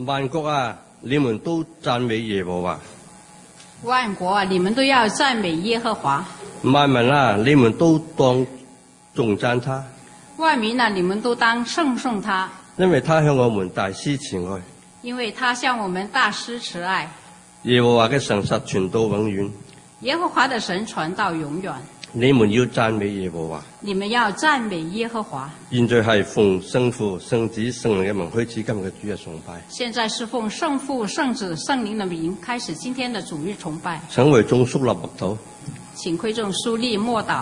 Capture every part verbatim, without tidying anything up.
萬國啊，你們都讚美耶和華。 萬國啊，你們都要讚美耶和華。 萬民啊，你們都當頌讚他。 萬民啊，你們都當聖頌他。 因為他向我們大施慈愛。 因為他向我們大施慈愛。 耶和華嘅誠實傳到永遠。 耶和華的神傳到永遠。 你們要讚美耶和華。 你們要讚美耶和華。 現在係奉聖父、聖子、聖靈嘅名開始今日嘅主日崇拜。 現在是奉聖父、聖子、聖靈的名開始今天的主日崇拜。 請為眾肅立默禱。 請會眾肅立默禱。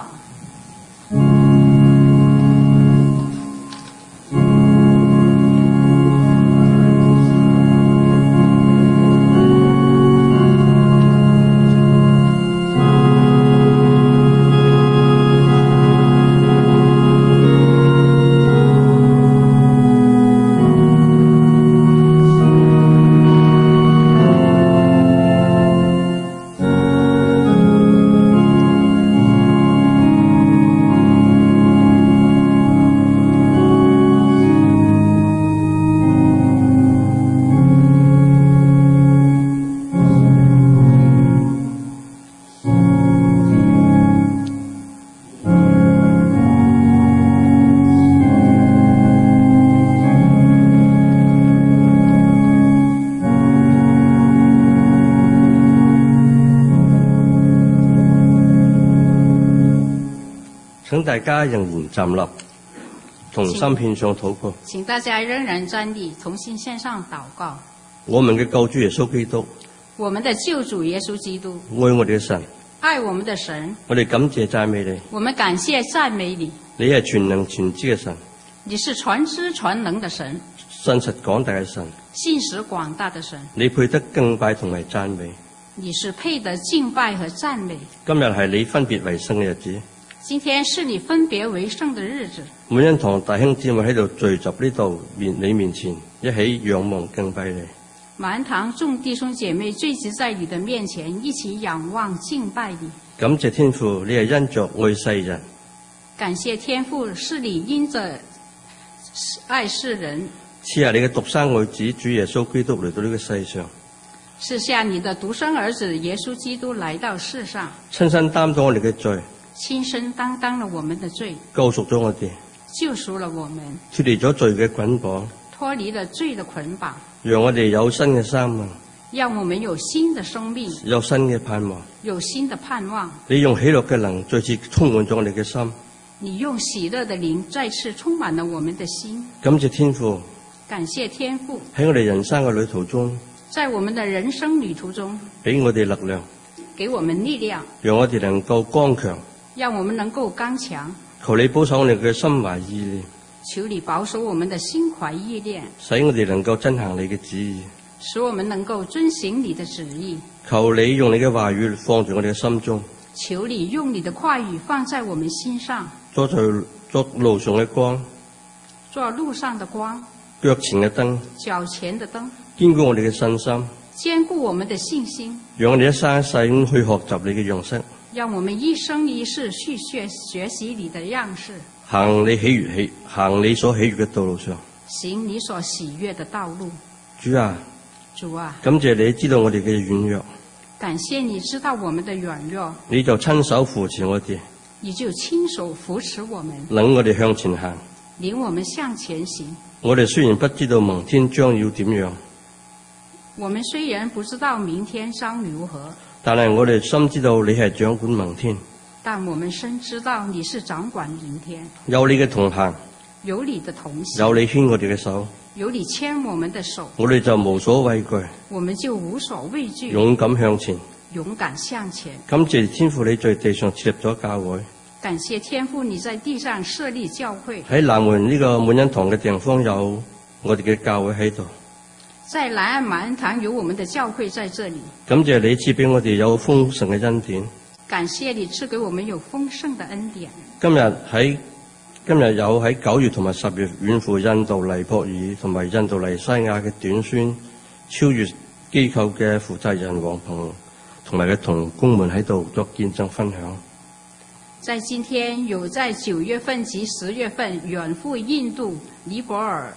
請大家仍然站立，同心獻上禱告。 請大家仍然站立，同心獻上禱告。 我們嘅救主耶穌基督， 我們的救主耶穌基督， 愛我哋嘅神， 愛我們的神， 我哋感謝讚美你。 我們感謝讚美你。 你係全能全知嘅神， 你是全知全能的神， 信實廣大嘅神， 信實廣大的神。 你配得敬拜同埋讚美。 你是配得敬拜和讚美。 今日係你分別為聖嘅日子。 今天是你分別為聖的日子。 滿恩堂弟兄姊妹喺度聚集呢度面你面前，一起仰望敬拜你。 滿恩堂眾弟兄姐妹聚集在你的面前，一起仰望敬拜你。 感謝天父，你係因着愛世人。 感謝天父，是你因着愛世人， 賜下你嘅獨生愛子主耶穌基督嚟到呢個世上。 賜下你的獨生兒子耶穌基督來到世上， 親身擔當我哋嘅罪。 親身擔當了我們的罪， 救贖咗我哋， 救贖了我們， 脫離咗罪嘅捆綁， 脫離了罪的捆綁， 讓我哋有新嘅生命， 讓我們有新的生命， 有新嘅盼望， 有新的盼望。 你用喜樂嘅能再次充滿咗我哋嘅心， 你用喜樂的靈再次充滿了我們的心。 感謝天父， 感謝天父， 喺我哋人生嘅旅途中， 在我們的人生旅途中， 俾我哋力量， 給我們力量， 讓我哋能夠剛強。 讓我們能夠剛強。 求你保守我哋嘅心懷意念， 求你保守我們的心懷意念， 使我哋能夠遵行你嘅旨意， 使我們能夠遵行你的旨意。 求你用你嘅話語放在我哋嘅心中， 求你用你的話語放在我們心上， 作在作路上嘅光， 做路上的光， 腳前嘅燈， 腳前的燈， 堅固我哋嘅信心， 堅固我們的信心， 讓我哋一生一世咁去學習你嘅樣式。 讓我們一生一世去學學習你的樣式， 行你喜悅喜行你所喜悅嘅道路上， 行你所喜悅的道路。 主啊， 主啊， 感謝你知道我哋嘅軟弱， 感謝你知道我們的軟弱， 你就親手扶持我哋， 你就親手扶持我們， 領我哋向前行， 領我們向前行。 我哋雖然不知道明天將要點樣， 我們雖然不知道明天將如何， 但係我哋深知道你係掌管明天， 但我們深知道你是掌管明天。 有你嘅同行， 有你的同行， 有你牽我哋嘅手， 有你牽我們的手， 我哋就無所畏懼， 我們就無所畏懼， 勇敢向前， 勇敢向前。 感謝天父你在地上設立咗教會， 感謝天父你在地上設立教會。 喺南門呢個滿恩堂嘅地方有我哋嘅教會喺度， 在南岸滿恩堂有我們的教會在這裡。 感謝你賜俾我哋有豐盛嘅恩典， 感謝你賜給我們有豐盛的恩典。 今日喺今日有喺九月同埋十月遠赴印度尼泊爾同埋印度尼西亞嘅短宣超越機構嘅負責人黃鵬同埋嘅同工們喺度作見證分享。 在今天有在九月份及十月份遠赴印度尼泊爾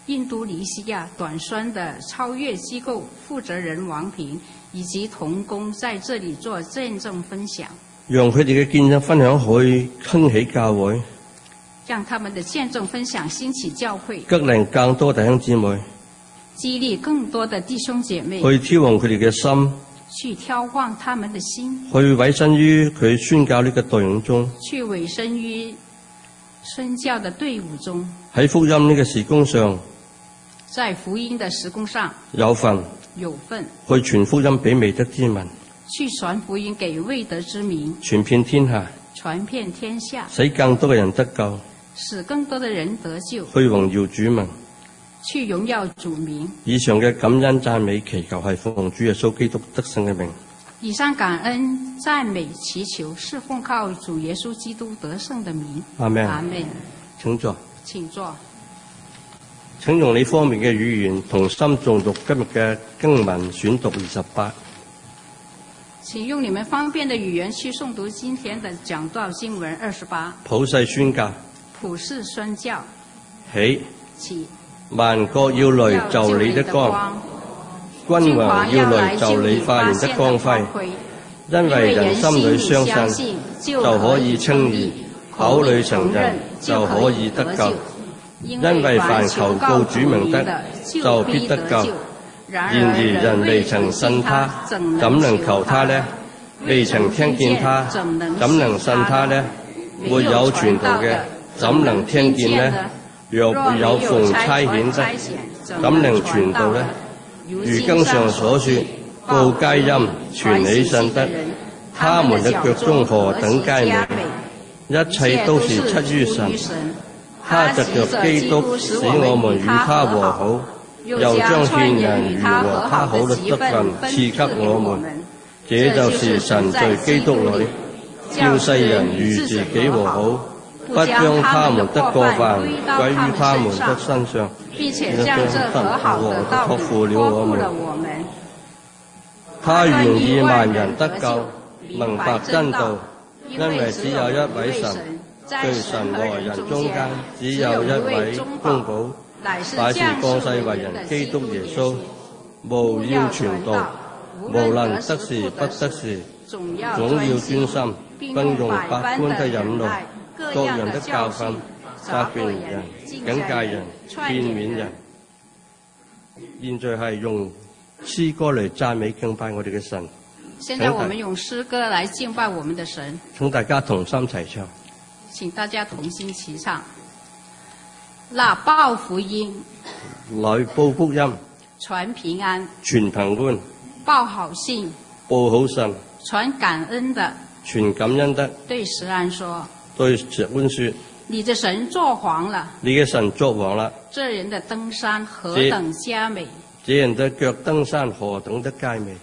印度尼西亚短宣的超越机构负责人王平以及同工在这里做见证分享， 讓佢哋嘅見證分享可以興起教會， 讓他們的見證分享興起教會， 激勵更多弟兄姊妹， 激勵更多的弟兄姐妹， 去挑旺佢哋嘅心， 去挑旺他們的心， 去委身於佢宣教呢個隊伍中， 去委身於宣教的隊伍中， 喺福音呢個事工上， 在福音的事工上有份， 有份， 去傳福音俾未得之民， 去傳福音給未得之民， 傳遍天下， 傳遍天下， 使更多嘅人得救， 使更多的人得救， 去榮耀主名， 去榮耀主名。 以上嘅感恩讚美祈求係奉主耶穌基督得勝嘅名。 以上感恩讚美祈求是奉靠主耶穌基督得勝的名。 阿們。 阿們。 請坐。 請坐。 請用你方面嘅語言同心誦讀今日嘅經文選讀二十八。 請用你們方便的語言去誦讀今天的講道經文二十八。 普世宣教。 普世宣教。 起。 起。 萬國要來就你的光，君王要來就你發現的光輝。因為人心裏相信，就可以稱義；口裏承認，就可以得救。因為凡求告主名的，就必得救。然而人未曾信他，怎能求他呢？未曾聽見他，怎能信他呢？沒有傳道嘅，怎能聽見呢？若沒有奉差遣的，怎能傳道呢？如經上所說，告佳音，傳喜信的，他們的腳中何等佳美！一切都是出於神。他藉着基督使我們與他和好，又將勸人如和他好的德分賜給我們。這就是神在基督裏叫世人與自己和好，不將他們的過犯歸於他們的身上， 並且將這和好的道理託付了我們。 他願意萬人得救，明白真道，因為只有一位神，對神和人中間只有一位中保，乃是降世為人基督耶穌。務要傳道，無論得時不得時，總要專心，並用百般的忍耐，各樣的教訓，責備人、警戒人、勸勉人。現在係用詩歌嚟讚美敬拜我哋嘅神。 現在我們用詩歌來敬拜我們的神。 請大家同心齊唱。 請大家同心齊唱。那報福音， 來報福音， 傳平安， 傳平安， 報好信， 報好信， 傳感恩的， 傳感恩的， 對石安說， 對石安說， 你的神作王了， 你嘅神作王啦， 這人的登山何等佳美， 這人的腳登山何等的佳美。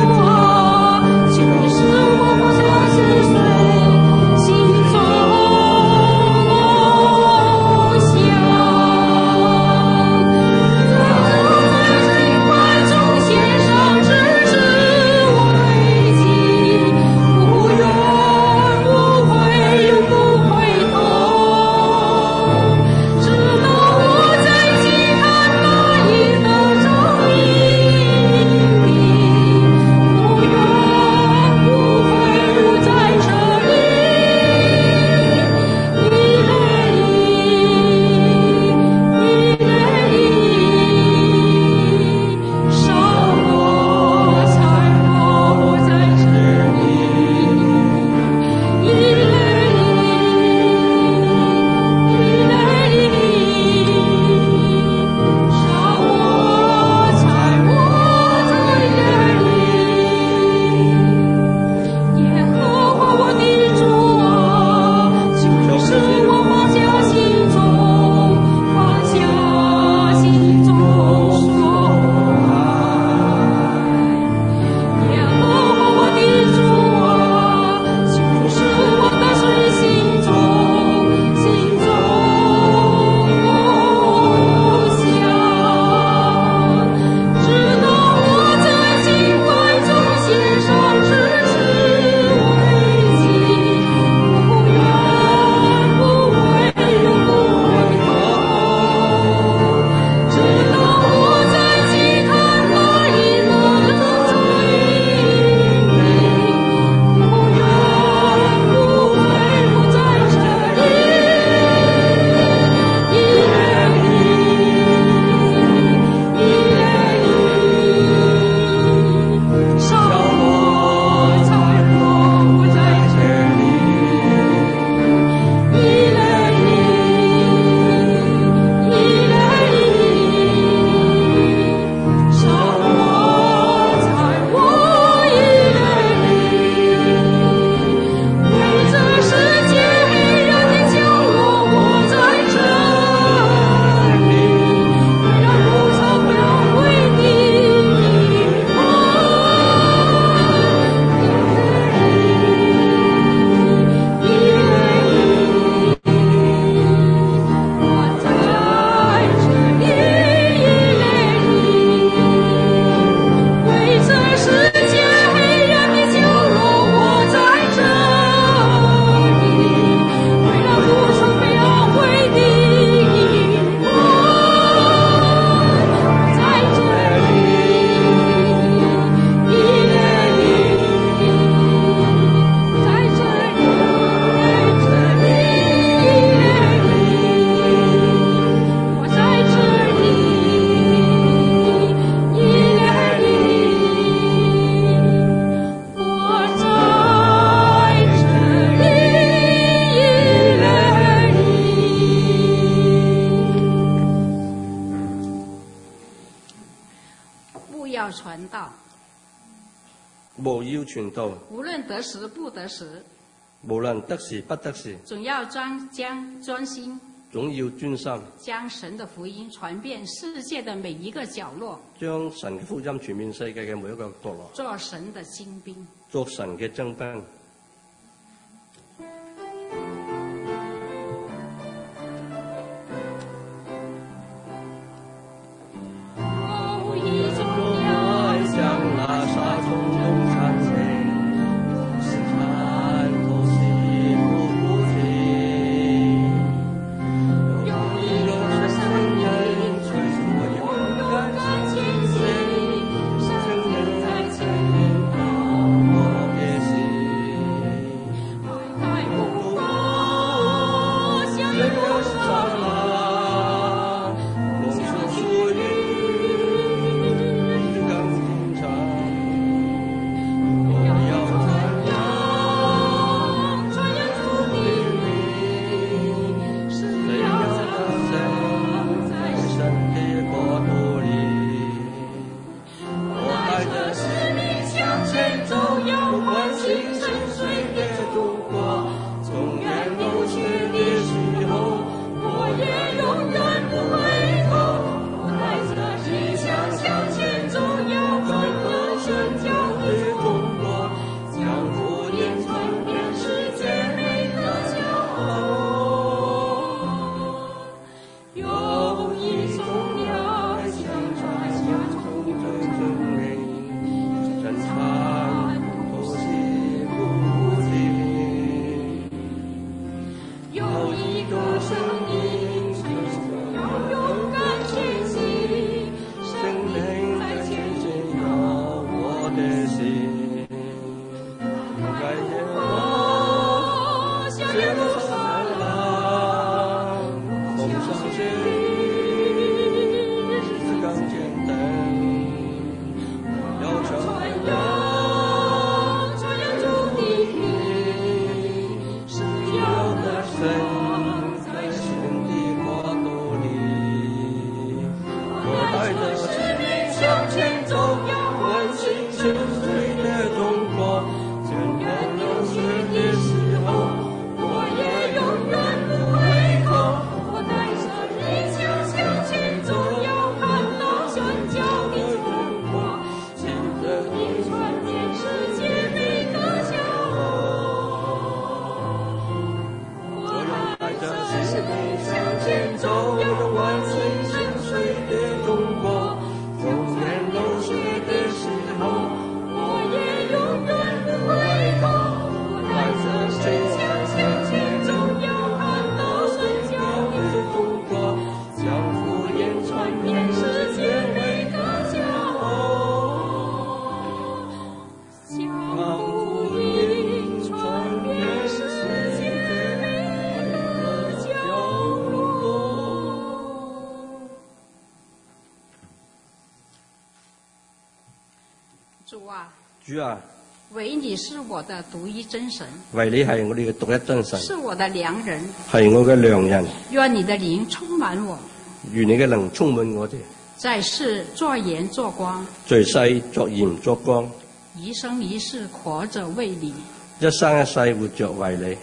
心中传道， 務要傳道， 無論得時不得時， 無論得時不得時， 總要專將專心， 總要專心， 將神的福音傳遍世界的每一個角落， 將神嘅福音傳遍世界嘅每一個角落， 做神的精兵， 作神嘅精兵。主啊， 唯你是我的獨一真神， 唯你係我哋嘅獨一真神， 是我的良人， 係我嘅良人。 願你的靈充滿我， 願你嘅靈充滿我哋， 在世作鹽作光， 在世作鹽作光， 一生一世活着為你， 一生一世活着為你。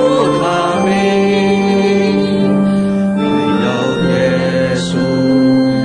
耶稣。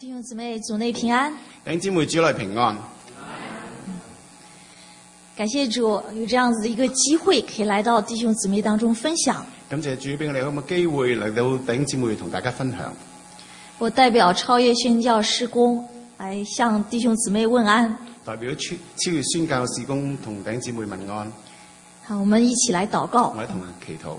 弟兄姊妹，主內平安。 弟兄姊妹，主內平安。 感謝主有這樣子的一個機會，可以來到弟兄姊妹當中分享。 感謝主俾我哋咁嘅機會嚟到弟兄姊妹同大家分享。 我代表超越宣教事工來向弟兄姊妹問安。 代表超超越宣教事工同弟兄姊妹問安。 好，我們一起來禱告。 我哋同祈禱。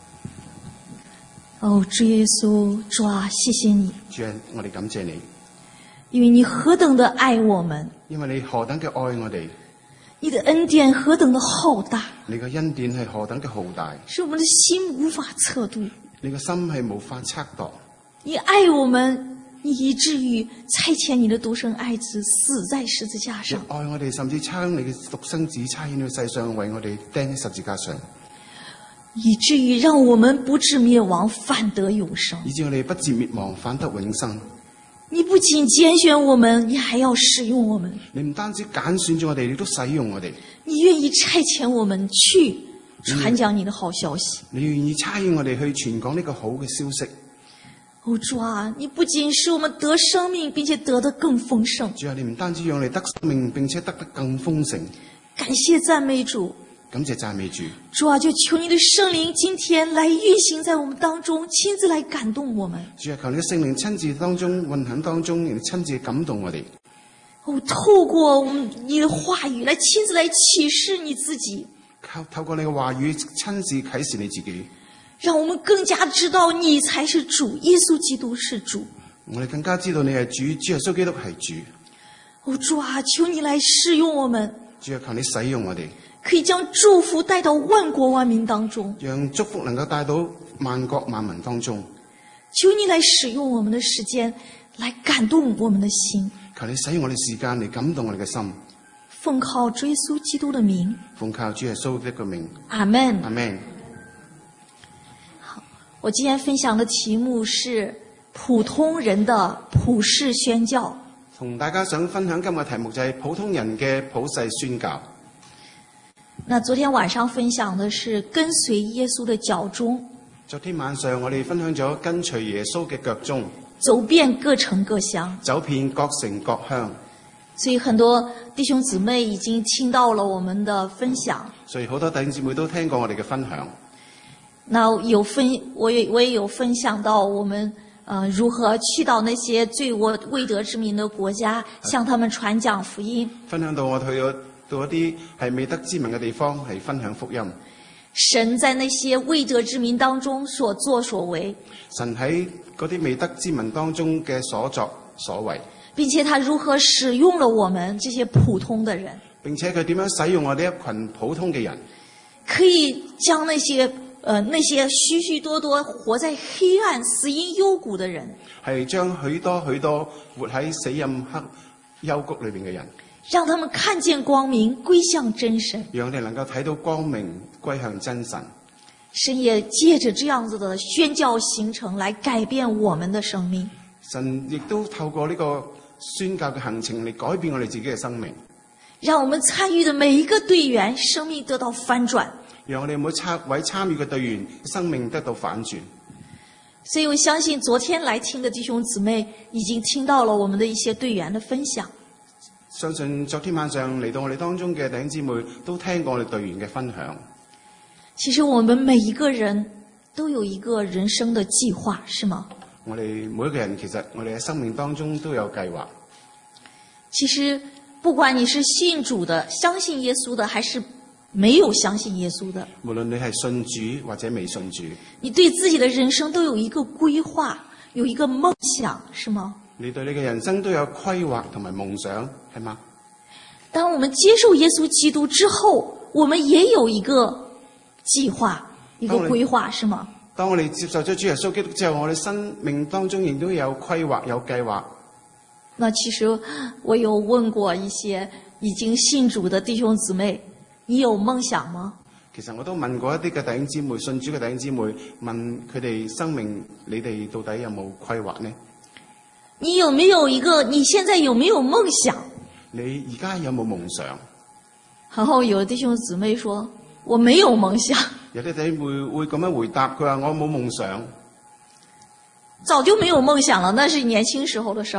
哦，主耶穌，主啊，謝謝你。 主啊，我哋感謝你， 因為你何等的愛我們， 因為你何等嘅愛我哋， 你的恩典何等的浩大， 你嘅恩典係何等嘅浩大， 使我們的心無法測度。 你嘅心係無法測度。 你愛我們，你以至於差遣你的獨生愛子死在十字架上。 你愛我哋，甚至將你嘅獨生子差遣到世上，為我哋釘喺十字架上。 以至於讓我們不至滅亡，反得永生。 以致我哋不至滅亡，反得永生。 你不僅揀選我們，你還要使用我們。 你唔單止揀選咗我哋，你都使用我哋。 你願意差遣我們去傳講你的好消息。 你願意差遣我哋去傳講呢個好嘅消息。 哦，主啊，你不僅使我們得生命，並且得得更豐盛。 主啊，你唔單止讓我哋得生命，並且得得更豐盛。 感謝讚美主。 感謝讚美主。 主啊，就求你的聖靈今天來運行在我們當中，親自來感動我們。 主啊，求你嘅聖靈親自當中運行當中，你親自感動我哋。 哦，透過我們你的話語來親自來啟示你自己。 靠透過你嘅話語親自啟示你自己， 讓我們更加知道你才是主，耶穌基督是主。 我哋更加知道你係主，主耶穌基督係主。 哦，主啊，求你來使用我們。 主啊，求你使用我哋。 可以將祝福帶到萬國萬民當中， 讓祝福能夠帶到萬國萬民當中。 求你來使用我們的時間，來感動我們的心。 求你使用我哋時間嚟感動我哋嘅心。 奉靠主耶穌基督的名， 奉靠主耶穌的個名。 阿門。 阿門。 好，我今天分享的題目是普通人的普世宣教。 同大家想分享今日嘅題目就係普通人嘅普世宣教。 那昨天晚上分享的是跟隨耶穌的腳蹤。 昨天晚上我哋分享咗跟隨耶穌嘅腳蹤， 走遍各城各鄉， 走遍各城各鄉。 所以很多弟兄姊妹已經聽到了我們的分享。 所以好多弟兄姊妹都聽過我哋嘅分享。 那有分，我也我也有分享到我們呃如何去到那些罪惡未得之民的國家，向他們傳講福音。 分享到我去咗到一啲係未得之民嘅地方，係分享福音。 神在那些未得之民當中所作所為， 神喺嗰啲未得之民當中嘅所作所為， 並且他如何使用了我們這些普通的人， 並且佢點樣使用我哋一群普通嘅人， 可以將那些呃那些許許多多活在黑暗死蔭幽谷的人， 係將許多許多活喺死蔭黑幽谷裏邊嘅人， 讓他們看見光明，歸向真神， 讓我哋能夠睇到光明，歸向真神。 神也借着這樣子的宣教行程來改變我們的生命。 神亦都透過呢個宣教嘅行程嚟改變我哋自己嘅生命， 讓我們參與的每一個隊員生命得到翻轉， 讓我哋每參位參與嘅隊員生命得到反轉。 所以我相信昨天來聽的弟兄姊妹已經聽到了我們的一些隊員的分享。 相信昨天晚上嚟到我哋當中嘅弟兄姊妹都聽過我哋隊員嘅分享。 其實我們每一個人都有一個人生的計劃，是嗎？ 我哋每一個人其實我哋喺生命當中都有計劃。 其實不管你是信主的、相信耶穌的，還是沒有相信耶穌的， 無論你係信主或者未信主， 你對自己的人生都有一個規劃，有一個夢想，是嗎？ 你對你嘅人生都有規劃同埋夢想，係嗎？ 當我們接受耶穌基督之後，我們也有一個計劃，一個規劃，是嗎？ 當我哋接受咗主耶穌基督之後，我哋生命當中亦都有規劃、有計劃。 那其實我有問過一些已經信主的弟兄姊妹，你有夢想嗎？ 其實我都問過一啲嘅弟兄姊妹，信主嘅弟兄姊妹，問佢哋生命，你哋到底有冇規劃呢？ 你有沒有一個？你現在有沒有夢想？ 你而家有冇夢想？ 然後有弟兄姊妹說：我沒有夢想。 有啲弟兄會會咁樣回答，佢話我冇夢想。 早就沒有夢想了，那是年輕時候的事兒。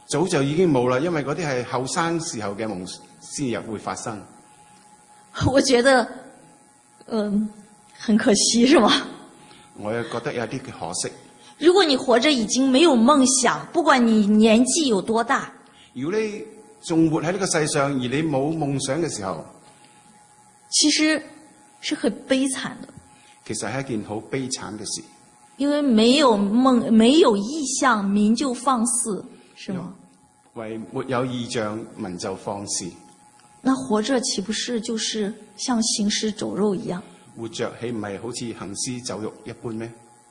早就已經冇啦，因為嗰啲係後生時候嘅夢先日會發生。 我覺得，嗯，很可惜，是嗎？ 我又覺得有啲可惜。 如果你活着已經沒有夢想，不管你年紀有多大， 如果你仲活喺呢個世上，而你冇夢想嘅時候， 其實是很悲慘的。 其實係一件好悲慘嘅事。 因為沒有夢，沒有意向，民就放肆，是嗎？ 為沒有意象，民就放肆。 那活着豈不是就是像行屍走肉一樣？ 活着豈唔係好似行屍走肉一般咩？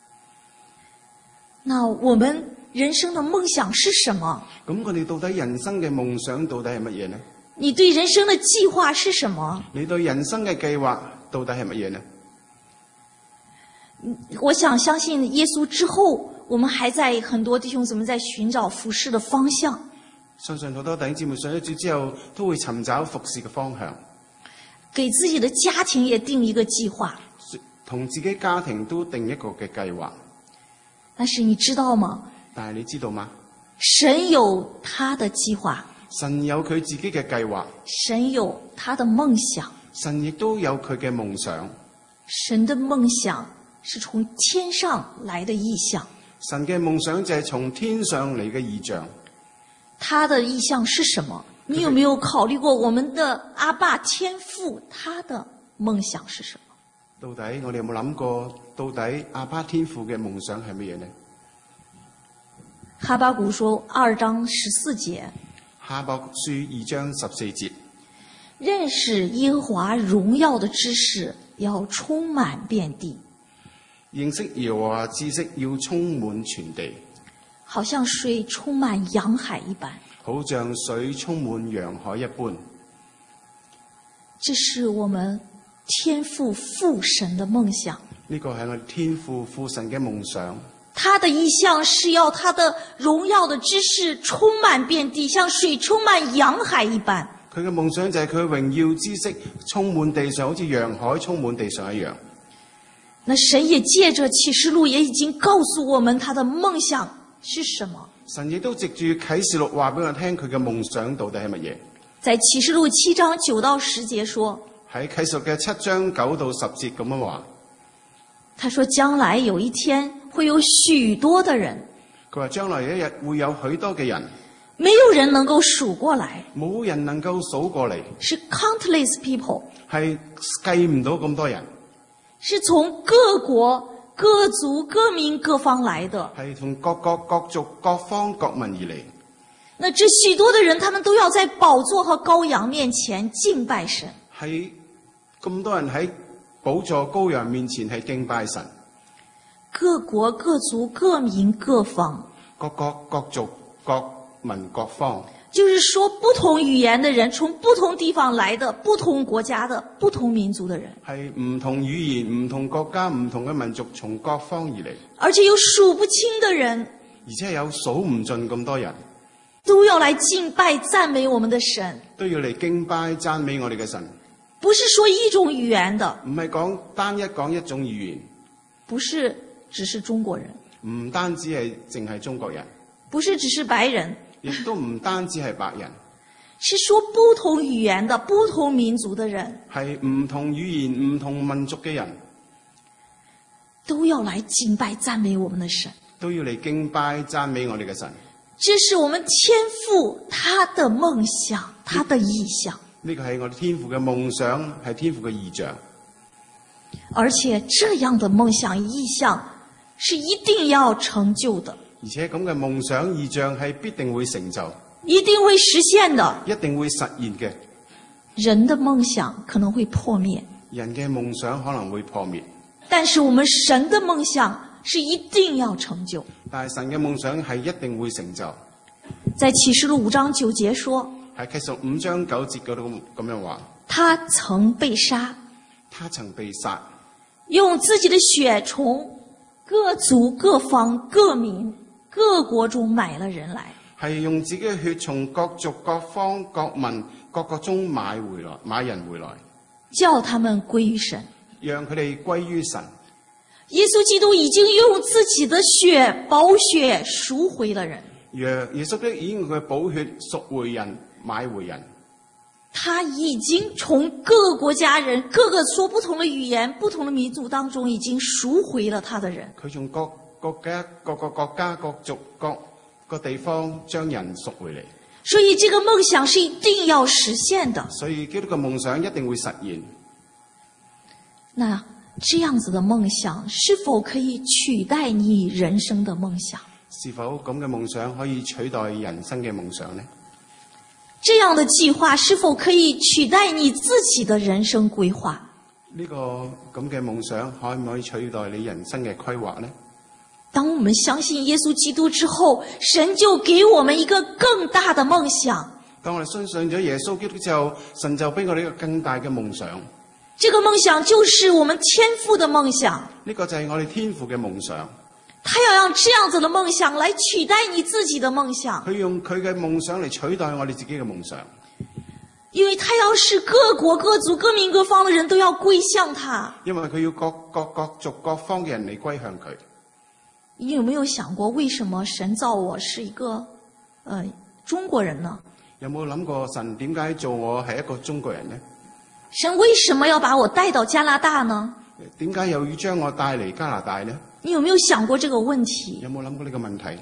那我們人生的夢想是什麼？ 咁我哋到底人生嘅夢想到底係乜嘢呢？ 你對人生的計劃是什麼？ 你對人生嘅計劃到底係乜嘢呢？ 我想相信耶穌之後，我們還在很多弟兄姊妹在尋找服侍的方向。 相信好多弟兄姊妹信咗主之後，都會尋找服侍嘅方向， 給自己的家庭也定一個計劃， 同自己家庭都定一個嘅計劃。 但是你知道嗎？ 但係你知道嗎？ 神有他的計劃， 神有佢自己嘅計劃， 神有他的夢想， 神亦都有佢嘅夢想。 神的夢想是從天上來的意象， 神嘅夢想就係從天上嚟嘅異象。 他的意象是什麼？你有沒有考慮過我們的阿爸天父他的夢想是什麼？ 到底我哋有冇諗過，到底阿爸天父嘅夢想係乜嘢呢？ 哈巴谷書二章十四節， 哈巴谷書二章十四節， 認識耶和華榮耀的知識要充滿遍地， 認識耶和華知識要充滿全地， 好像水充滿洋海一般， 好像水充滿洋海一般。 這是我們天父父神的夢想。 呢個係我哋天父父神嘅夢想。 他的意象是要他的榮耀的知識充滿遍地，像水充滿洋海一般。 佢嘅夢想就係佢榮耀知識充滿地上，好似洋海充滿地上一樣。 那神也借着啟示錄也已經告訴我們他的夢想是什麼。 神亦都藉住啟示錄話俾我聽佢嘅夢想到底係乜嘢。 在啟示錄七章九到十節說， 喺啟示錄嘅七章九到十節咁樣話， 他說將來有一天會有許多的人， 佢話將來有一日會有許多嘅人， 沒有人能夠數過來， 冇人能夠數過嚟， 是 countless people， 係計唔到咁多人， 是從各國各族各民各方來的， 係從各國各族各方各民而嚟。 那這許多的人，他們都要在寶座和羔羊面前敬拜神。 係咁多人喺寶座羔羊面前係敬拜神。 各國各族各民各方， 各國各族各民各方， 就是說不同語言的人，從不同地方來的，不同國家的，不同民族的人， 係唔同語言、唔同國家、唔同嘅民族，從各方而嚟， 而且有數不清的人， 而且有數唔盡咁多人， 都要來敬拜讚美我們的神， 都要嚟敬拜讚美我哋嘅神。 不是說一種語言的， 唔係講單一講一種語言， 不是只是中國人， 唔單止係淨係中國人， 不是只是白人， 亦都唔單止係白人， 是說不同語言的、不同民族的人， 係唔同語言、唔同民族嘅人， 都要來敬拜讚美我們的神， 都要嚟敬拜讚美我哋嘅神。 這是我們天父他的夢想，他的意象。 呢個係我哋天父嘅夢想，係天父嘅異象。 而且這樣的夢想意象是一定要成就的， 而且咁嘅夢想異象係必定會成就， 一定會實現的， 一定會實現嘅。 人的夢想可能會破滅， 人嘅夢想可能會破滅， 但是我們神的夢想是一定要成就。 但係神嘅夢想係一定會成就。 在啟示錄五章九節說， 喺啟示五章九節嗰度咁樣話， 他曾被殺， 他曾被殺， 用自己的血從各族各方各民各國中買了人來， 係用自己嘅血從各族各方各民各國中買回來，買人回來， 叫他們歸於神， 讓佢哋歸於神。 耶穌基督已經用自己的血寶血贖回了人。 耶穌的已經用佢寶血贖回人、買回人。 他已經從各個國家人、各個說不同的語言、不同的民族當中，已經贖回了他的人。 佢從各國家、各個國家、各族、各個地方將人贖回嚟。 所以這個夢想是一定要實現的。 所以基督嘅夢想一定會實現。 那這樣子的夢想是否可以取代你人生的夢想？ 是否咁嘅夢想可以取代人生嘅夢想呢？ 這樣的計劃是否可以取代你自己的人生規劃？ 呢個咁嘅夢想可唔可以取代你人生嘅規劃呢？ 當我們相信耶穌基督之後，神就給我們一個更大的夢想。 當我哋相信咗耶穌基督之後，神就俾我哋一個更大嘅夢想。 這個夢想就是我們天父的夢想。 呢個就係我哋天父嘅夢想。 他要用這樣子的夢想來取代你自己的夢想。 佢用佢嘅夢想嚟取代我哋自己嘅夢想。 因為他要使各國各族各民各方的人都要歸向他。 因為佢要各各各族各方嘅人嚟歸向佢。 你有沒有想過，為什麼神造我是一個呃中國人呢？ 有冇諗過神點解做我係一個中國人呢？ 神為什麼要把我帶到加拿大呢？ 點解又要將我帶嚟加拿大呢？ 你有沒有想過這個問題？ 有冇諗過呢個問題？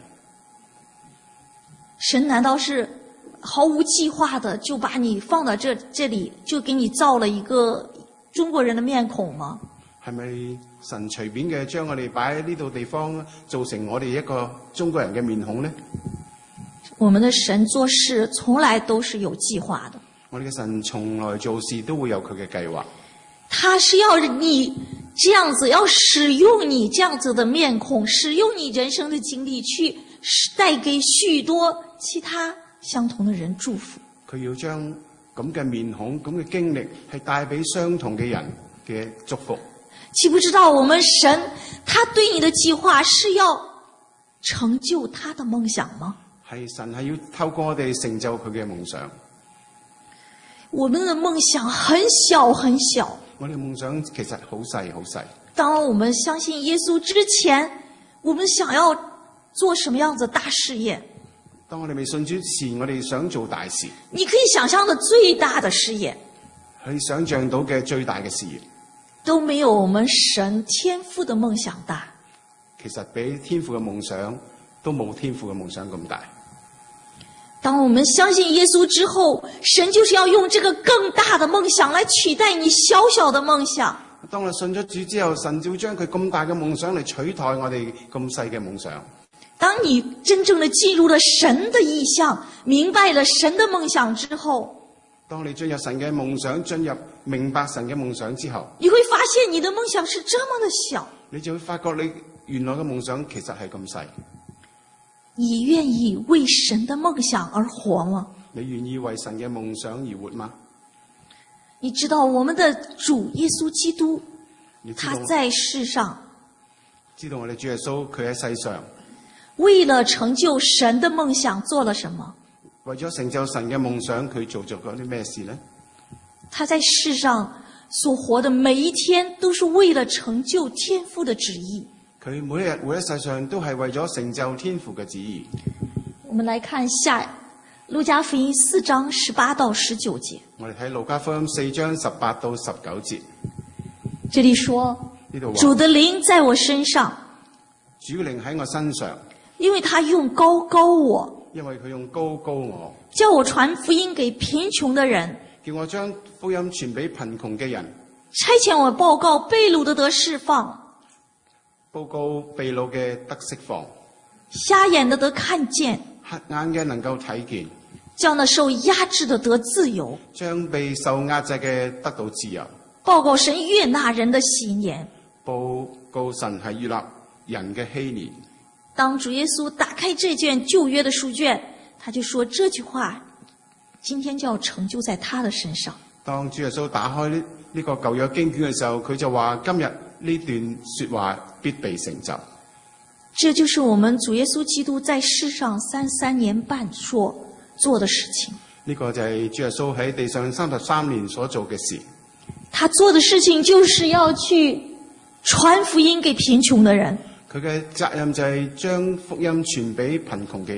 神難道是毫無計劃的就把你放到這這裡，就給你造了一個中國人的面孔嗎？ 係咪神隨便嘅將我哋擺喺呢度地方，造成我哋一個中國人嘅面孔呢？ 我們的神做事從來都是有計劃的。 我哋嘅神從來做事都會有佢嘅計劃。 他是要你這樣子，要使用你這樣子的面孔，使用你人生的經歷，去帶給許多其他相同的人祝福。 佢要將咁嘅面孔、咁嘅經歷，係帶俾相同嘅人嘅祝福。 豈不知道我們神他對你的計劃是要成就他的夢想嗎？ 係神係要透過我哋成就佢嘅夢想。 我們的夢想很小很小。 我哋嘅夢想其實好細好細。 當我們相信耶穌之前，我們想要做什麼樣子的大事業？ 當我哋未信主前，我哋想做大事。 你可以想象的最大的事業， 可以想象到嘅最大嘅事業， 都沒有我們神天父的夢想大。 其實比天父嘅夢想都冇天父嘅夢想咁大。 當我們相信耶穌之後，神就是要用這個更大的夢想來取代你小小的夢想。 當我信咗主之後，神就將佢咁大嘅夢想嚟取代我哋咁細嘅夢想。 當你真正的進入了神的意象，明白了神的夢想之後， 當你進入神嘅夢想，進入明白神嘅夢想之後， 你會發現你的夢想是這麼的小。 你就會發覺你原來嘅夢想其實係咁細。 你願意為神的夢想而活嗎？ 你願意為神嘅夢想而活嗎？ 你知道我們的主耶穌基督，他在世上， 知道我哋主耶穌佢喺世上， 為了成就神的夢想做了什麼？ 為咗成就神嘅夢想，佢做咗嗰啲咩事呢？ 他在世上所活的每一天，都是為了成就天父的旨意。 佢每一日活喺世上，都係為咗成就天父嘅旨意。 我們來看下路加福音四章十八到十九節。 我哋睇路加福音四章十八到十九節。 這裡說，主的靈在我身上， 主靈喺我身上， 因為他用膏膏我， 因為佢用膏膏我， 叫我傳福音給貧窮的人， 叫我將福音傳俾貧窮嘅人， 差遣我報告被擄的得釋放， 報告被擄嘅得釋放， 瞎眼的得看見， 黑眼嘅能夠睇見， 叫那受壓制的得自由， 將被受壓制嘅得到自由， 報告神悅納人的喜年， 報告神係悅納人嘅禧年。 當主耶穌打開這卷舊約的書卷，他就說這句話今天就要成就在他的身上。 當主耶穌打開呢呢個舊約經卷嘅時候，佢就話今日呢段說話必被成就。 這就是我們主耶穌基督在世上三三年半所做的事情。 呢個就係主耶穌喺地上三十三年所做嘅事。 他做的事情就是要去傳福音給貧窮的人。 佢嘅責任就係將福音傳俾貧窮嘅人。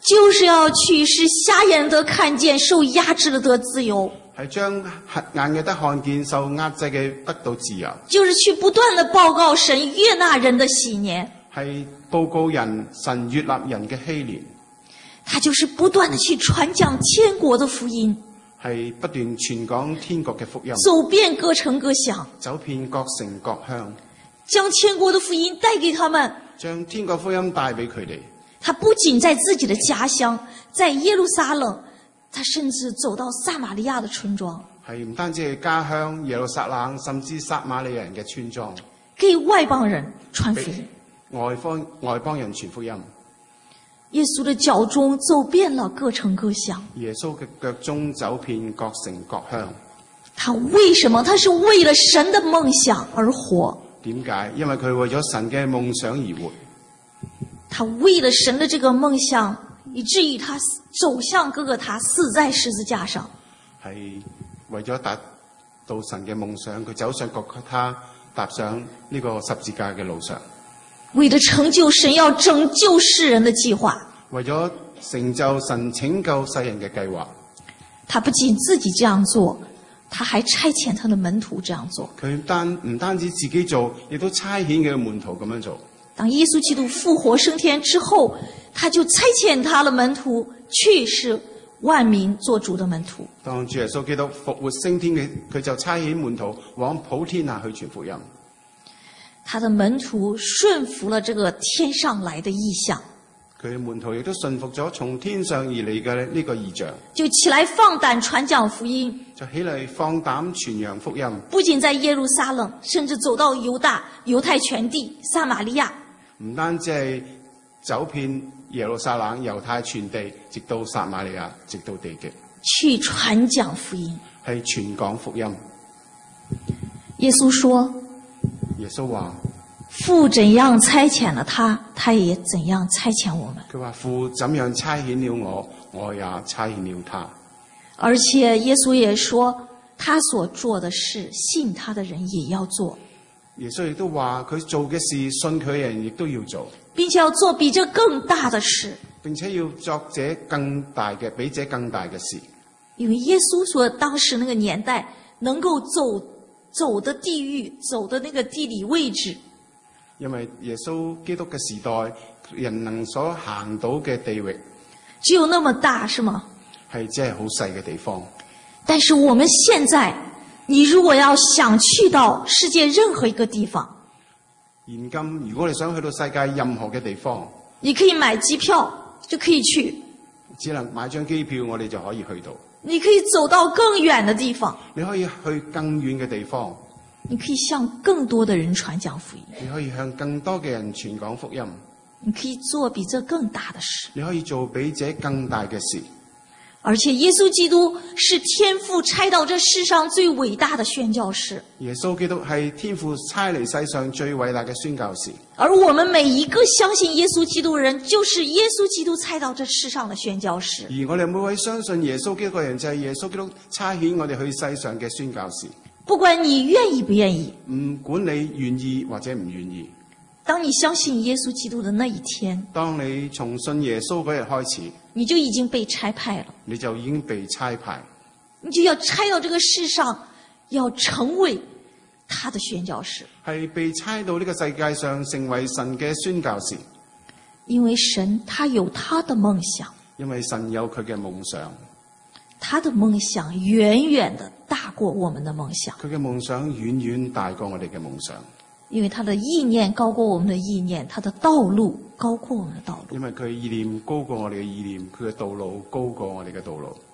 就是要去使瞎眼得看見，受壓制的得自由。 係將瞎眼嘅得看見，受壓制嘅得到自由。 就是去不斷地報告神悅納人的喜年。 係報告人神悅納人嘅禧年。 他就是不斷地去傳講天國的福音。 係不斷傳講天國嘅福音。 走遍各城各鄉。 走遍各城各鄉。 將天國的福音帶給他們。 將天國福音帶俾佢哋。 他不僅在自己的家鄉，在耶路撒冷，他甚至走到撒瑪利亞的村莊。 係唔單止係家鄉耶路撒冷，甚至撒瑪利亞人嘅村莊， 給外邦人傳福音。 外方外邦人傳福音。 耶穌的腳蹤走遍了各城各鄉。 耶穌嘅腳蹤走遍各城各鄉。 他為什麼？他是為了神的夢想而活。 點解？因為佢為咗神嘅夢想而活。 他為了神的這個夢想，以至於他走向哥哥他，死在十字架上。 係為咗達到神嘅夢想，佢走上各各他，踏上呢個十字架嘅路上。 為了成就神要拯救世人的計劃。 為咗成就神拯救世人嘅計劃。 他不僅自己這樣做，他還差遣他的門徒這樣做。 佢單唔單止自己做，亦都差遣佢嘅門徒咁樣做。 當耶穌基督復活升天之後，他就差遣他的門徒去使萬民做主的門徒。 當主耶穌基督復活升天嘅，佢就差遣門徒往普天下去傳福音。 他的門徒順服了這個天上來的異象。 佢門徒亦都順服咗從天上而嚟嘅呢個異象。 就起來放膽傳講福音。 就起嚟放膽傳揚福音。 不僅在耶路撒冷，甚至走到猶大、猶太全地、撒瑪利亞。唔單止係走遍耶路撒冷、猶太全地，直到撒瑪利亞，直到地極， 去傳講福音， 係傳講福音。 耶穌說： 耶穌話， 父怎樣差遣了他，他也怎樣差遣我們。 佢話父怎樣差遣了我，我也差遣了他。 而且耶穌也說，他所做的事，信他的人也要做。 耶穌亦都話佢做嘅事，信佢嘅人亦都要做， 並且要做比這更大的事， 並且要作這更大嘅，比這更大嘅事。 因為耶穌說當時那個年代能夠走走的地域，走的那個地理位置， 因為耶穌基督嘅時代，人能所行到嘅地域只有那麼大，是嗎？ 係只係好細嘅地方。 但是我們現在，你如果要想去到世界任何一個地方， 現今如果你想去到世界任何嘅地方， 你可以買機票就可以去， 只能買張機票，我哋就可以去到。 你可以走到更遠的地方， 你可以去更遠嘅地方， 你可以向更多的人傳講福音， 你可以向更多嘅人傳講福音， 你可以做比這更大的事， 你可以做比這更大嘅事。 而且耶穌基督是天父差到這世上最偉大的宣教士。 耶穌基督係天父差嚟世上最偉大嘅宣教士。 而我們每一個相信耶穌基督的人，就是耶穌基督差到這世上的宣教士。 而我哋每位相信耶穌基督嘅人，就係耶穌基督差遣我哋去世上嘅宣教士。 不管你願意不願意， 唔管你願意或者唔願意， 當你相信耶穌基督的那一天， 當你從信耶穌嗰日開始， 你就已經被差派了， 你就已經被差派， 你就要差到這個世上，要成為他的宣教士， 係被差到呢個世界上成為神嘅宣教士。 因為神他有他的夢想， 因為神有佢嘅夢想， 他的夢想遠遠的大過我們的夢想， 佢嘅夢想遠遠大過我哋嘅夢想。 因為他的意念高過我們的意念，他的道路高過我們的道路。 因為佢意念高過我哋嘅意念，佢嘅道路高過我哋嘅道路。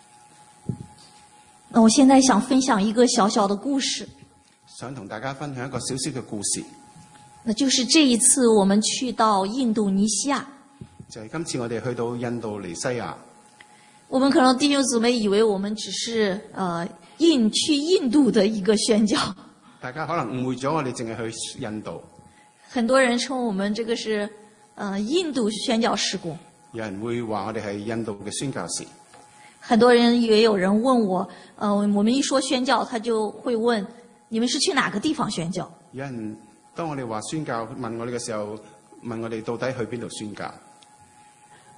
那我現在想分享一個小小的故事， 想同大家分享一個小小嘅故事。 那就是這一次我們去到印度尼西亞， 就係今次我哋去到印度尼西亞。 我們可能弟兄姊妹以為我們只是呃印去印度的一個宣教。 大家可能誤會咗，我哋淨係去印度。 很多人稱我們這個是，呃，印度宣教事工。 有人會話我哋係印度嘅宣教士。 很多人也有人問我，呃，我們一說宣教，他就會問，你們是去哪個地方宣教？ 有人當我哋話宣教，問我哋嘅時候，問我哋到底去邊度宣教？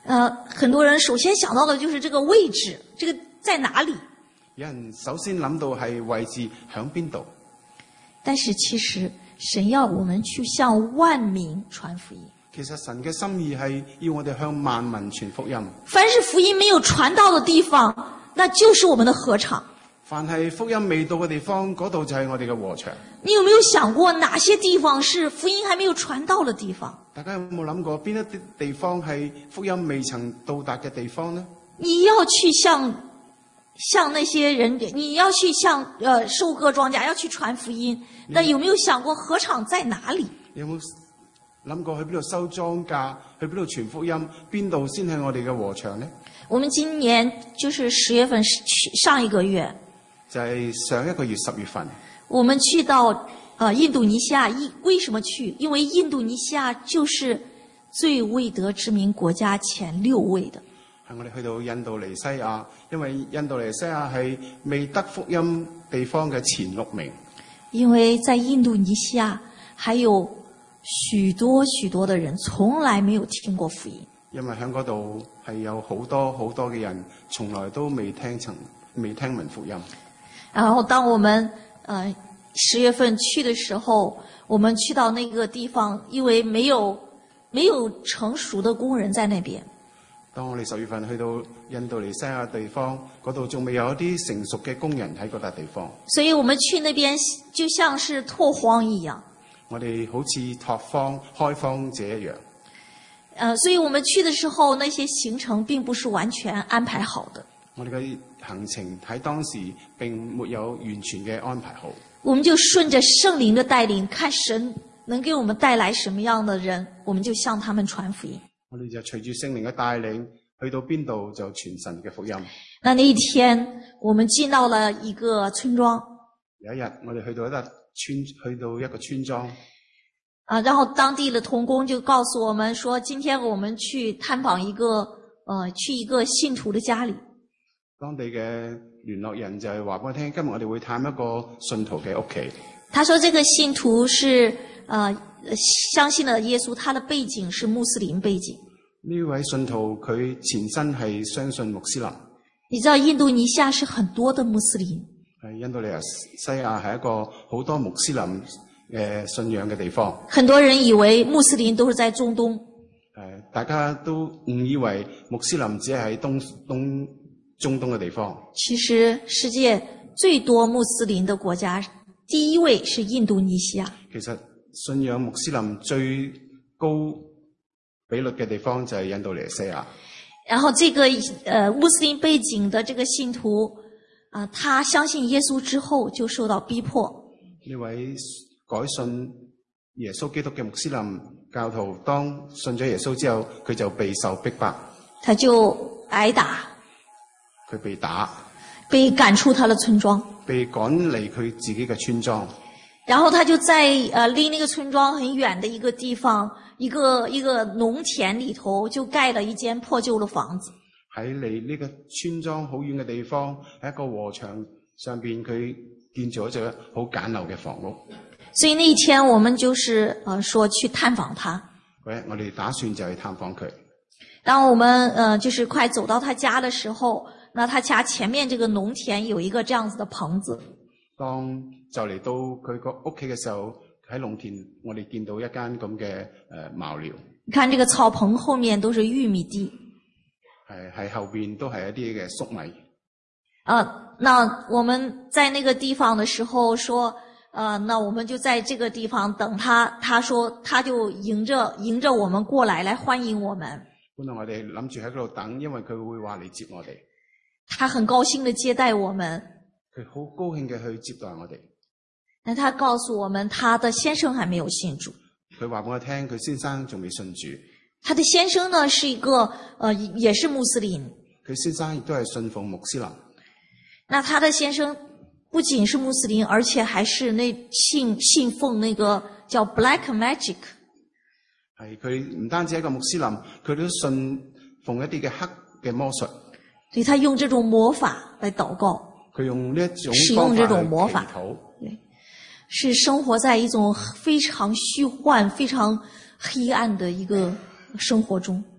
呃，很多人首先想到的就是這個位置，這個在哪裡？ 有人首先諗到係位置響邊度？ 但是其實神要我們去向萬民傳福音。 其實神嘅心意係要我哋向萬民傳福音。 凡是福音沒有傳到的地方，那就是我們的禾場。 凡係福音未到嘅地方，嗰度就係我哋嘅禾場。 你有沒有想過哪些地方是福音還沒有傳到的地方？ 大家有冇諗過邊一啲地方係福音未曾到達嘅地方呢？ 你要去向向那些人，你要去向呃收割莊稼，要去傳福音。但有沒有想過禾場在哪裡？ 有冇諗過去邊度收莊稼，去邊度傳福音，邊度先係我哋嘅禾場呢？ 我們今年就是十月份，上一個月就係上一個月十月份， 我們去到呃印度尼西亞。為什麼去？因為印度尼西亞就是最未得之民國家前六位的。 係我哋去到印度尼西亞，因為印度尼西亞係未得福音地方嘅前六名。 因為在印度尼西亞還有許多許多的人從來沒有聽過福音。 因為喺嗰度係有好多好多嘅人，從來都未聽曾未聽聞福音。 然後當我們呃十月份去的時候，我們去到那個地方，因為沒有沒有成熟的工人在那邊。 當我哋十月份去到印度尼西亞地方，嗰度仲未有一啲成熟嘅工人喺嗰笪地方。 所以我們去那邊就像是拓荒一樣。 我哋好似拓荒開荒者一樣。 呃，所以我們去的時候，那些行程並不是完全安排好的。 我哋嘅行程喺當時並沒有完全嘅安排好。 我們就順着聖靈的帶領，看神能給我們帶來什麼樣的人，我們就向他們傳福音。 我哋就隨住聖靈嘅帶領，去到邊度就傳神嘅福音。 那那一天，我們進到了一個村莊。 有一日，我哋去到一笪村，去到一個村莊。 啊，然後當地的同工就告訴我們說，今天我們去探訪一個，呃，去一個信徒的家裏。 當地嘅聯絡人就係話俾我聽，今日我哋會探一個信徒嘅屋企。 他說這個信徒是，呃，相信了耶穌，他的背景是穆斯林背景。 呢位信徒佢前身係相信穆斯林。 你知道印度尼西亞是很多的穆斯林。 係印度尼西亞係一個好多穆斯林嘅信仰嘅地方。 很多人以為穆斯林都是在中東。誒， 大家都誤以為穆斯林只係喺東東中東嘅地方。 其實世界最多穆斯林的國家，第一位是印度尼西亞。 其實信仰穆斯林最高比率嘅地方就係印度尼西亞。 然後這個呃穆斯林背景的這個信徒啊、呃，他相信耶穌之後就受到逼迫。 呢位改信耶穌基督嘅穆斯林教徒，當信咗耶穌之後，佢就備受逼迫。 他就挨打。 佢被打。 被趕出他的村莊。 被趕離佢自己嘅村莊。 然後他就在呃離那個村莊很遠的一個地方，一個一個農田裏頭就蓋了一間破舊的房子。 喺離呢個村莊好遠嘅地方，喺一個禾場上邊，佢建造咗一隻好簡陋嘅房屋。 所以那一天我們就是呃說去探訪他。 喂，我哋打算就去探訪佢。 當我們呃就是快走到他家的時候，那他家前面這個農田有一個這樣子的棚子。 當就嚟到佢個屋企嘅時候，喺農田我哋見到一間咁嘅誒茅寮。 你看這個草棚後面都是玉米地。 係係後邊都係一啲嘅粟米。 啊，那我們在那個地方的時候說，呃，那我們就在這個地方等他。他說他就迎着迎着我們過來，來歡迎我們。 本來我哋諗住喺嗰度等，因為佢會話嚟接我哋。 他很高興地接待我們。 佢好高興嘅去接待我哋。 但他告訴我們，他的先生還沒有信主。 佢話俾我聽，佢先生仲未信主。 他的先生呢，是一個，呃，也是穆斯林。 佢先生亦都係信奉穆斯林。 那他的先生不僅是穆斯林，而且還是那信信奉那個叫 Black Magic。 係佢唔單止係一個穆斯林，佢都信奉一啲嘅黑嘅魔術。 所以他用這種魔法來禱告。 佢用呢一種使用這種魔法， 對， 是生活在一種非常虛幻、非常黑暗的一個生活中。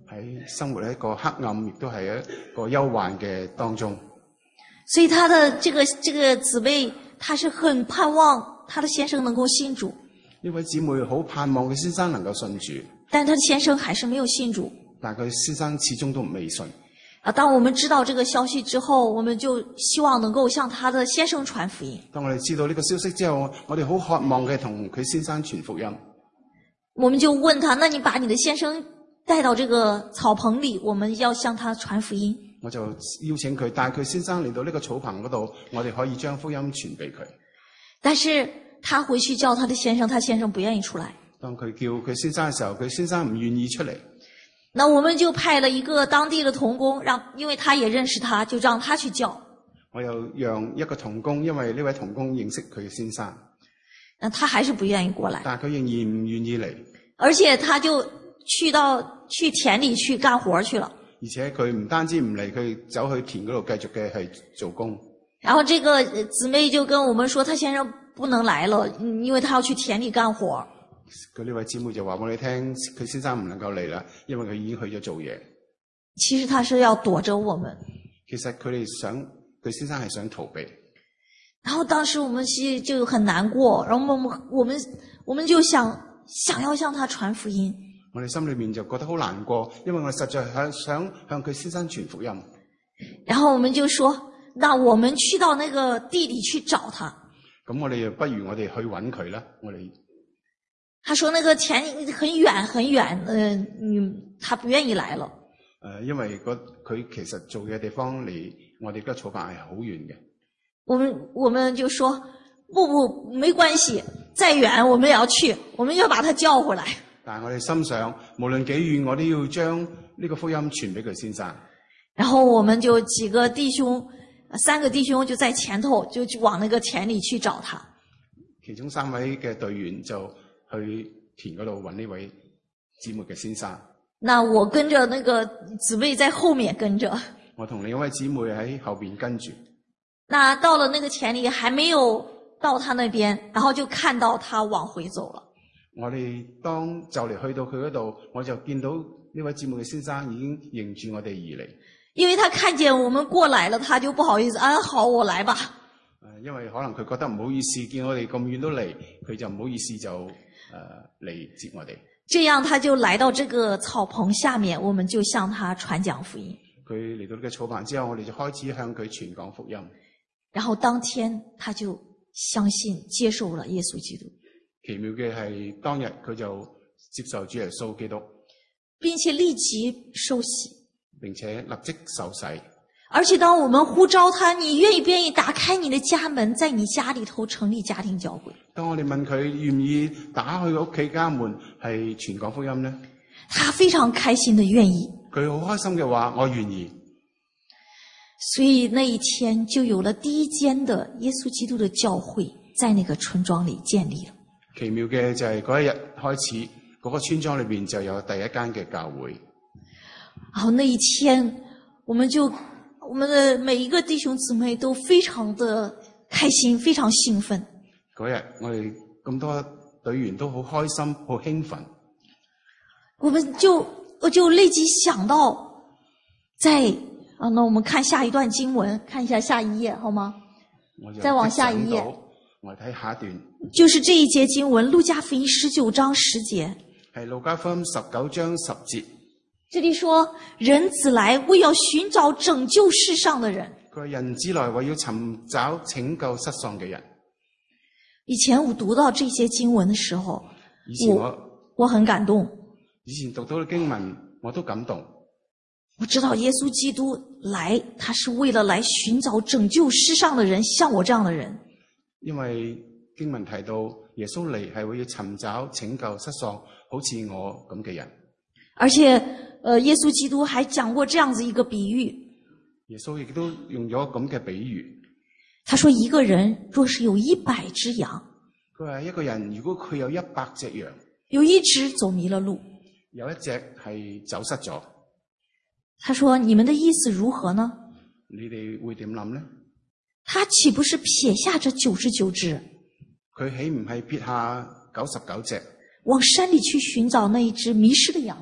喺生活喺一個黑暗，亦都係一個憂患嘅當中。 所以他的這個這個姊妹，他是很盼望他的先生能夠信主。 呢位姊妹好盼望佢先生能夠信主， 但他的先生還是沒有信主。 但佢先生始終都未信。 啊，當我們知道這個消息之後，我們就希望能夠向他的先生傳福音。 當我哋知道呢個消息之後，我哋好渴望嘅同佢先生傳福音。 我們就問他，那你把你的先生帶到這個草棚裏，我們要向他傳福音。 我就邀請佢帶佢先生嚟到呢個草棚嗰度，我哋可以將福音傳俾佢。 但是他回去叫他的先生，他先生不願意出來。 當佢叫佢先生嘅時候，佢先生唔願意出嚟。 那我們就派了一個當地的同工，讓因為他也認識他，就讓他去叫。 我又讓一個同工，因為呢位同工認識佢嘅先生。 那他還是不願意過來。 但係佢仍然唔願意嚟。 而且他就去到去田裏去幹活去了。 而且佢唔單止唔嚟，佢走去田嗰度繼續嘅係做工。 然後這個姊妹就跟我們說，他先生不能來了，因為他要去田裏幹活。 佢呢位姊妹就話俾你聽，佢先生唔能夠嚟啦，因為佢已經去咗做嘢。 其實他是要躲着我們。 其實佢哋想，佢先生係想逃避。 然後當時我們是就很難過，然後我們我們我們就想想要向他傳福音。 我哋心裏面就覺得好難過，因為我哋實在係想向佢先生傳福音。 然後我們就說，那我們去到那個地裏去找他。 咁我哋就不如我哋去揾佢啦，我哋。 他說那個田很遠很遠，嗯、呃，他不願意來了。 誒、呃，因為佢其實做嘅地方離我哋個草棚係好遠嘅。 我們我們就說不不沒關係，再遠我們也要去，我們要把他叫回來。 但係我哋心想，無論幾遠，我都要將呢個福音傳俾佢先生。 然後我們就幾個弟兄，三個弟兄就在前頭，就往那個田裏去找他。 其中三位嘅隊員就去田嗰度揾呢位姊妹嘅先生。 那我跟着那個姊妹在後面跟着。 我同另一位姊妹喺後邊跟住。 那到了那個田裏，還沒有到他那邊，然後就看到他往回走了。 我哋當就嚟去到佢嗰度，我就見到呢位姊妹嘅先生已經迎住我哋而嚟。 因為他看見我們過來了，他就不好意思，啊，好，我來吧。 誒，因為可能佢覺得唔好意思，見我哋咁遠都嚟，佢就唔好意思就誒嚟接我哋。 這樣他就來到這個草棚下面，我們就向他傳講福音。 佢嚟到呢個草棚之後，我哋就開始向佢傳講福音。 然後當天他就相信接受了耶穌基督。 奇妙嘅係當日佢就接受主耶穌基督， 並且立即受洗， 並且立即受洗。 而且當我們呼召他，你願意不願意打開你的家門，在你家裏頭成立家庭教會？ 當我哋問佢願意打開佢屋企家門係傳講福音呢？ 他非常開心的願意。 佢好開心嘅話，我願意。 所以那一天就有了第一間的耶穌基督的教會在那個村莊裏建立了。 奇妙嘅就係嗰一日開始，嗰、那個村莊裏邊就有第一間嘅教會。 然後那一天，我們就我們的每一個弟兄姊妹都非常的開心，非常興奮。 嗰日我哋咁多隊員都好開心，好興奮。 我們就我就立即想到在，在啊，那我們看下一段經文，看一下下一頁好嗎？ 我就再往下一頁。 我睇下一段， 就是這一節經文，路加福音十九章十節。 係路加福音十九章十節。 這裏說，人子來為要尋找拯救世上的人。 佢話人子來為要尋找拯救失喪嘅人。 以前我讀到這些經文的時候， 以前我我，我很感動。 以前讀到嘅經文我都感動。 我知道耶穌基督來，他是為了來尋找拯救世上的人，像我這樣的人。 因為經文提到耶穌嚟係會要尋找拯救失喪好似我咁嘅人。而且，呃，耶穌基督還講過這樣子一個比喻。 耶穌亦都用咗咁嘅比喻。 他說一個人若是有一百隻羊， 佢話一個人如果佢有一百隻羊， 有一隻走迷了路， 有一隻係走失咗。 他說你們的意思如何呢？ 你哋會點諗呢？ 他豈不是撇下這九十九隻？ 佢豈唔係撇下九十九隻， 往山裏去尋找那一隻迷失的羊嗎？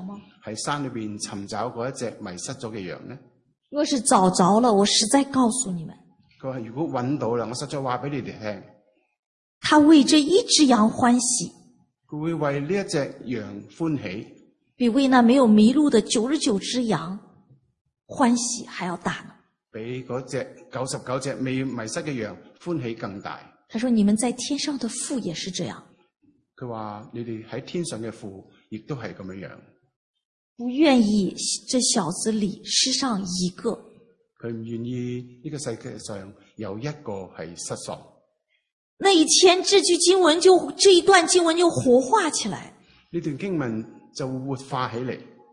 喺山裏邊尋找嗰一隻迷失咗嘅羊呢？ 若是找着了，我實在告訴你們， 佢話如果揾到啦，我實在話俾你哋聽， 他為這一隻羊歡喜， 佢會為呢一隻羊歡喜， 比為那沒有迷路的九十九隻羊歡喜還要大呢。 比嗰隻九十九隻未迷失嘅羊歡喜更大。 他說：你們在天上的父也是這樣。 佢話你哋喺天上嘅父亦都係咁樣樣， 不願意這小子裏失上一個。 佢唔願意呢個世界上有一個係失喪。 那以前這句經文就這一段經文就活化起來， 呢段經文就活化起嚟，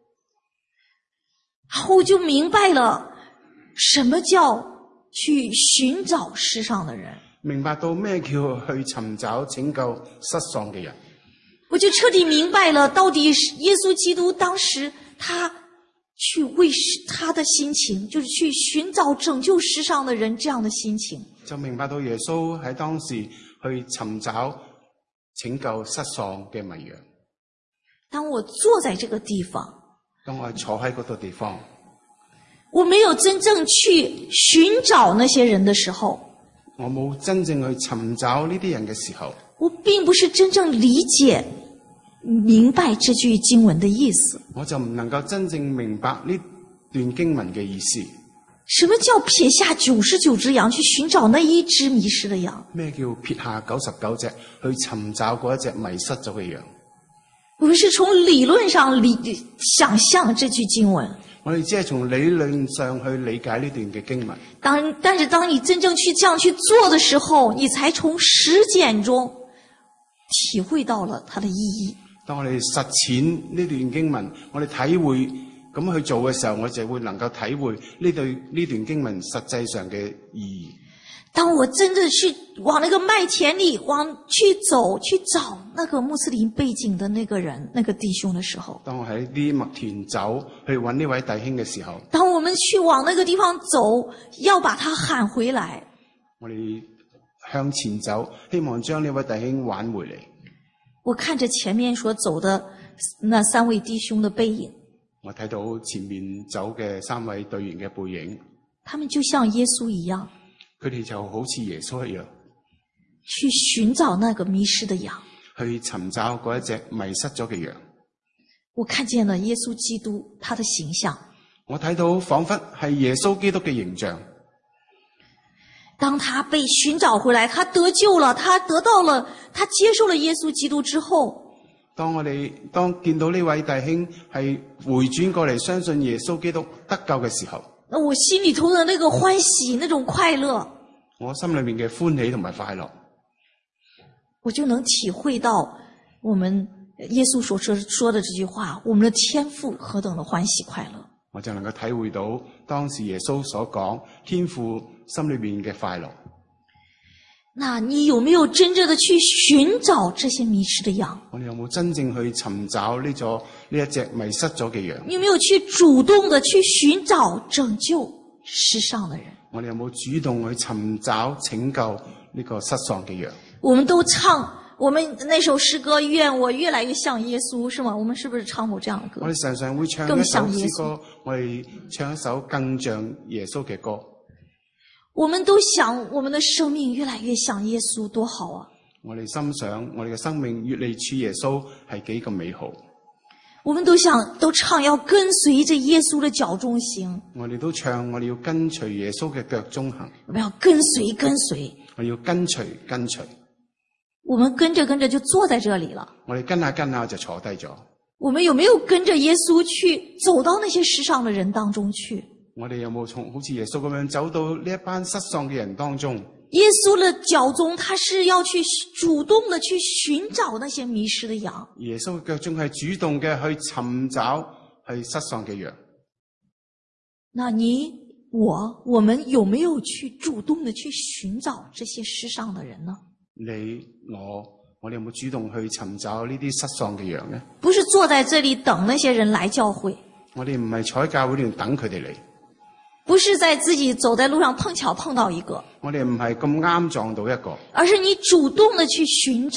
然後就明白了什麼叫去尋找世上的人， 明白到咩叫去尋找拯救失喪嘅人。 我就徹底明白了到底耶穌基督當時他去為他的心情，就是去尋找拯救世上的人這樣的心情， 就明白到耶穌喺當時去尋找拯救失喪嘅迷羊。 當我坐在這個地方， 當我坐喺嗰度地方， 我沒有真正去尋找那些人的時候， 我冇真正去尋找呢啲人嘅時候， 我並不是真正理解明白這句經文的意思。 我就唔能夠真正明白呢段經文嘅意思。 什麼叫撇下九十九隻羊去尋找那一隻迷失的羊？ 咩叫撇下九十九隻去尋找嗰一隻迷失咗嘅羊？ 我們是從理論上理想象這句經文， 我哋只係從理論上去理解呢段嘅經文。 當但是當你真正去這樣去做的時候，你才從實踐中體會到了它的意義。 當我哋實踐呢段經文，我哋體會咁去做嘅時候，我就會能夠體會呢對呢段經文實際上嘅意義。 當我真的去往那個麥田裏往去走去找那個穆斯林背景的那個人那個弟兄的時候， 當我喺啲麥田走去揾呢位弟兄嘅時候， 當我們去往那個地方走要把他喊回來， 我哋向前走，希望將呢位弟兄挽回嚟。 我看着前面所走的那三位弟兄的背影， 我睇到前面走嘅三位隊員嘅背影， 他們就像耶穌一樣， 佢哋就好似耶穌一樣， 去尋找那個迷失的羊， 去尋找嗰一隻迷失咗嘅羊。 我看見了耶穌基督他的形象， 我睇到仿佛係耶穌基督嘅形象。 當他被尋找回來，他得救了，他得到了，他接受了耶穌基督之後， 當我哋當見到呢位弟兄係回轉過嚟相信耶穌基督得救嘅時候， 那我心裏頭的那個歡喜，那種快樂， 我心裏面嘅歡喜同埋快樂， 我就能體會到我們耶穌所說說的這句話，我們的天父何等的歡喜快樂。 我就能夠體會到當時耶穌所講天父心裏面嘅快樂。 那你有沒有真正的去尋找這些迷失的羊？ 我哋有冇真正去尋找呢咗呢一隻迷失咗嘅羊？ 你有沒有去主動的去尋找拯救世上的人？ 我哋有冇主動去尋找拯救呢個失喪嘅羊？ 我們都唱我們那首詩歌，願我越來越像耶穌，是嗎？我們是不是唱過這樣的歌？ 我哋常常會唱一首詩歌，我哋唱一首更像耶穌嘅歌。 我們都想我們的生命越來越像耶穌，多好啊！ 我哋心想我哋嘅生命越嚟似耶穌係幾咁美好。 我們都想都唱要跟隨着耶穌的腳中行。 我哋都唱我哋要跟隨耶穌嘅腳中行。 我們要跟隨跟隨。 我哋要跟隨跟隨。 我們跟着跟着就坐在這裏了。 我哋跟下跟下就坐低咗。 我們有沒有跟着耶穌去走到那些世上的人當中去？ 我哋有冇從好似耶穌咁樣走到呢一班失喪嘅人當中？ 耶穌的腳蹤，他是要去主動的去尋找那些迷失的羊。 耶穌嘅腳蹤係主動嘅去尋找係失喪嘅羊。 那你我我們有沒有去主動的去尋找這些世上的人呢？ 你我我哋有冇主動去尋找呢啲失喪嘅羊呢？ 不是坐在這裏等那些人來教會。 我哋唔係坐喺教會裏面等佢哋嚟。 不是在自己走在路上碰巧碰到一個， 我哋唔係咁啱撞到一個， 而是你主動的去尋找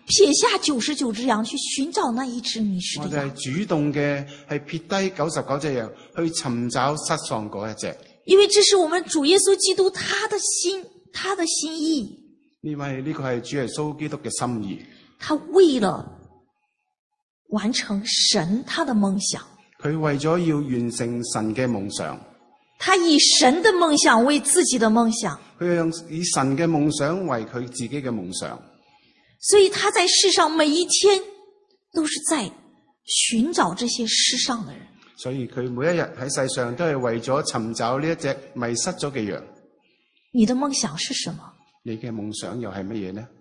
撇下九十九只羊去尋找那一只迷失的羊。 我哋係主動嘅，係撇低九十九隻羊去尋找失喪嗰一隻。 因為這是我們主耶穌基督他的心，他的心意。 因為呢個係主耶穌基督嘅心意。 他為了完成神他的夢想， 佢為咗要完成神嘅夢想， 他以神的夢想為自己的夢想， 佢用以神嘅夢想為佢自己嘅夢想。 所以他在世上每一天都是在尋找這些世上的人。 所以佢每一日喺世上都係為咗尋找呢一隻迷失咗嘅羊。 你的夢想是什麼？ 你嘅夢想又係乜嘢呢？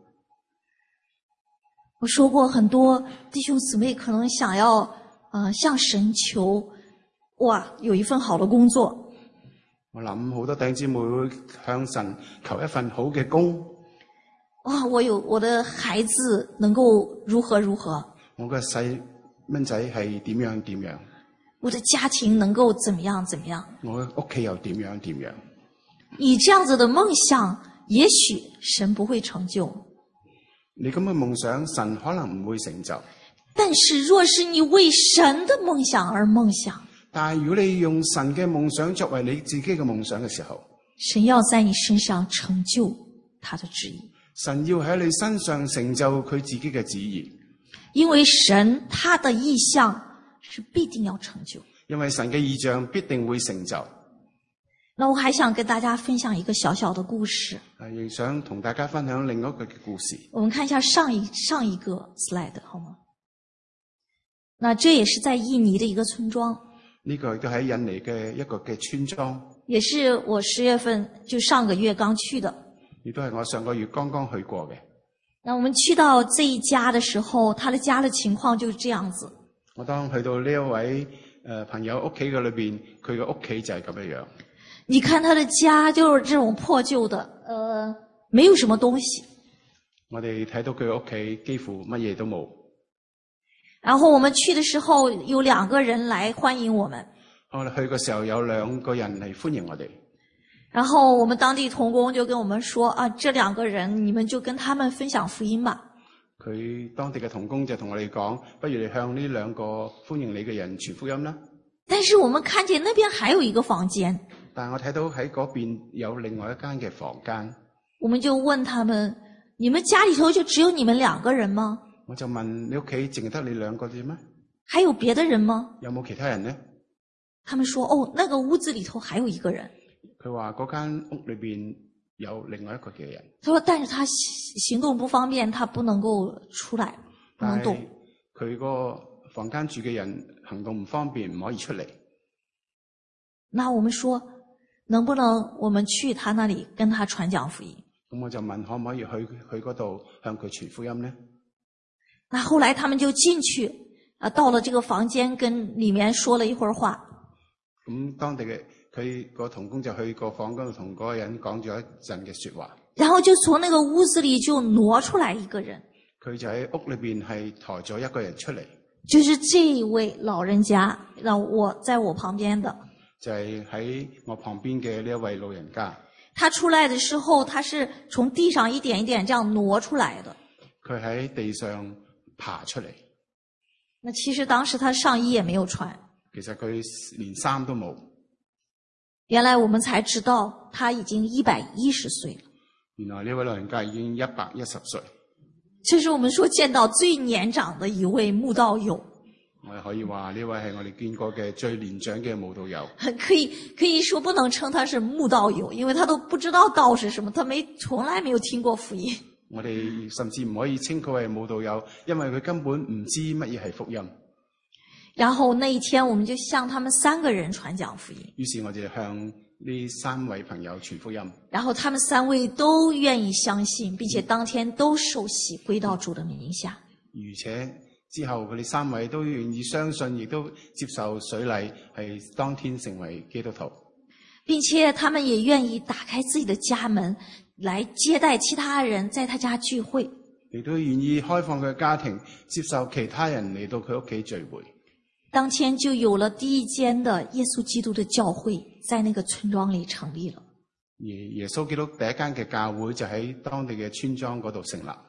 我說過，很多弟兄姊妹可能想要呃向神求，哇，有一份好的工作。 我諗好多弟兄姊妹會向神求一份好嘅工。 哇，我有我的孩子能夠如何如何。 我嘅細蚊仔係點樣點樣。 我的家庭能夠怎麼樣怎麼樣。 我嘅屋企又點樣點樣。 你這樣子的夢想，也許神不會成就。 你咁嘅夢想，神可能唔會成就。 但是若是你為神的夢想而夢想， 但係如果你用神嘅夢想作為你自己嘅夢想嘅時候， 神要在你身上成就他的旨意。 神要喺你身上成就佢自己嘅旨意。 因為神他的意向是必定要成就。 因為神嘅意象必定會成就。 那我還想跟大家分享一個小小的故事。 亦想同大家分享另外一個嘅故事。 我們看一下上一上一個 slide 好嗎？那這也是在印尼的一個村莊。 呢個亦都喺印尼嘅一個嘅村莊。 也是我十月份就上個月剛去的。 亦都係我上個月剛剛去過嘅。 那我們去到這一家的時候，他的家的情況就是這樣子。 我當去到呢一位誒朋友屋企嘅裏邊，佢嘅屋企就係咁樣樣。 你看他的家就是這種破舊的，呃，沒有什麼東西。 我哋睇到佢嘅屋企幾乎乜嘢都冇。 然後我們去的時候，有兩個人來歡迎我們。 我哋去嘅時候有兩個人嚟歡迎我哋。 然後我們當地同工就跟我們說啊，這兩個人你們就跟他們分享福音吧。 佢當地嘅同工就同我哋講，不如你向呢兩個歡迎你嘅人傳福音啦。 但是我們看見那邊還有一個房間。 但係我睇到喺嗰邊有另外一間嘅房間。 我們就問他們，你們家裏頭就只有你們兩個人嗎？ 我就問，你屋企淨係得你兩個啫咩？ 還有別的人嗎？ 有冇其他人呢？ 他們說，哦，那個屋子裏頭還有一個人。 佢話嗰間屋裏邊有另外一個嘅人。 他說，但是他行動不方便，他不能夠出來，不能動。 佢個房間住嘅人行動唔方便，唔可以出嚟。 那我們說，能不能我們去他那裏跟他傳講福音？ 咁我就問，可唔可以去去嗰度向佢傳福音呢？ 那後來他們就進去，啊，到了這個房間，跟裏面說了一會兒話。 咁當地嘅佢個同工就去個房嗰度同嗰個人講咗一陣嘅說話。 然後就從那個屋子裏就挪出來一個人。 佢就喺屋裏邊係抬咗一個人出嚟。 就是這一位老人家，讓我在我旁邊的。 就係喺我旁邊嘅呢一位老人家。 他出來的時候，他是從地上一點一點這樣挪出來的。 佢喺地上爬出嚟。 那其實當時他上衣也沒有穿。 其實佢連衫都冇。 原來我們才知道他已經一百一十歲了。 原來呢位老人家已經一百一十歲。 這是我們說見到最年長的一位慕道友。 我哋可以話呢位係我哋見過嘅最年長嘅慕道友。 可以可以說不能稱他是慕道友，因為他都不知道道是什麼，他沒從來沒有聽過福音。 我哋甚至唔可以稱佢為慕道友，因為佢根本唔知乜嘢係福音。 然後那一天，我們就向他們三個人傳講福音。 於是我哋向呢三位朋友傳福音。 然後他們三位都願意相信，並且當天都受洗歸到主的名下。 而且之後佢哋三位都願意相信，亦都接受水禮，係當天成為基督徒。 並且他們也願意打開自己的家門，來接待其他人在他家聚會。 亦都願意開放佢嘅家庭，接受其他人嚟到佢屋企聚會。 當天就有了第一間的耶穌基督的教會，在那個村莊裏成立了。 而耶穌基督第一間嘅教會就喺當地嘅村莊嗰度成立。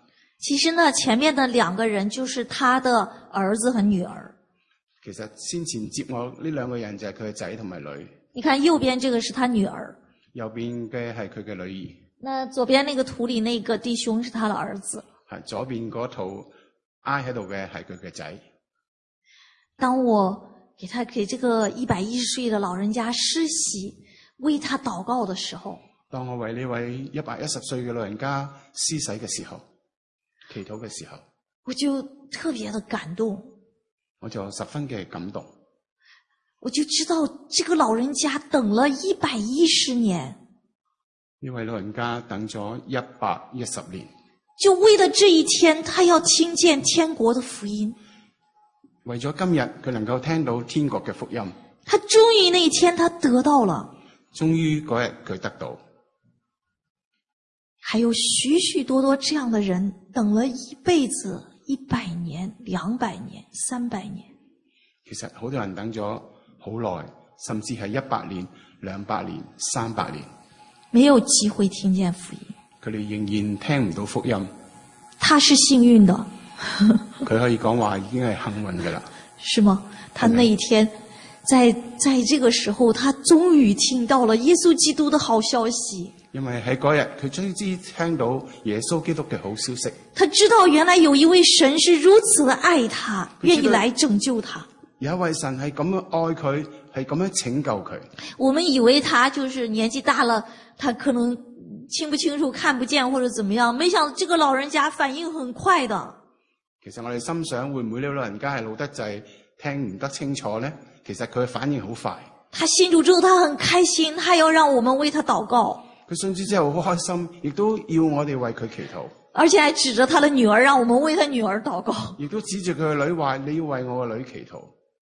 其實呢，前面的兩個人就是他的兒子和女兒。 其實先前接我呢兩個人就係佢嘅仔同埋女。 你看右邊這個是他女兒， 右邊嘅係佢嘅女兒。 那左邊那個圖裏那個弟兄是他的兒子。 係左邊嗰圖挨喺度嘅係佢嘅仔。 當我給他給這個一百一十歲的老人家施洗，為他禱告的時候， 當我為呢位一百一十歲嘅老人家施洗嘅時候，祈禱嘅時候， 我就特別的感動， 我就十分嘅感動。 我就知道這個老人家等了一百一十年， 呢位老人家等咗一百一十年， 就為了這一天，他要聽見天國的福音。 為咗今日佢能夠聽到天國嘅福音， 他終於那一天他得到了， 終於嗰日佢得到。 還有許許多多這樣的人等了一輩子，一百年、兩百年、三百年。 其實好多人等咗好耐，甚至係一百年、兩百年、三百年， 沒有機會聽見福音。 佢哋仍然聽唔到福音。 他是幸運的。 佢可以講話已經係幸運㗎啦。 是嗎？他那一天在在這個時候，他終於聽到了耶穌基督的好消息。 因為喺嗰日佢終於聽到耶穌基督嘅好消息。 他知道原來有一位神是如此的愛他，願意來拯救他。 有一位神係咁樣愛佢，係咁樣拯救佢。 我們以為他就是年紀大了，他可能聽不清楚、看不見或者怎麼樣，沒想到這個老人家反應很快的。 其實我哋心想，會唔會呢個老人家係老得滯，聽唔得清楚呢？其實佢嘅反應好快。 他信主之後，他很開心，他要讓我們為他禱告。 佢信主之後好開心，亦都要我哋為佢祈禱。 而且還指着他的女兒，讓我們為他女兒禱告。 亦都指住佢嘅女話：你要為我嘅女祈禱。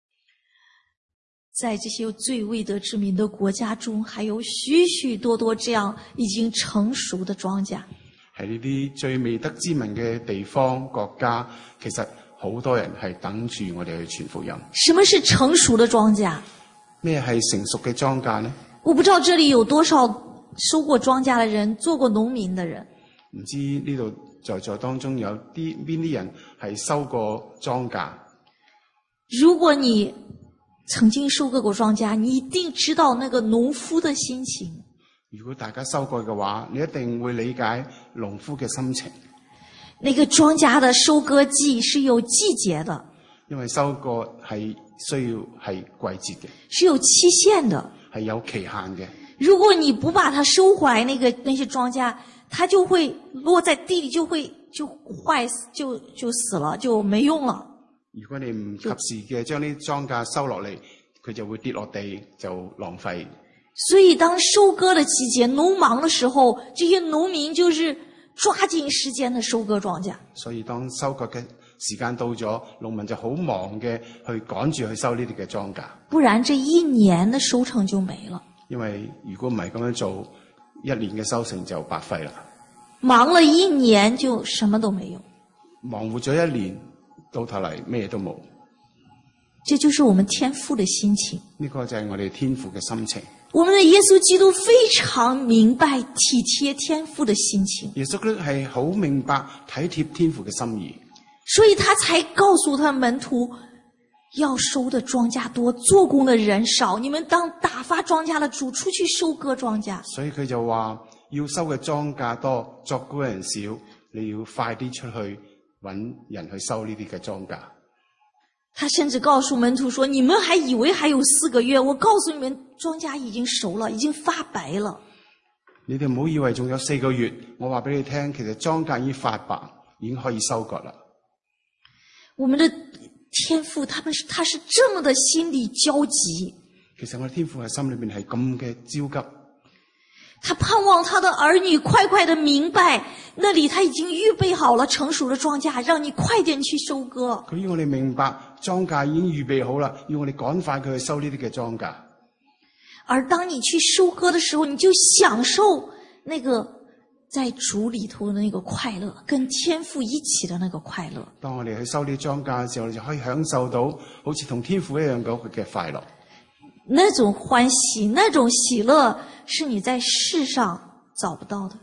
在這些最未得之民的國家中，還有許許多多這樣已經成熟的莊稼。 喺呢啲最未得之民嘅地方國家，其實好多人係等住我哋去傳福音。 什麼是成熟的莊稼？ 咩係成熟嘅莊稼呢？ 我不知道這裏有多少收過莊稼的人，做過農民的人。 唔知呢度在座當中有啲邊啲人係收過莊稼？ 如果你曾經收割過莊稼，你一定知道那個農夫的心情。 如果大家收割嘅話，你一定會理解農夫嘅心情。 那個莊稼的收割季是有季節的， 因為收割係需要係季節嘅， 是有期限的， 係有期限嘅。如果你不把它收回來，那個那些莊稼，它就會落在地裏，就會就壞死，就就死了，就沒用了。 如果你唔及時嘅將啲莊稼收落嚟，佢就會跌落地，就浪費。 所以當收割的季節，農忙的時候，這些農民就是抓緊時間的收割莊稼。 所以當收割嘅時間到咗，農民就好忙嘅去趕住去收呢啲嘅莊稼。 不然這一年的收成就沒了。 因為如果唔係咁樣做，一年嘅收成就白費啦。 忙了一年就什麼都沒有。 忙活咗一年，到頭嚟咩都冇。 這就是我們天父的心情。 呢個就係我哋天父嘅心情。 我們的耶穌基督非常明白體貼天父的心情。 耶穌基督係好明白體貼天父嘅心意， 所以他才告訴他門徒，要收的莊稼多，做工的人少，你們當打發莊稼的主出去收割莊稼。 所以佢就話要收嘅莊稼多，作工人少，你要快啲出去揾人去收呢啲嘅莊稼。 他甚至告訴門徒說，你們還以為還有四個月，我告訴你們莊稼已經熟了，已經發白了。 你哋唔好以為仲有四個月，我話俾你聽，其實莊稼已經發白，已經可以收割啦。 我們的天父，他們是他是這麼的心裏焦急。 其實我哋天父喺心裏面係咁嘅焦急。 他盼望他的兒女快快的明白，那裏他已經預備好了成熟的莊稼，讓你快點去收割。 佢要我哋明白，莊稼已經預備好啦，要我哋趕快佢去收呢啲嘅莊稼。 而當你去收割的時候，你就享受那個在主裏頭的那個快樂，跟天父一起的那個快樂。 當我哋去收呢啲莊稼嘅時候，你就可以享受到好似同天父一樣嗰個嘅快樂。 那種歡喜，那種喜樂，是你在世上找不到的。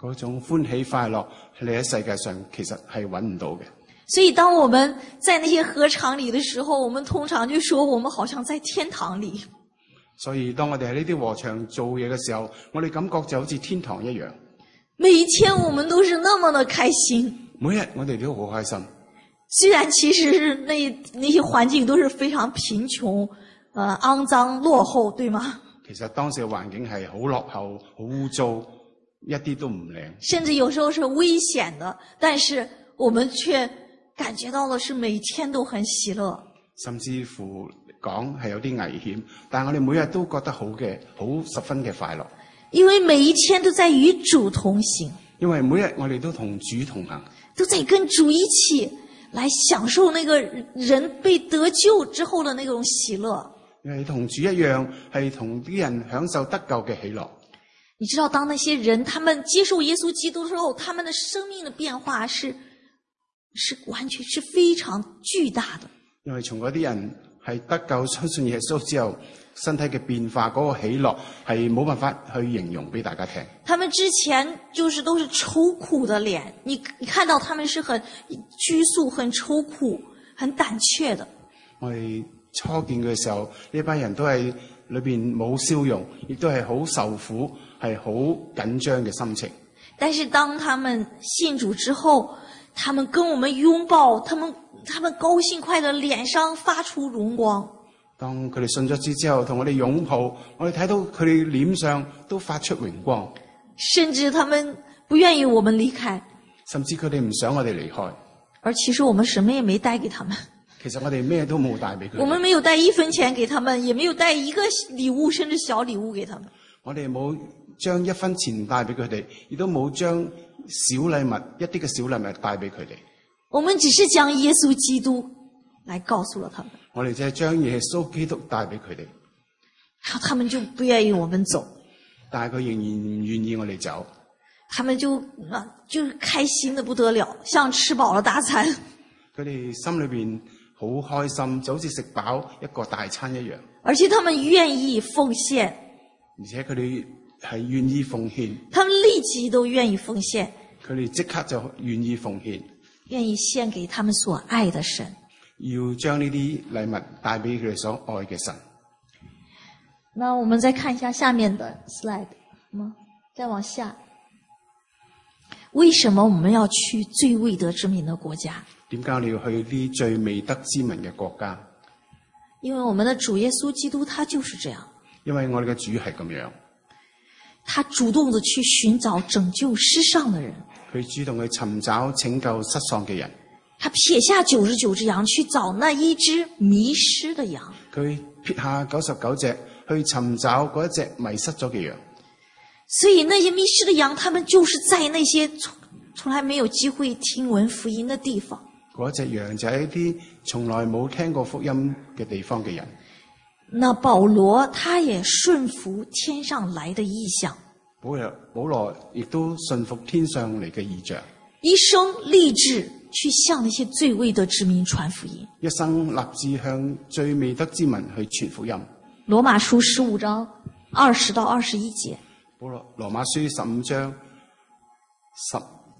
嗰種歡喜快樂，你喺世界上其實係揾唔到嘅。 所以當我們在那些禾場裏的時候，我們通常就說我們好像在天堂裏。 所以當我哋喺呢啲禾場做嘢嘅時候，我哋感覺就好似天堂一樣。 每一天我們都是那麼的開心， 每日我哋都好開心。 雖然其實是那那些環境都是非常貧窮、呃骯髒、落後，對嗎？ 其實當時嘅環境係好落後、好污糟，一啲都唔靚。 甚至有時候是危險的，但是我們卻感覺到的是每天都很喜樂。 甚至乎講係有啲危險，但係我哋每日都覺得好嘅，好十分嘅快樂。 因為每一天都在與主同行。 因為每日我哋都同主同行， 都在跟主一起來享受那個人被得救之後的那種喜樂。 因為同主一樣，係同啲人享受得救嘅喜樂。 你知道，當那些人他們接受耶穌基督之後，他們的生命的變化是是完全是非常巨大的。 因為從嗰啲人係得救相信耶穌之後，身體嘅變化嗰、那個喜樂係冇辦法去形容俾大家聽。 他們之前就是都是愁苦的臉，你你看到他們是很拘束、很愁苦、很膽怯的。 我哋初見嘅時候，呢班人都係裏邊冇笑容，亦都係好受苦，係好緊張嘅心情。 但是當他們信主之後，他們跟我們擁抱，他們他們高興快的臉上發出榮光。 當佢哋信咗主之後，同我哋擁抱，我哋睇到佢哋臉上都發出榮光。 甚至他們不願意我們離開， 甚至佢哋唔想我哋離開。 而其實我們什麼也沒帶給他們。 其實我哋咩都冇帶俾佢哋。 我們沒有帶一分錢給他們，也沒有帶一個禮物，甚至小禮物給他們。 我哋冇將一分錢帶俾佢哋，亦都冇將小禮物一啲嘅小禮物帶俾佢哋。 我們只是將耶穌基督來告訴了他們。 我哋就係將耶穌基督帶俾佢哋， 然後他們就不願意我們走， 但係佢仍然唔願意我哋走。 他們就啊，就是開心得不得了，像吃飽了大餐。 佢哋心裏邊好開心，就好似食飽一個大餐一樣。 而且他們願意奉獻， 而且佢哋係願意奉獻。 他們立即都願意奉獻。 佢哋即刻就願意奉獻， 願意獻給他們所愛的神。 要將呢啲禮物帶俾佢哋所愛嘅神。 那我們再看一下下面的 slide， 嗎？再往下。為什麼我們要去最未得之民的國家？ 點解你要去啲最未得之民嘅國家？ 因為我們的主耶穌基督他就是這樣。 因為我哋嘅主係咁樣， 他主動地去尋找拯救失喪的人。 佢主動去尋找拯救失喪嘅人。 他撇下九十九隻羊去找那一隻迷失的羊。 佢撇下九十九隻去尋找嗰一隻迷失咗嘅羊。 所以那些迷失的羊，他們就是在那些從從來沒有機會聽聞福音的地方。 嗰隻羊就係一啲從來冇聽過福音嘅地方嘅人。 那保羅他也順服天上來的異象。 保羅保羅亦都順服天上嚟嘅異象。 一生立志去向那些最未得之民傳福音。 一生立志向最未得之民去傳福音。 羅馬書十五章二十到二十一節。 保羅羅馬書十五章十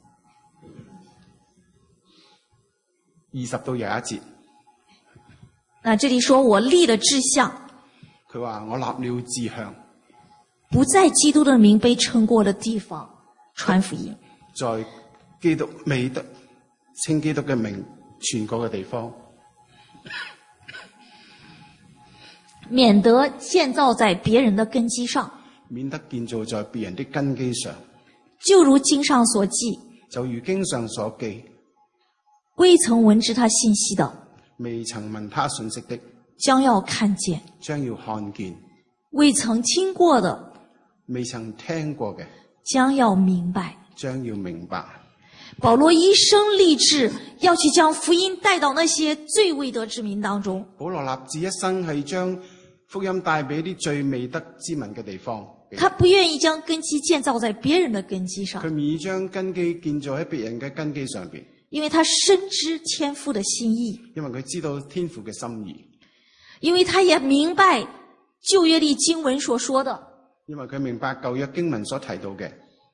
二十到廿一節。 那這裏說我立了志向， 佢話我立了志向， 不在基督的名被稱過的地方傳福音。 在基督未得稱基督嘅名傳過嘅地方， 免得建造在別人的根基上， 免得建造在別人的根基上。 就如經上所記， 就如經上所記， 未曾聞知他信息的， 未曾聞他信息的， 將要看見； 將要看見； 未曾聽過的， 未曾聽過嘅， 將要明白。 將要明白。 保羅一生立志要去將福音帶到那些最未得之民當中。 保羅立志一生係將福音帶俾啲最未得之民嘅地方。 他不願意將根基建造在別人的根基上。 佢唔願意將根基建造喺別人嘅根基上邊。 因為他深知天父的心意。 因為佢知道天父嘅心意。 因為他也明白舊約裏經文所說的。 因為佢明白舊約經文所提到嘅。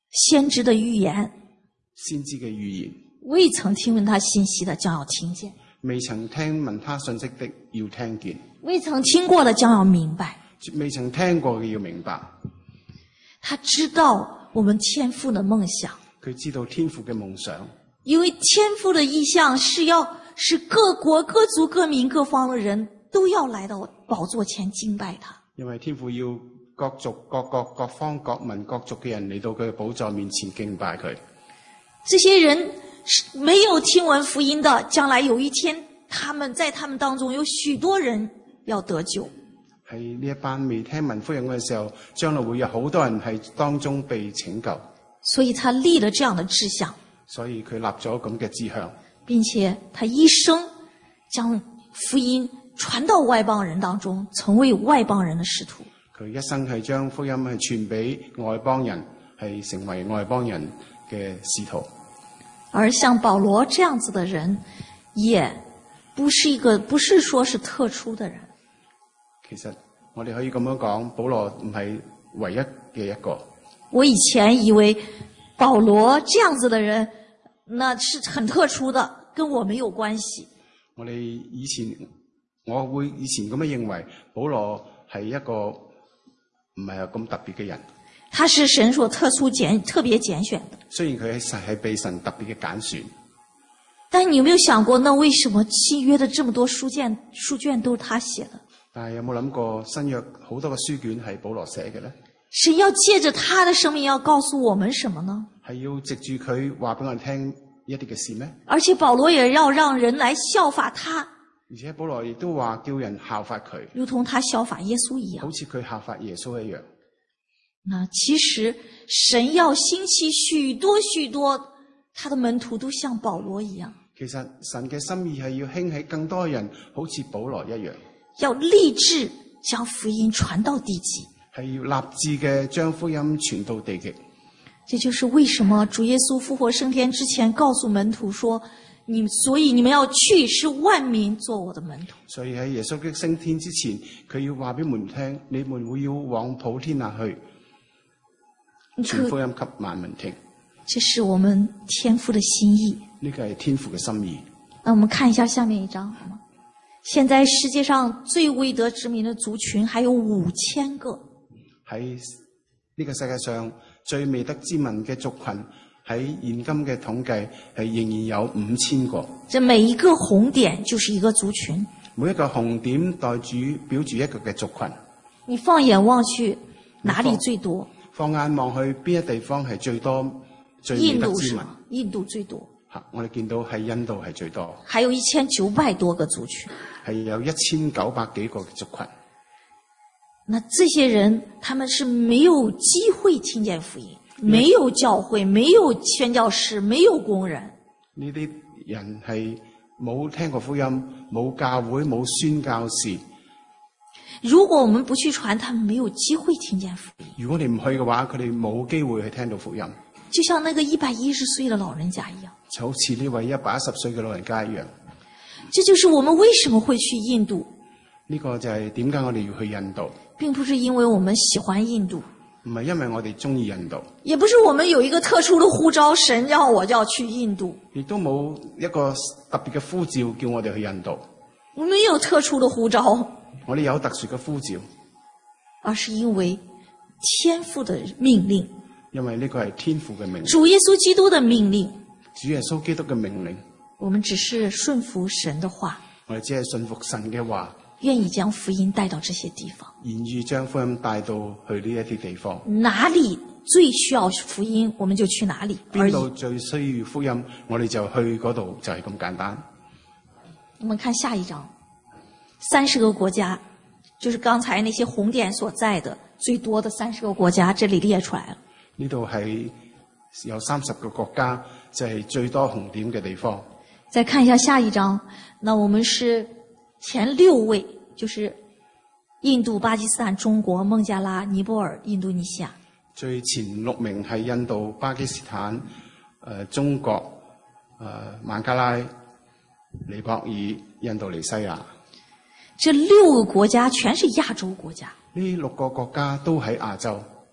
先知的預言， 先知嘅預言， 未曾聽聞他信息的將要聽見， 未曾聽聞他信息的要聽見， 未曾聽過的將要明白， 未曾聽過嘅要明白。 他知道我們天父的夢想， 佢知道天父嘅夢想， 因為天父的意向是要使各國各族各民各方的人都要來到寶座前敬拜他。 因為天父要各族各國各方各民各族嘅人嚟到佢嘅寶座面前敬拜佢。 這些人是沒有聽聞福音的，將來有一天他們在他們當中有許多人要得救。 喺呢一班未聽聞福音嘅時候，將來會有好多人喺當中被拯救。 所以他立了這樣的志向， 所以佢立咗咁嘅志向， 並且他一生將福音傳到外邦人當中，成為外邦人的使徒。 佢一生係將福音係傳俾外邦人，係成為外邦人嘅使徒。 而像保羅這樣子的人，也不是一個，不是說是特殊的人。 其實我哋可以咁樣講，保羅唔係唯一嘅一個。 我以前以為保羅這樣子的人，那是很特殊的，跟我沒有關係。 我哋以前我會以前咁樣認為，保羅係一個唔係咁特別嘅人。 他是神所特殊揀特別揀選的。 雖然佢係神係被神特別嘅揀選， 但你有沒有想過，那為什麼新約的這麼多書卷書卷都是他寫的？ 但係有冇諗過新約好多個書卷係保羅寫嘅咧？ 神要借着他的生命要告訴我們什麼呢？ 係要藉住佢話俾我哋聽一啲嘅事咩？ 而且保羅也要讓人來效法他， 而且保羅亦都話叫人效法佢， 如同他效法耶穌一樣。 好似佢效法耶穌一樣。 那其實神要興起許多許多他的門徒都像保羅一樣。 其實神嘅心意係要興起更多人好似保羅一樣， 要立志將福音傳到地極， 係要立志嘅將福音傳到地極。 這就是為什麼主耶穌復活升天之前告訴門徒說，你所以你們要去，使萬民做我的門徒。 所以喺耶穌嘅升天之前，佢要話俾門聽，你們會要往普天下去，傳福音給萬民聽。 這是我們天父的心意。 呢個係天父嘅心意。 那我們看一下下面一章好嗎？現在世界上最未得之民的族群還有五千個。 喺呢個世界上最未得之民嘅族群，喺現今嘅統計係仍然有五千個。 這每一個紅點就是一個族群。 每一個紅點代住表住一個嘅族群。 你放眼望去，哪裡最多？ 放眼望去，邊一地方係最多最未得之民？ 印度最多。 吓，我哋見到喺印度係最多。 還有一千九百多個族群。 係有一千九百幾個嘅族群。 那這些人，他們是沒有機會聽見福音，沒有教會，沒有宣教士，沒有工人。 呢啲人係冇聽過福音，冇教會，冇宣教士。 如果我們不去傳，他們沒有機會聽見福音。 如果你唔去嘅話，佢哋冇機會去聽到福音。 就像那個一百一十歲的老人家一樣， 就好似呢位一百一十歲嘅老人家一樣。 這就是我們為什麼會去印度。 呢個就係點解我哋要去印度， 並不是因為我們喜歡印度， 唔係因為我哋中意印度， 也不是我們有一個特殊的呼召，神讓我要去印度， 亦都冇一個特別嘅呼召叫我哋去印度。 我們沒有特殊的呼召， 我哋有特殊嘅呼召， 而是因為天父的命令， 因為呢個係天父嘅命令， 主耶穌基督的命令， 主耶穌基督嘅命令。 我們只是順服神的話， 我哋只係信服神嘅話， 願意將福音帶到這些地方， 願意將福音帶到去呢一啲地方。 哪裡最需要福音，我們就去哪裡。 邊度最需要福音，我哋就去嗰度，就係咁簡單。 我們看下一章，三十個國家，就是剛才那些紅點所在的最多的三十個國家，這裡列出來了。 呢度係有三十個國家，就係最多紅點嘅地方。 再看一下下一章，那我們是前六位，就是印度、巴基斯坦、中國、孟加拉、尼泊爾、印度尼西亞。 最前六名係印度、巴基斯坦、誒、呃、中國、誒、呃、孟加拉、尼泊爾、印度尼西亞。 這六個國家全是亞洲國家。 呢六個國家都喺亞洲。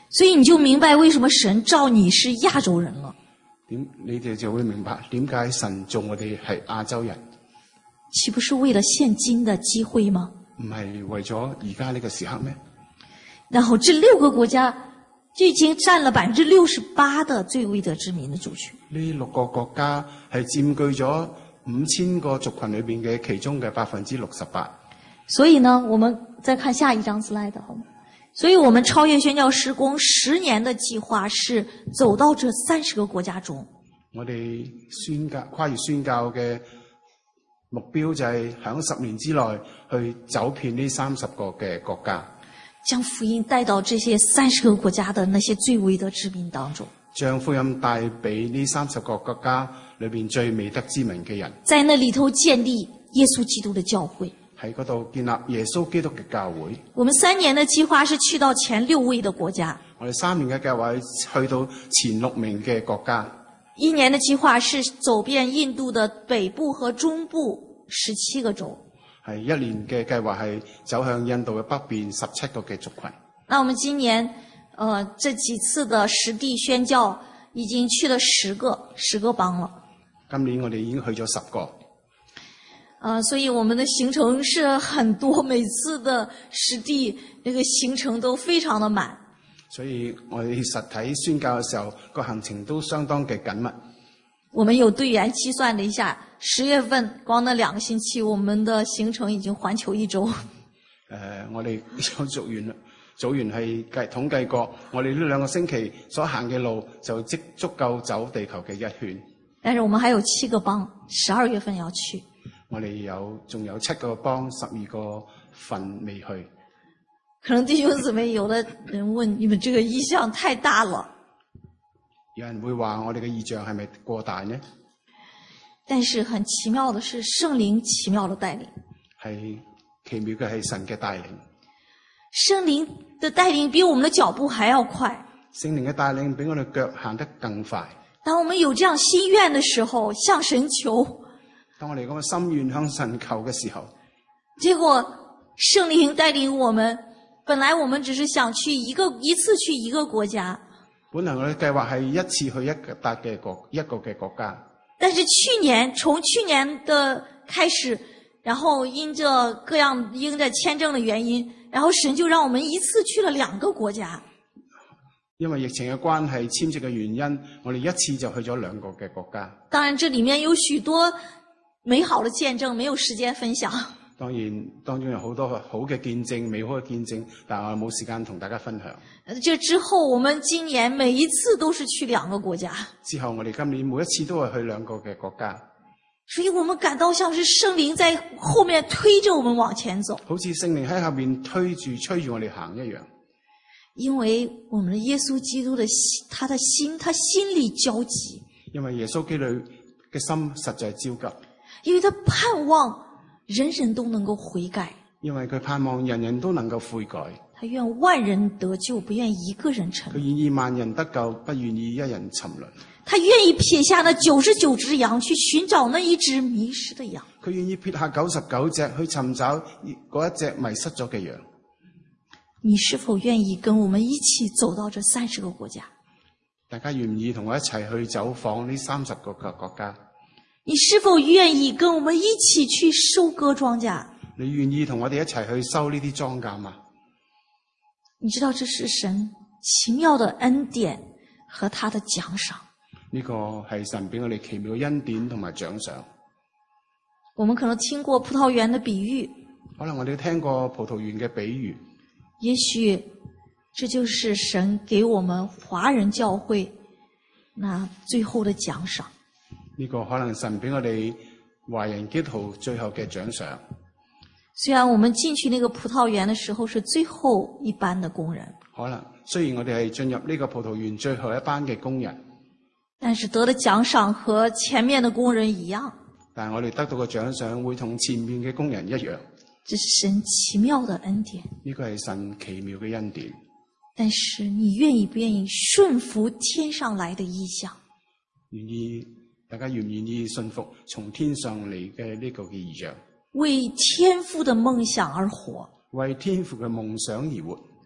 所以你就明白為什麼神召你是亞洲人了。 點你哋就會明白點解神做我哋係亞洲人， 豈不是為了現今的機會嗎？ 唔係為咗而家呢個時刻咩？ 然後這六個國家就已經佔了百分之六十八的最未得之民的族群。 呢六個國家係佔據咗五千個族群裏邊嘅其中嘅百分之六十八。 所以呢，我們再看下一張 slide 好嗎？所以我們超越宣教事工十年的計劃是走到這三十個國家中。 我哋宣教跨越宣教嘅目標就係喺十年之內去走遍呢三十個嘅國家， 將福音帶到這些三十個國家的那些最未得之民當中， 將福音帶俾呢三十個國家裏邊最未得之民嘅人， 在那裏頭建立耶穌基督的教會。 喺嗰度建立耶穌基督嘅教會。 我們三年的計劃是去到前六位的國家。 我哋三年嘅計劃去到前六名嘅國家。 一年的計劃是走遍印度的北部和中部十七個州。 係一年嘅計劃係走向印度嘅北邊十七個嘅族群。 那我們今年，呃，這幾次的實地宣教已經去了十個十個邦了。 今年我哋已經去咗十個。 呃，所以我們的行程是很多，每次的實地那個行程都非常的滿。 所以我哋實體宣教嘅時候，個行程都相當嘅緊密。 我們有隊員計算了一下，十月份光那兩個星期，我們的行程已經環球一周。誒、 呃，我哋有組員組員係計統計過，我哋呢兩個星期所行嘅路就即足夠走地球嘅一圈。 但是我們還有七個邦，十二月份要去。 我哋有仲有七個邦，十二個份未去。 可能弟兄姊妹有的人問：你們這個意向太大了。 有人會話我哋嘅意象係咪過大呢？ 但是很奇妙的是聖靈奇妙的帶領。 係奇妙嘅係神嘅帶領。 聖靈的帶領比我們的腳步還要快。 聖靈嘅帶領比我哋腳行得更快。 當我們有這樣心願的時候，向神求。 當我哋咁嘅心願向神求嘅時候， 結果聖靈帶領我們，本來我們只是想去一個一次去一個國家， 本來我哋計劃係一次去一個笪嘅國一個嘅國家， 但是去年從去年的開始，然後因着各樣因着簽證的原因，然後神就讓我們一次去了兩個國家。 因為疫情嘅關係、簽證嘅原因，我哋一次就去咗兩個嘅國家。 當然，這裏面有許多美好的見證，沒有時間分享。 當然，當中有好多好嘅見證、美好嘅見證，但係我冇時間同大家分享。 這之後，我們今年每一次都是去兩個國家。 之後，我哋今年每一次都係去兩個嘅國家。 所以我們感到像是聖靈在後面推着我們往前走， 好似聖靈喺後面推住、催住我哋行一樣。 因為我們的耶穌基督的心，他的心，他心裏焦急。 因為耶穌基督嘅心實在焦急。 因為他盼望人人都能夠悔改。 因為佢盼望人人都能夠悔改。 他願萬人得救，不願一個人沉淪。 佢願意萬人得救，不願意一人沉淪。 他願意撇下那九十九隻羊，去尋找那一隻迷失的羊。 佢願意撇下九十九隻，去尋找嗰一隻迷失咗嘅羊。 你是否願意跟我們一起走到這三十個國家？ 大家願唔願意同我一齊去走訪呢三十個嘅國家？ 你是否願意跟我們一起去收割莊稼？ 你願意同我哋一齊去收呢啲莊稼嗎？ 你知道這是神奇妙的恩典和他的獎賞。 呢個係神俾我哋奇妙嘅恩典同埋獎賞。 我們可能聽過葡萄園的比喻， 可能我哋都聽過葡萄園嘅比喻。 也許這就是神給我們華人教會那最後的獎賞。 呢個可能神俾我哋華人基督徒最後嘅獎賞。 雖然我們進去那個葡萄園的時候是最後一班的工人， 可能雖然我哋係進入呢個葡萄園最後一班嘅工人， 但是得的獎賞和前面的工人一樣。 但係我哋得到嘅獎賞會同前面嘅工人一樣。 這是神奇妙的恩典。 呢個係神奇妙嘅恩典。 但是你願意不願意順服天上來的意象？ 願意，大家願唔願意順服從天上嚟嘅呢個嘅異象？ 為天父的夢想而活。 為天父嘅夢想而活。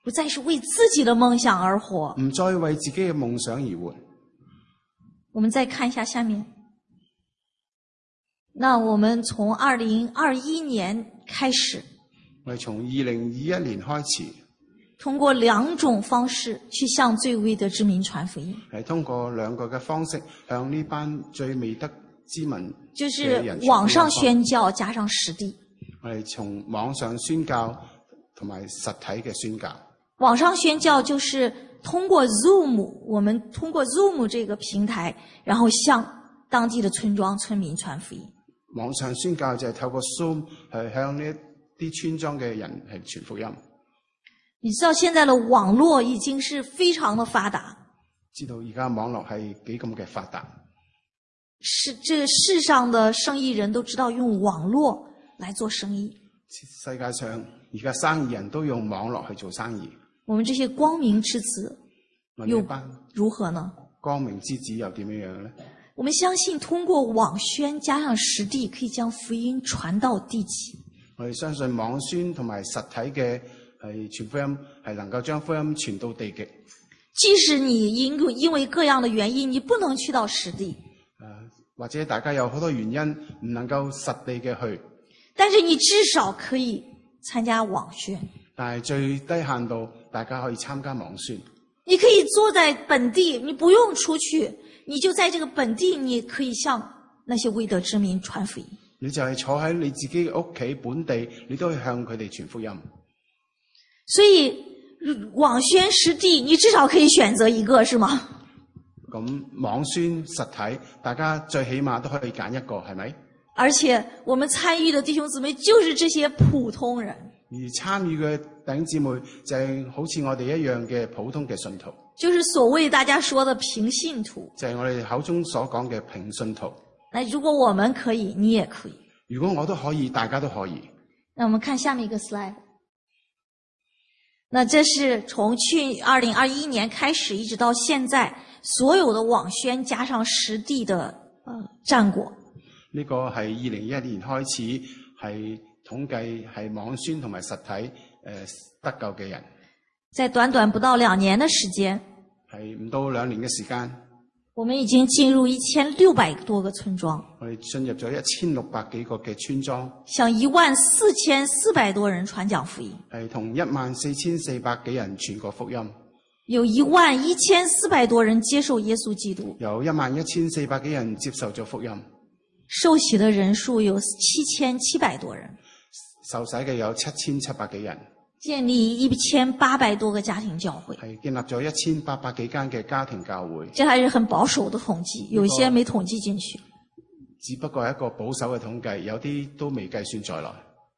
不再是为自己的梦想而活， 唔再為自己嘅夢想而活。 我們再看一下下面。那我們從二零二一年開始， 我哋從二零二一年開始， 通過兩種方式去向最未得之民傳福音。 係通過兩個嘅方式向呢班最未得之民， 就是網上宣教加上實地。 我哋從網上宣教同埋實體嘅宣教。 網上宣教就是通過 Zoom， 我們通過 Zoom 這個平台，然後向當地的村莊村民傳福音。 網上宣教就係透過 Zoom 去向呢啲村莊嘅人係傳福音。 你知道現在的網絡已經是非常的發達， 知道而家網絡係幾咁嘅發達。 是這個世上的生意人都知道用網絡來做生意。 世界上而家生意人都用網絡去做生意。 我們這些光明之子又如何呢？ 光明之子又點樣樣呢？ 我們相信通過網宣加上實地，可以將福音傳到地極。 我哋相信網宣同埋實體嘅係傳福音，係能夠將福音傳到地極。 即使你因因為各樣的原因，你不能去到實地， 誒，或者大家有好多原因唔能夠實地嘅去， 但是你至少可以參加網宣。 但係最低限度，大家可以參加網宣。 你可以坐在本地，你不用出去，你就在這個本地，你可以向那些未得之民傳福音。 你就係坐喺你自己屋企本地，你都可以向佢哋傳福音。 所以網宣實地，你至少可以選擇一個，是嗎？ 咁網宣實體，大家最起碼都可以揀一個，係咪？ 而且我們參與的弟兄姊妹就是這些普通人。 而參與嘅弟兄姊妹就係好似我哋一樣嘅普通嘅信徒， 就是所謂大家說的平信徒， 就係我哋口中所講嘅平信徒。 那如果我們可以，你也可以。 如果我都可以，大家都可以。 那我們看下面一個 slide。那這是從去二零二一年開始一直到現在，所有的網宣加上實地的呃戰果。 呢個係二零一一年開始係。統計係網宣同埋實體誒、呃、得救嘅人， 在短短不到兩年的時間， 係唔到兩年嘅時間， 我們已經進入一千六百多個村莊， 我哋進入咗一千六百幾個嘅村莊， 向一萬四千四百多人傳講福音， 係同一萬四千四百幾人傳過福音， 有一萬一千四百多人接受耶穌基督， 有一萬一千四百幾人接受咗福音， 受洗的人數有七千七百多人。 受洗嘅有七千七百幾人， 建立一千八百多個家庭教會， 係建立咗一千八百幾間嘅家庭教會。 這還是很保守的統計，有一些沒統計進去。 只不過係一個保守嘅統計，有啲都未計算在內。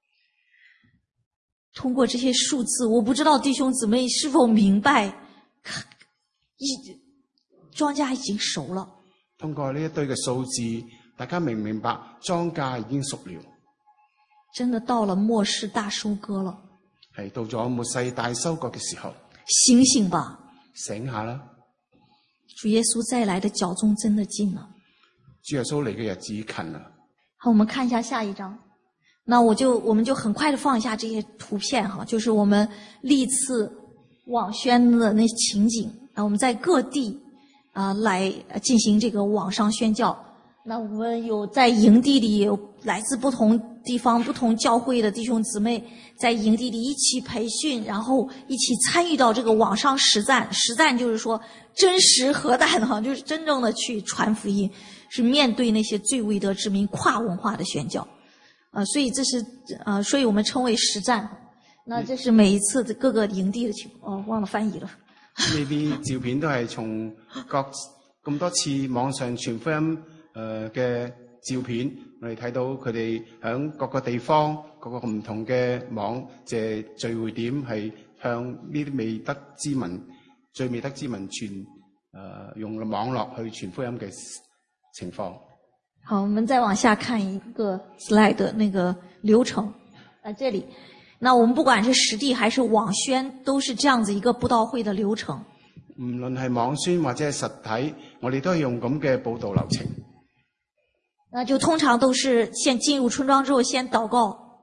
通過這些數字，我不知道弟兄姊妹是否明白，一莊稼已經熟了。 通過呢一堆嘅數字，大家明唔明白莊稼已經熟了？ 真的到了末世大收割了， 係到咗末世大收割嘅時候， 醒醒吧， 醒下啦！ 主耶穌再來的腳蹤真的近了， 主耶穌嚟嘅日子近啦。 好，我們看一下下一章。那我就我們就很快的放一下這些圖片哈，就是我們歷次網宣的那情景啊，我們在各地啊來進行這個網上宣教。那我們有在營地裏有來自不同地方、不同教會的弟兄姊妹，在營地裏一起培訓，然後一起參與到這個網上實戰。實戰就是說真實核彈哈，就是真正的去傳福音，是面對那些最未得之民跨文化的宣教。啊、呃，所以這是呃，所以我們稱為實戰。那這是每一次的各個營地的情況。哦，忘了翻譯了。 呢啲照片都係從各咁多次網上傳福音。誒嘅照片，我哋睇到佢哋響各個地方、各個唔同嘅網嘅聚會點，係向呢啲未得之民、最未得之民傳誒、呃、用網絡去傳福音嘅情況。 好，我們再往下看一個 slide 的那個流程。啊，這裡，那我們不管是實地還是網宣，都是這樣子一個佈道會的流程。 無論係網宣或者係實體，我哋都係用咁嘅佈道流程。那就通常都是先進入村莊之後先禱告， 我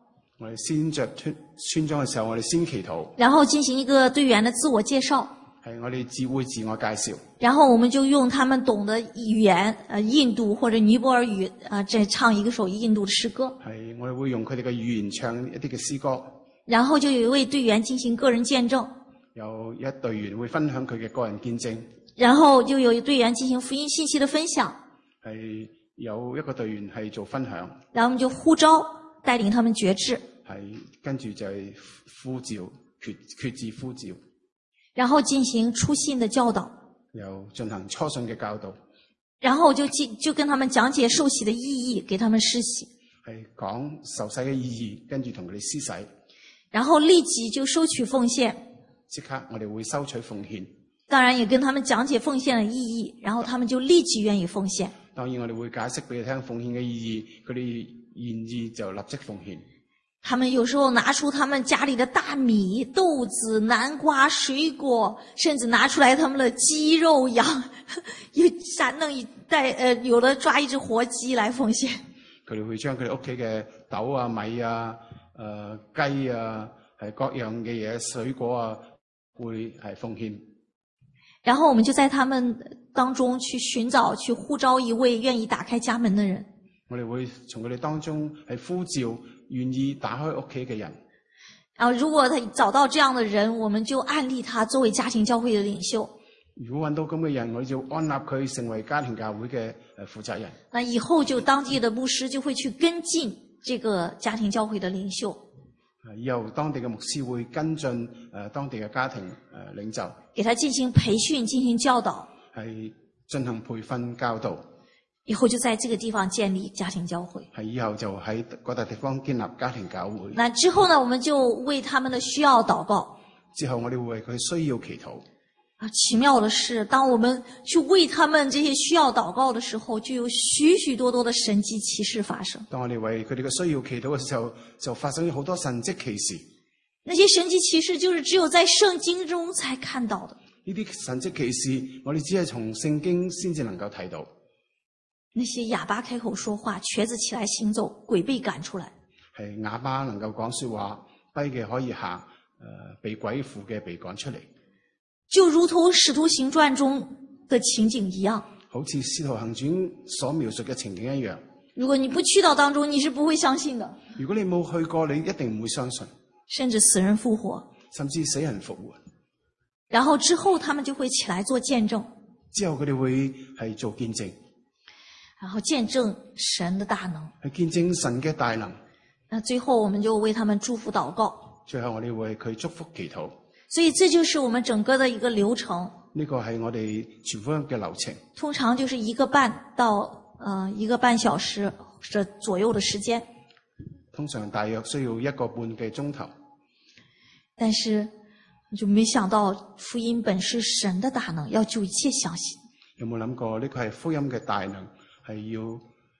我哋先着村村莊嘅時候，我哋先祈禱。 然後進行一個隊員的自我介紹。 係我哋自會自我介紹。 然後我們就用他們懂的語言，呃，印度或者尼泊爾語，啊、呃，再唱一個首印度的詩歌。 係我哋會用佢哋嘅語言唱一啲嘅詩歌。 然後就有一位隊員進行個人見證。 有一隊員會分享佢嘅個人見證。 然後就有一隊員進行福音信息的分享。 係有一個隊員係做分享。 然後我們就呼召帶領他們決志。 係跟住就係呼召決決志呼召。 然後進行初信的教導。 又進行初信嘅教導。 然後就就就跟他們講解受洗的意義，給他們施洗。 係講受洗嘅意義，跟住同佢哋施洗。 然後立即就收取奉獻。 即刻我哋會收取奉獻。 當然也跟他們講解奉獻的意義，然後他們就立即願意奉獻。 當然我哋會解釋俾佢聽奉獻嘅意義，佢哋願意就立即奉獻。 他們有時候拿出他們家裏的大米、豆子、南瓜、水果，甚至拿出來他們的雞肉、羊，又山弄一袋，呃，有的抓一隻活雞來奉獻。 佢哋會將佢哋屋企嘅豆啊、米啊、誒、呃、雞啊，係各樣嘅嘢、水果啊，會係奉獻。 然後我們就在他們當中去尋找、去呼召一位願意打開家門的人。 我哋會從佢哋當中係呼召願意打開屋企嘅人。 然後如果他找到這樣的人，我們就按立他作為家庭教會的領袖。 如果揾到咁嘅人，我哋就安立佢成為家庭教會嘅誒負責人。 那以後就當地的牧師就會去跟進這個家庭教會的領袖。 以後當地嘅牧師會跟進誒當地嘅家庭誒領袖， 給他進行培訓、進行教導， 係進行培訓教導。 以後就在這個地方建立家庭教會。 係以後就喺嗰笪地方建立家庭教會。 那之後呢，我們就為他們的需要禱告。 之後我哋會為佢需要祈禱。 啊，奇妙的是，當我們去為他們這些需要禱告的時候，就有許許多多的神蹟奇事發生。 當我哋為佢哋嘅需要祈禱嘅時候，就發生咗好多神蹟奇事。 那些神蹟奇事就是只有在聖經中才看到的。 呢啲神蹟奇事，我哋只係從聖經先至能夠睇到。 那些啞巴開口說話，瘸子起來行走，鬼被趕出來。 係啞巴能夠講說話，跛嘅可以行，誒、呃、被鬼附嘅被趕出嚟。 就如同《使徒行傳》中的情景一樣， 好似《使徒行傳》所描述嘅情景一樣。 如果你不去到當中，你是不會相信的。 如果你冇去過，你一定唔會相信。 甚至死人復活， 甚至死人復活。 然後之後，他們就會起來做見證。 之後佢哋會係做見證， 然後見證神的大能， 係見證神嘅大能。 那最後，我們就為他們祝福禱告。 最後，我哋為佢祝福祈禱。 所以這就是我們整個的一個流程。 呢個係我哋傳福音嘅流程。 通常就是一個半到呃一個半小時的左右的時間。 通常大約需要一個半嘅鐘頭。 但是就沒想到福音本是神的大能，要救一切相信。 有冇諗過呢個係福音嘅大能，係要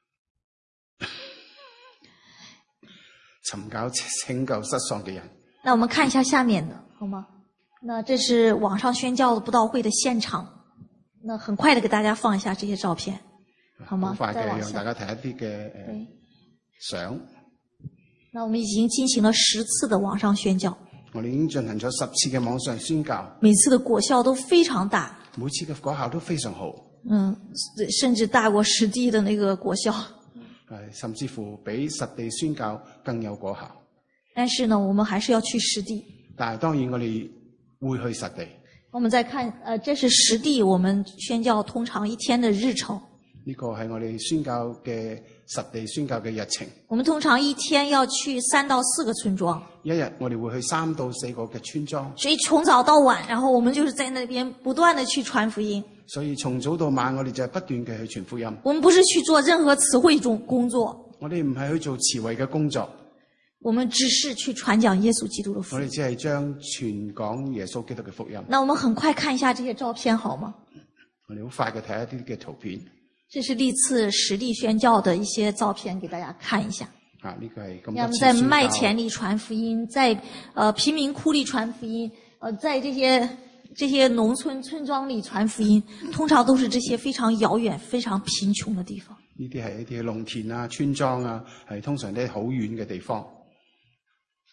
尋找拯救失喪嘅人？ 那我們看一下下面的，好嗎？那這是網上宣教的布道會的現場，那很快的給大家放一下這些照片，好嗎？ 好快嘅讓大家睇一啲嘅誒相。 那我們已經進行了十次的網上宣教， 我哋已經進行咗十次嘅網上宣教， 每次的果效都非常大， 每次嘅果效都非常好， 嗯，甚至大過實地的那個果效， 係甚至乎比實地宣教更有果效。 但是呢，我們還是要去實地。 但係當然我哋會去實地。 我們再看，呃，這是實地我們宣教通常一天的日程。 呢個係我哋宣教嘅實地宣教嘅日程。 我們通常一天要去三到四個村莊。 一日我哋會去三到四個嘅村莊。 所以從早到晚，然後我們就是在那邊不斷地去傳福音。 所以從早到晚，我哋就係不斷嘅去傳福音。 我們不是去做任何詞彙中工作。 我哋唔係去做詞彙嘅工作。 我們只是去傳講耶穌基督的福音。 我哋只係將傳講耶穌基督嘅福音。 那我們很快看一下這些照片，好嗎？ 我哋好快嘅睇一啲嘅圖片。 這是歷次實地宣教的一些照片，給大家看一下。 啊，呢個係咁多次宣教。 我們在麥田裏傳福音，在呃貧民窟裏傳福音，呃，在這些這些農村村莊裏傳福音，通常都是這些非常遙遠、非常貧窮的地方。 呢啲係一啲農田啊、村莊啊，係通常都係好遠嘅地方。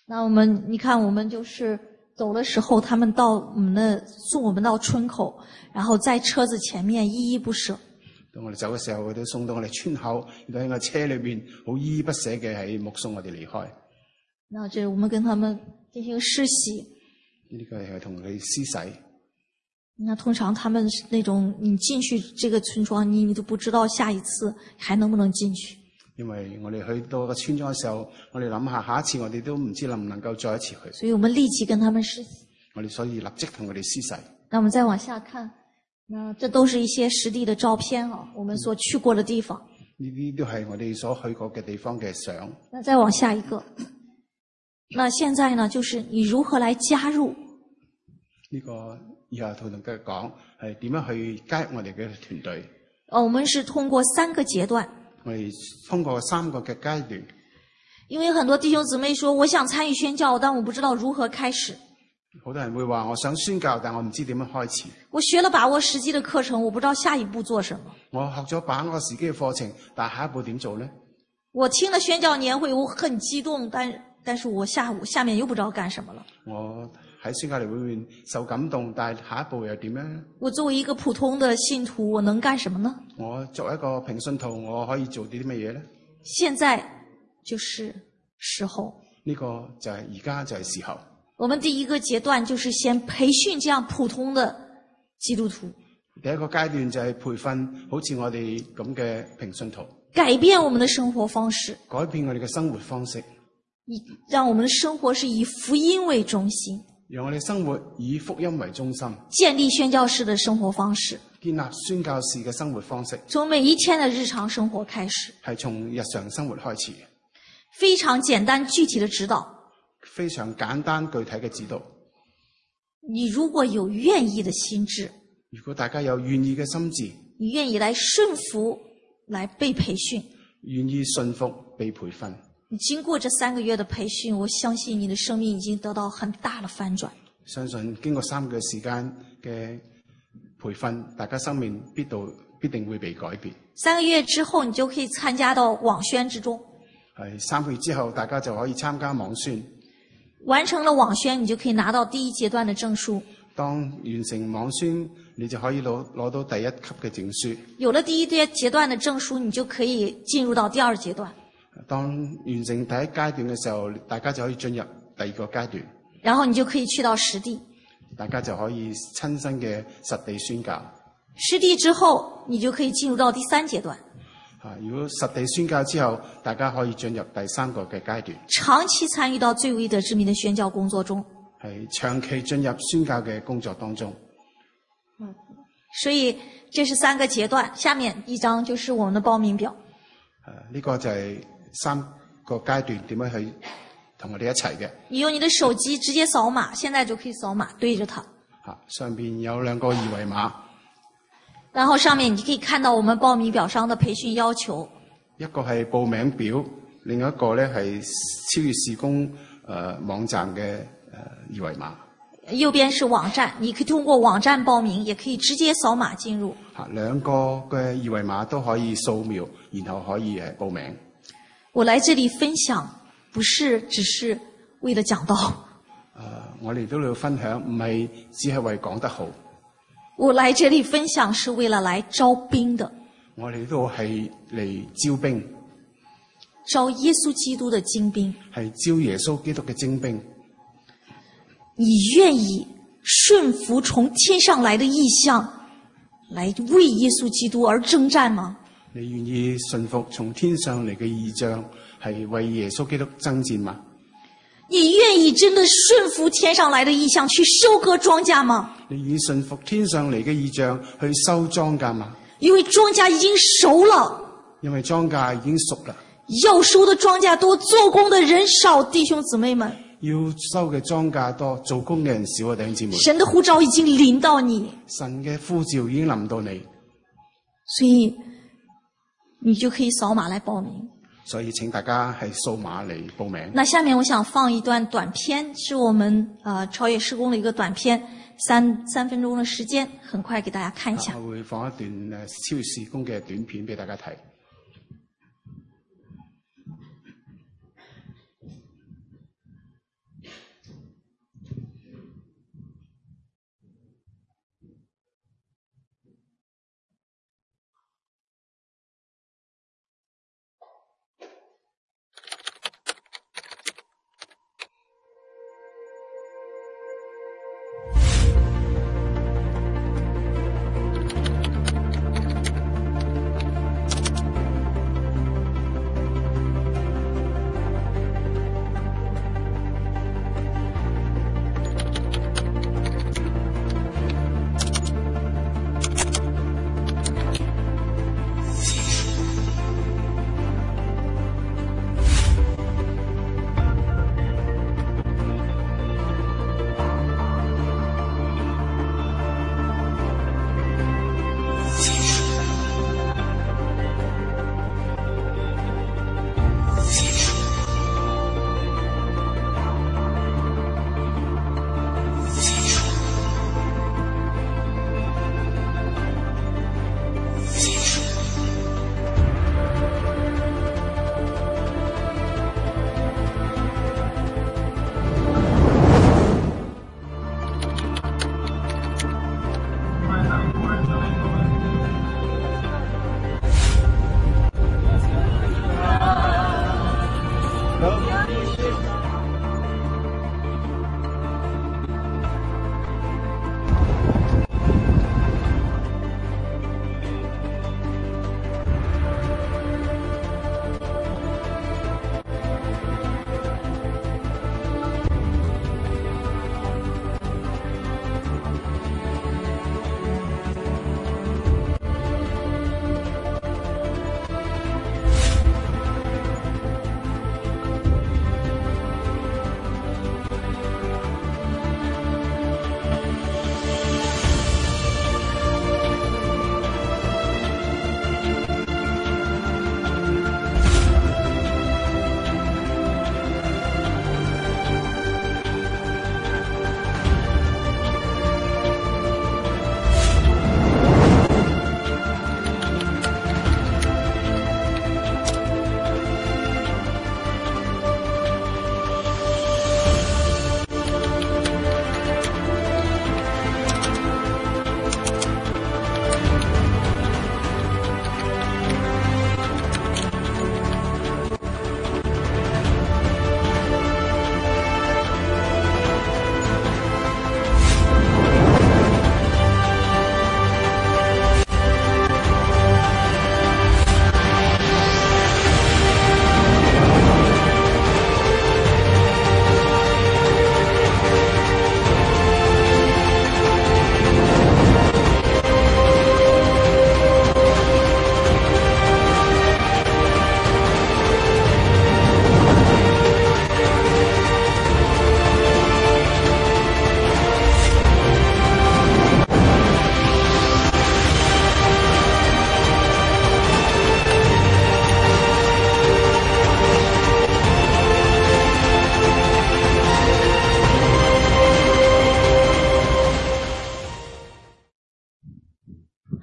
那我们，你看，我们就是走的時候，他們到我們的送我們到村口，然後在車子前面依依不捨。 當我哋走嘅時候，佢都送到我哋村口，亦都喺個車裏邊好依依不捨嘅喺目送我哋離開。 那這我們跟他們進行施洗。 呢個係同佢施洗。 那通常他們那種，你進去這個村莊，你你都不知道下一次還能不能進去。 因為我哋去到個村莊嘅時候，我哋諗下下一次我哋都唔知能唔能夠再一次去。 所以我們立即跟他們施洗。 我哋所以立即同佢哋施洗。 那我們再往下看，那這都是一些實地的照片啊，我們所去過的地方。 呢啲都係我哋所去過嘅地方嘅相。 那再往下一個，那現在呢，就是你如何來加入？ 呢個以後同大家講係點樣去加入我哋嘅團隊。 哦，我們是通過三個階段。 我哋通過三個嘅階段。 因為很多弟兄姊妹說，我想參與宣教，但我不知道如何開始。 好多人會話，我想宣教，但我唔知點樣開始。 我學了把握時機的課程，我不知道下一步做什麼。 我學咗把握時機嘅課程，但下一步點做呢？ 我聽了宣教年會，我很激動，但但是我下午下面又不知道幹什麼了。 我喺宣教年會裏面受感動，但係下一步又點呢？ 我作為一個普通的信徒，我能幹什麼呢？ 我作為一個平信徒，我可以做啲啲乜嘢呢？ 現在就是時候。 呢個就係而家就係時候。 我們第一個階段就是先培訓這樣普通的基督徒。 第一個階段就係培訓好似我哋咁嘅平信徒， 改變我們的生活方式， 改變我哋嘅生活方式， 以讓我們的生活是以福音為中心， 讓我哋生活以福音為中心， 建立宣教士的生活方式， 建立宣教士嘅生活方式， 從每一天的日常生活開始， 係從日常生活開始嘅， 非常簡單具體的指導， 非常簡單具體嘅指導。 你如果有願意的心志， 如果大家有願意嘅心志， 你願意來順服，來被培訓， 願意順服被培訓， 你經過這三個月的培訓，我相信你的生命已經得到很大的翻轉。 相信經過三個月時間嘅培訓，大家生命必到必定會被改變。 三個月之後，你就可以參加到網宣之中。 係三個月之後，大家就可以參加網宣。 完成了網宣，你就可以拿到第一階段的證書。 當完成網宣，你就可以攞攞到第一級嘅證書。 有了第一階段的證書，你就可以進入到第二階段。 當完成第一階段嘅時候，大家就可以進入第二個階段。 然後你就可以去到實地， 大家就可以親身嘅實地宣教。 實地之後，你就可以進入到第三階段。 啊！如果實地宣教之後，大家可以進入第三個嘅階段， 長期參與到最為德之名的宣教工作中， 係長期進入宣教嘅工作當中。 嗯，所以這是三個階段，下面一張就是我們的報名表。 誒、啊，呢、這個就係三個階段點樣去同我哋一齊嘅。 你用你的手機直接掃碼，現在就可以掃碼對着它。 啊，上邊有兩個二維碼。 然後上面你可以看到我們報名表上的培訓要求。 一個係報名表，另一個咧係超越事工誒、呃、網站嘅誒、呃、二維碼。 右邊是網站，你可以通過網站報名，也可以直接掃碼進入。 嚇，兩個嘅二維碼都可以掃描，然後可以誒報名。 我來這裡分享，不是只是為了講道。誒、 呃，我哋都嚟分享，唔係只係為講得好。 我來這裡分享是為了來招兵的。 我哋都係嚟招兵， 招耶穌基督的精兵， 係招耶穌基督嘅精兵。 你願意順服從天上來的異象，來為耶穌基督而征戰嗎？ 你願意順服從天上嚟嘅異象，係為耶穌基督爭戰嗎？ 你願意真的順服天上來的異象去收割莊稼嗎？ 你願意順服天上嚟嘅異象去收莊稼嗎？ 因為莊稼已經熟了， 因為莊稼已經熟了， 要收的莊稼多，做工的人少，弟兄姊妹們。 要收嘅莊稼多，做工嘅人少啊，弟兄姊妹。 神的呼召已經臨到你， 神嘅呼召已經臨到你， 所以你就可以掃碼來報名。 所以請大家係掃碼嚟報名。 那下面我想放一段短片，是我們呃超越事工的一個短片，三三分鐘的時間，很快給大家看一下。 我會放一段誒超越事工嘅短片俾大家睇。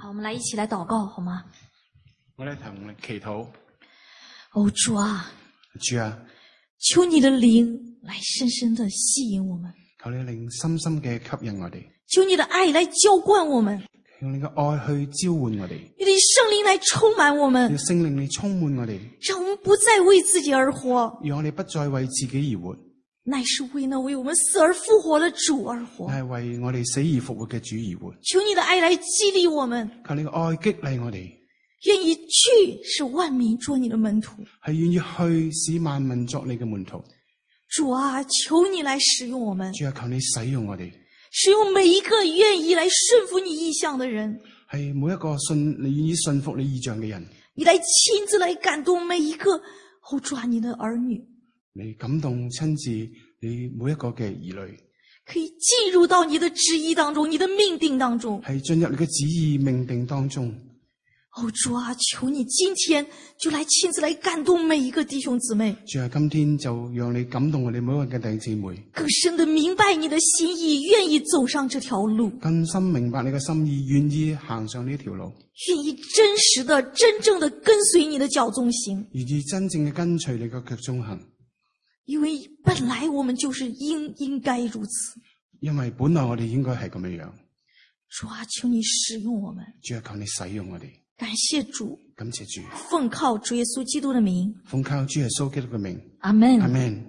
好，我们来一起来祷告，好吗？ 我哋同祈禱。 哦，主啊， 主啊， 求你的靈來深深地吸引我們， 求你靈深深嘅吸引我哋， 求你的愛來澆灌我們， 用你嘅愛去召喚我哋， 你的聖靈來充滿我們， 用聖靈嚟充滿我哋， 讓我們不再為自己而活， 讓我哋不再為自己而活， 乃是為那為我們死而復活的主而活， 係為我哋死而復活嘅主而活。 求你的愛來激勵我們， 求你嘅愛激勵我哋， 願意去使萬民做你的門徒， 係願意去使萬民作你嘅門徒。 主啊，求你來使用我們， 主啊，求你使用我哋， 使用每一個願意來順服你意向的人， 係每一個信你願意信服你意象嘅人， 你來親自來感動每一個哦，主啊，你的兒女， 你感動親自你每一個嘅兒女， 可以進入到你的旨意當中，你的命定當中， 係進入你嘅旨意命定當中。 哦，主啊，求你今天就來親自來感動每一個弟兄姊妹。 主啊，今天就讓你感動我哋每一位嘅弟兄姊妹， 更深地明白你的心意，願意走上這條路， 更深明白你嘅心意，願意行上呢條路， 願意真實的、真正的跟隨你的腳蹤行， 願意真正嘅跟隨你嘅腳蹤行。 因為本來我們就是應應該如此。 因為本來我哋應該係咁樣樣。 主啊，求你使用我們。 主啊，求你使用我哋。 感謝主， 感謝主， 奉靠主耶穌基督的名， 奉靠主耶穌基督嘅名， 阿門， 阿門。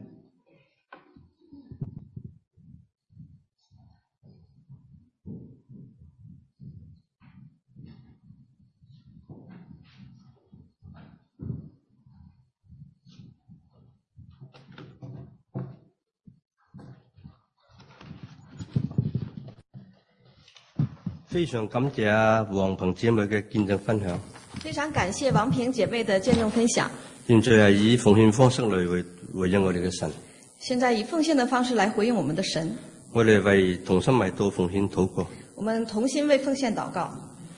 非常感謝啊黃鵬姐妹嘅見證分享。 非常感謝王平姐妹的見證分享。 現在係以奉獻方式嚟回回應我哋嘅神。 現在以奉獻的方式來回應我們的神。 我哋為同心為道奉獻禱告。 我們同心為奉獻禱告。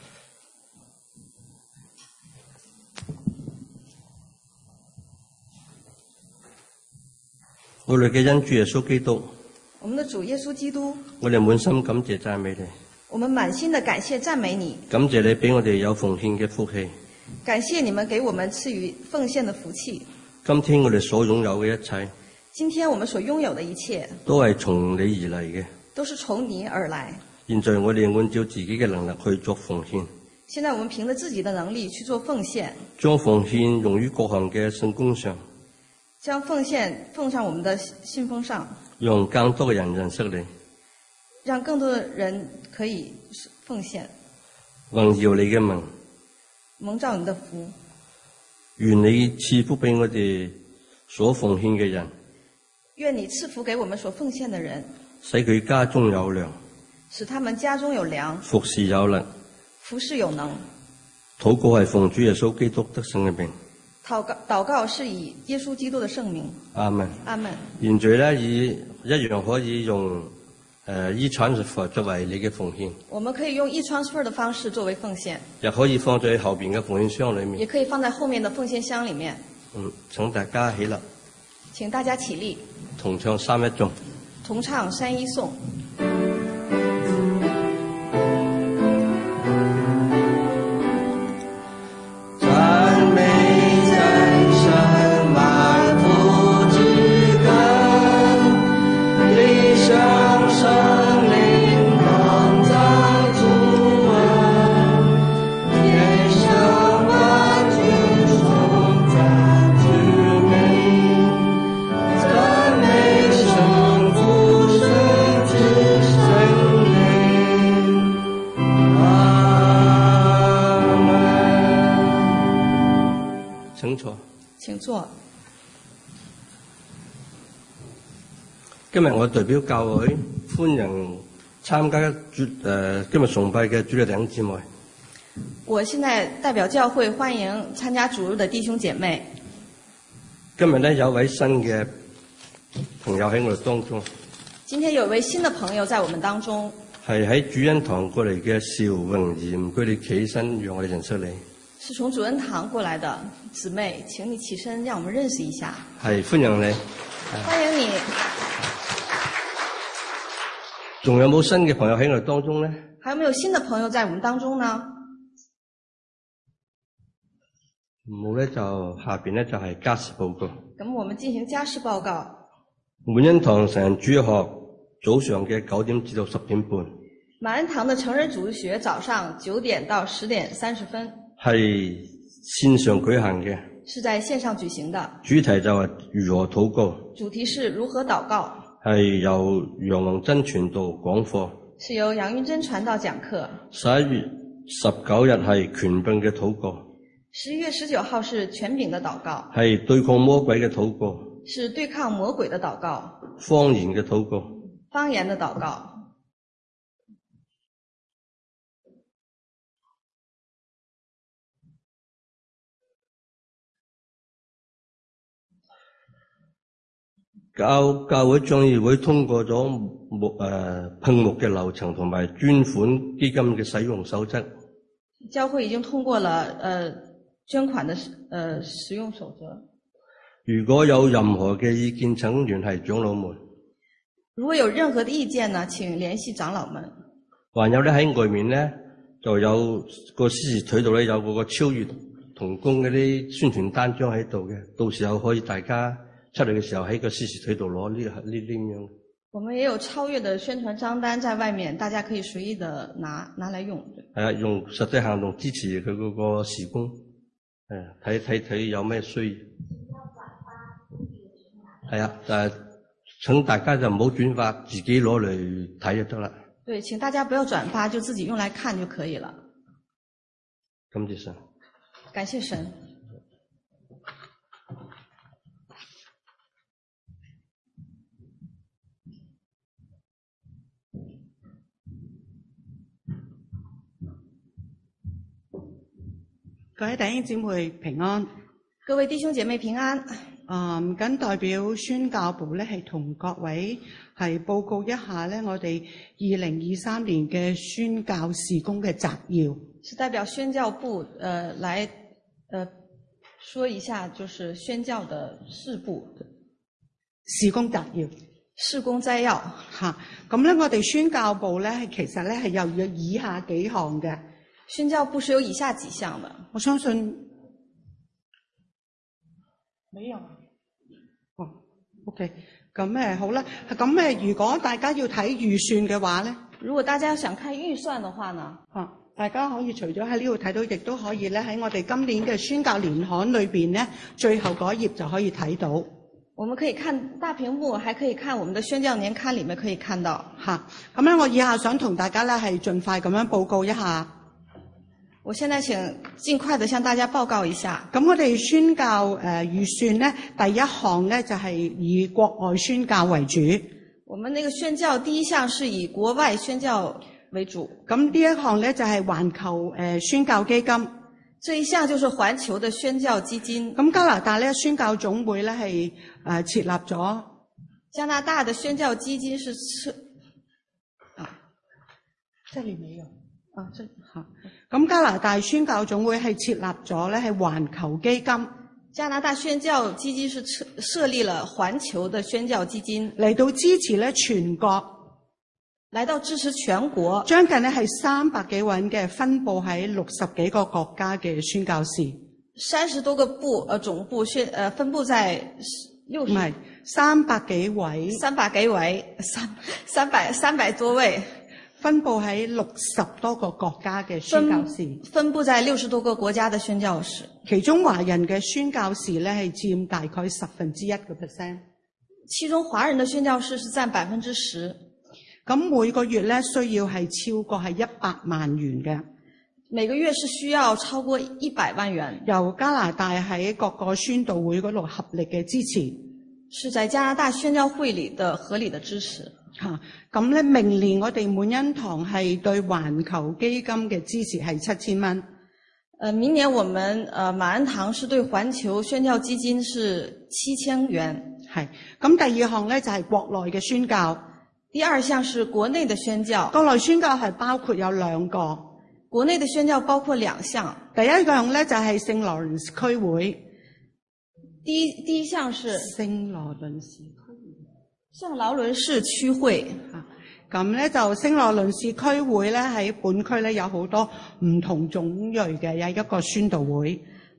我哋嘅恩主耶穌基督。 我們的主耶穌基督。 我哋滿心感謝讚美你。 我們滿心的感謝讚美你， 感謝你俾我哋有奉獻嘅福氣， 感謝你們給我們賜予奉獻的福氣。 今天我哋所擁有嘅一切， 今天我們所擁有的一切， 都係從你而嚟嘅， 都是從你而來。 現在我哋按照自己嘅能力去做奉獻， 現在我們憑着自己的能力去做奉獻， 將奉獻用於各項嘅聖工上， 將奉獻奉上我們的信封上， 讓更多嘅人認識你。 讓更多的人可以奉獻， 榮耀你嘅名， 蒙照你的福。 願你賜福俾我哋所奉獻嘅人， 願你賜福給我們所奉獻的人， 使佢家中有糧， 使他們家中有糧， 服侍有力， 服侍有能。 禱告係奉主耶穌基督得勝嘅名。 禱告禱告是以耶穌基督的聖名。 阿門。 阿門。 現在咧以一樣可以用。誒 e-transfer 作為你嘅奉獻， 我們可以用 e-transfer 的方式作為奉獻， 也可以放在後邊嘅奉獻箱裏面， 也可以放在後面的奉獻箱裡面。 嗯，請大家起立， 請大家起立， 同唱三一頌， 同唱三一頌。請坐。 今日我代表教會歡迎參加主誒、呃、今日崇拜嘅主日弟兄姊妹。 我現在代表教會歡迎參加主日的弟兄姐妹。 今日呢，有位新嘅朋友喺我哋當中。 今天有一位新的朋友在我們當中。 係喺主恩堂過嚟嘅邵榮賢，唔該你企起身，讓我哋認識你。 是從主恩堂過來的姊妹，請你起身，讓我們認識一下。 係，歡迎你。 歡迎你。 仲有冇新嘅朋友喺我哋當中呢？ 還有沒有新的朋友在我們當中呢？ 冇咧就下邊咧就係家事報告。 咁我們進行家事報告。 滿恩堂成人主日學早上嘅九點至到十點半。 滿恩堂的成人主日學早上九點到十點三十分。係線上舉行嘅。 是在線上舉行的。 主題就係如何禱告。 主題是如何禱告。係由楊宏真傳道講課。 是由楊雲珍傳道講課。 十一月十九日係權柄嘅禱告。 十一月十九號是權柄的禱告。 係對抗魔鬼嘅禱告。 是對抗魔鬼的禱告。 方言嘅禱告。 方言的禱告。 教教會眾議會通過咗木誒聘目嘅流程同埋捐款基金嘅使用守則。 教會已經通過了呃捐款的呃使用守則。 如果有任何嘅意見，請聯繫長老們。 如果有任何的意見呢，請聯繫長老們。 還有咧喺外面咧，就有個司事腿度咧有嗰個超越同工嗰啲宣傳單張喺度嘅，到時候可以大家出嚟嘅時候喺個司事腿度攞呢呢啲咁樣。 我們也有超越的宣傳張單在外面，大家可以隨意的拿拿來用。 係啊，用實際行動支持佢嗰個事工，誒睇睇睇有咩需要。係啊，但係請大家就唔好轉發，自己攞嚟睇就得啦。 對，請大家不要轉發，就自己用來看就可以了。 感謝神。 感謝神。 各位弟兄姊妹平安。 各位弟兄姐妹平安。 嗯，謹代表宣教部咧，係同各位係報告一下咧，我哋二零二三年嘅宣教事工嘅摘要。 是代表宣教部，呃，來，呃，說一下，就是宣教的事部事工摘要。 事工摘要。 吓，咁咧，我哋宣教部咧，係其實咧係又有以下幾項嘅。 宣教部是有以下幾項的。 我相信，沒有。哦 ，OK， 咁誒好啦，咁誒如果大家要睇預算嘅話咧， 如果大家想看預算的話呢， 啊，大家可以除咗喺呢度睇到，亦都可以咧喺我哋今年嘅宣教年刊裏邊咧，最後嗰頁就可以睇到。 我們可以看大屏幕，還可以看我們的宣教年刊裏面可以看到。 嚇，咁咧我以下想同大家咧係盡快咁樣報告一下。 我現在請盡快地向大家報告一下。 咁我哋宣教誒預算咧，第一項咧就係以國外宣教為主。 我們那個宣教第一項是以國外宣教為主。 咁呢一項咧就係環球誒宣教基金。 這一項就是環球的宣教基金。 咁加拿大咧宣教總會咧係誒設立咗。 加拿大的宣教基金是設啊，這裡沒有啊，這嚇。咁加拿大宣教總會係設立咗咧係環球基金。 加拿大宣教基金是設設立了環球的宣教基金， 嚟到支持咧全國， 嚟到支持全國， 將近咧係三百幾位嘅分佈喺六十幾個國家嘅宣教士， 三十多個部呃總部宣呃分佈在六十， 唔係三百幾位， 三百幾位，三三百三百多位。 分佈喺六十多個國家嘅宣教士， 分佈在六十多個國家的宣教士， 其中華人嘅宣教士咧係佔大概十分之一個 percent， 其中華人的宣教士是佔百分之十。 咁每個月咧需要係超過係一百萬元嘅， 每個月是需要超過一百萬元， 由加拿大喺各個宣道會嗰度合力嘅支持， 是在加拿大宣教會裏的合理的支持。 吓，咁咧明年我哋滿恩堂係對環球基金嘅支持係七千蚊。 呃，明年我們呃滿恩堂是對環球宣教基金是七千元。 係，咁第二項咧就係國內嘅宣教。 第二項是國內的宣教。 國內宣教係包括有兩個。 國內的宣教包括兩項。 第一項咧就係聖羅倫斯區會。 第一第一項是聖羅倫斯區會。 聖勞倫士區會， 咁咧就聖羅倫士區會咧喺本區咧有好多唔同種類嘅有一個宣道會。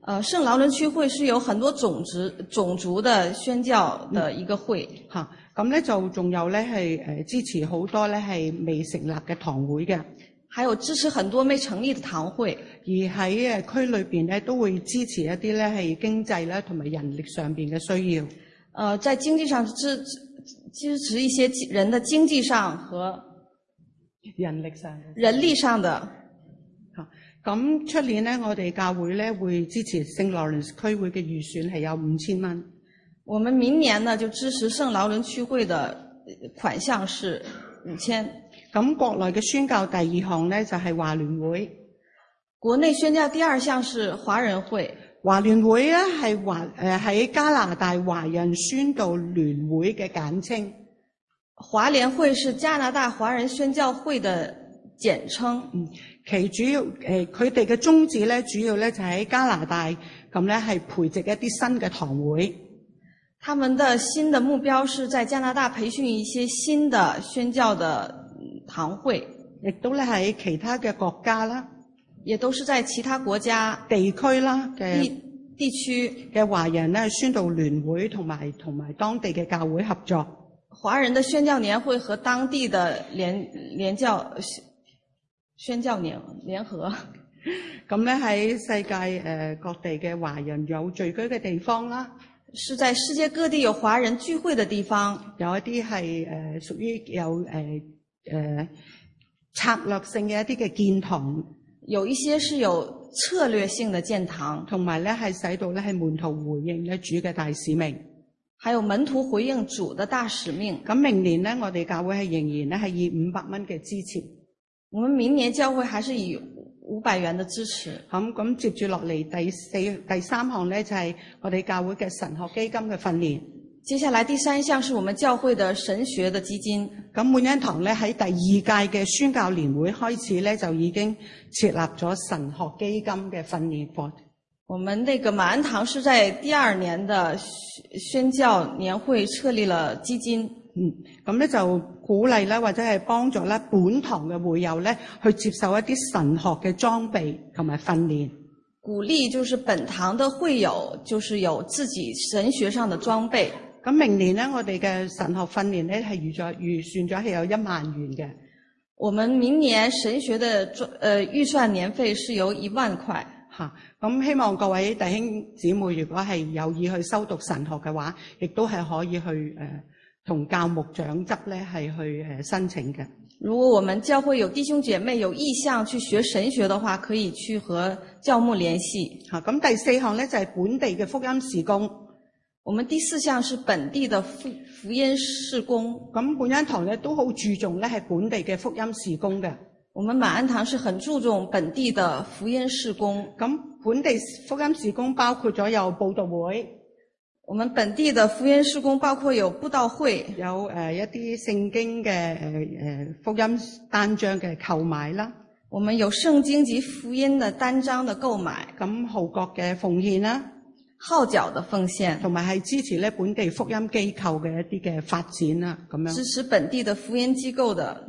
呃，聖勞倫區會是有很多種族種族的宣教的一個會。 吓、嗯，咁咧就仲有咧係誒支持好多咧係未成立嘅堂會嘅。 還有支持很多未成立的堂會， 而喺誒區裏邊咧都會支持一啲咧係經濟啦同埋人力上邊嘅需要。 呃，在經濟上支支持一些人的經濟上和人力上人力上的。 嚇，咁出年咧，我哋教會咧會支持聖羅倫斯區會嘅預算係有五千蚊。 我們明年呢就支持聖勞倫區會的款項是五千。 咁國內嘅宣教第二項咧就係華聯會， 國內宣教第二項是華人會。 華聯會咧係華誒喺加拿大華人宣道聯會嘅簡稱。 華聯會是加拿大華人宣教會的簡稱。 嗯，其主要誒佢哋嘅宗旨咧，主要咧就喺加拿大咁咧係培植一啲新嘅堂會。 他們的新的目標是在加拿大培訓一些新的宣教的堂會， 亦都咧喺其他嘅國家啦， 也都是在其他國家地區啦嘅地地區嘅華人咧宣道聯會同埋同埋當地嘅教會合作。 華人的宣教年會和當地的聯聯教宣教年聯合。 咁咧喺世界誒各地嘅華人有聚居嘅地方啦， 是在世界各地有華人聚會的地方， 有一啲係誒屬於有誒誒、呃、策略性嘅一啲嘅建堂， 有一些是有策略性的建堂， 同埋咧係使到咧係門徒回應咧主嘅大使命， 還有門徒回應主的大使命。 咁明年咧，我哋教會係仍然咧係以五百蚊嘅支持。 我們明年教會還是以五百元的支持。 咁咁接住落嚟第四第三項咧就係我哋教會嘅神學基金嘅訓練。 接下來第三項是我們教會的神學的基金。 咁滿恩堂咧喺第二屆嘅宣教年會開始咧就已經設立咗神學基金嘅訓練課。 我們那個滿恩堂是在第二年的宣教年會設立了基金。 嗯，咁咧就鼓勵啦，或者係幫助啦本堂嘅會友咧去接受一啲神學嘅裝備同埋訓練。 鼓勵就是本堂的會友，就是有自己神學上的裝備。 咁明年咧，我哋嘅神學訓練咧係預咗預算咗係有一萬元嘅。 我們明年神學的呃預算年費是由一萬塊。 吓，咁希望各位弟兄姊妹，如果係有意去修讀神學嘅話，亦都係可以去誒同、呃、教牧長執咧係去誒申請嘅。 如果我們教會有弟兄姐妹有意向去學神學的話，可以去和教牧聯繫。 吓，咁第四項咧就係本地嘅福音事工。 我們第四項是本地的福福音事工。 咁滿恩堂咧都好注重咧係本地嘅福音事工嘅。 我們滿恩堂是很注重本地的福音事工。 咁本地福音事工包括咗有佈道會。 我們本地的福音事工包括有佈道會， 有誒、呃、一啲聖經嘅誒誒福音單張嘅購買啦。 我們有聖經及福音的單張的購買。 咁號角嘅奉獻啦。 號角的奉獻， 同埋係支持咧本地福音機構嘅一啲嘅發展啦，咁樣支持本地的福音機構的。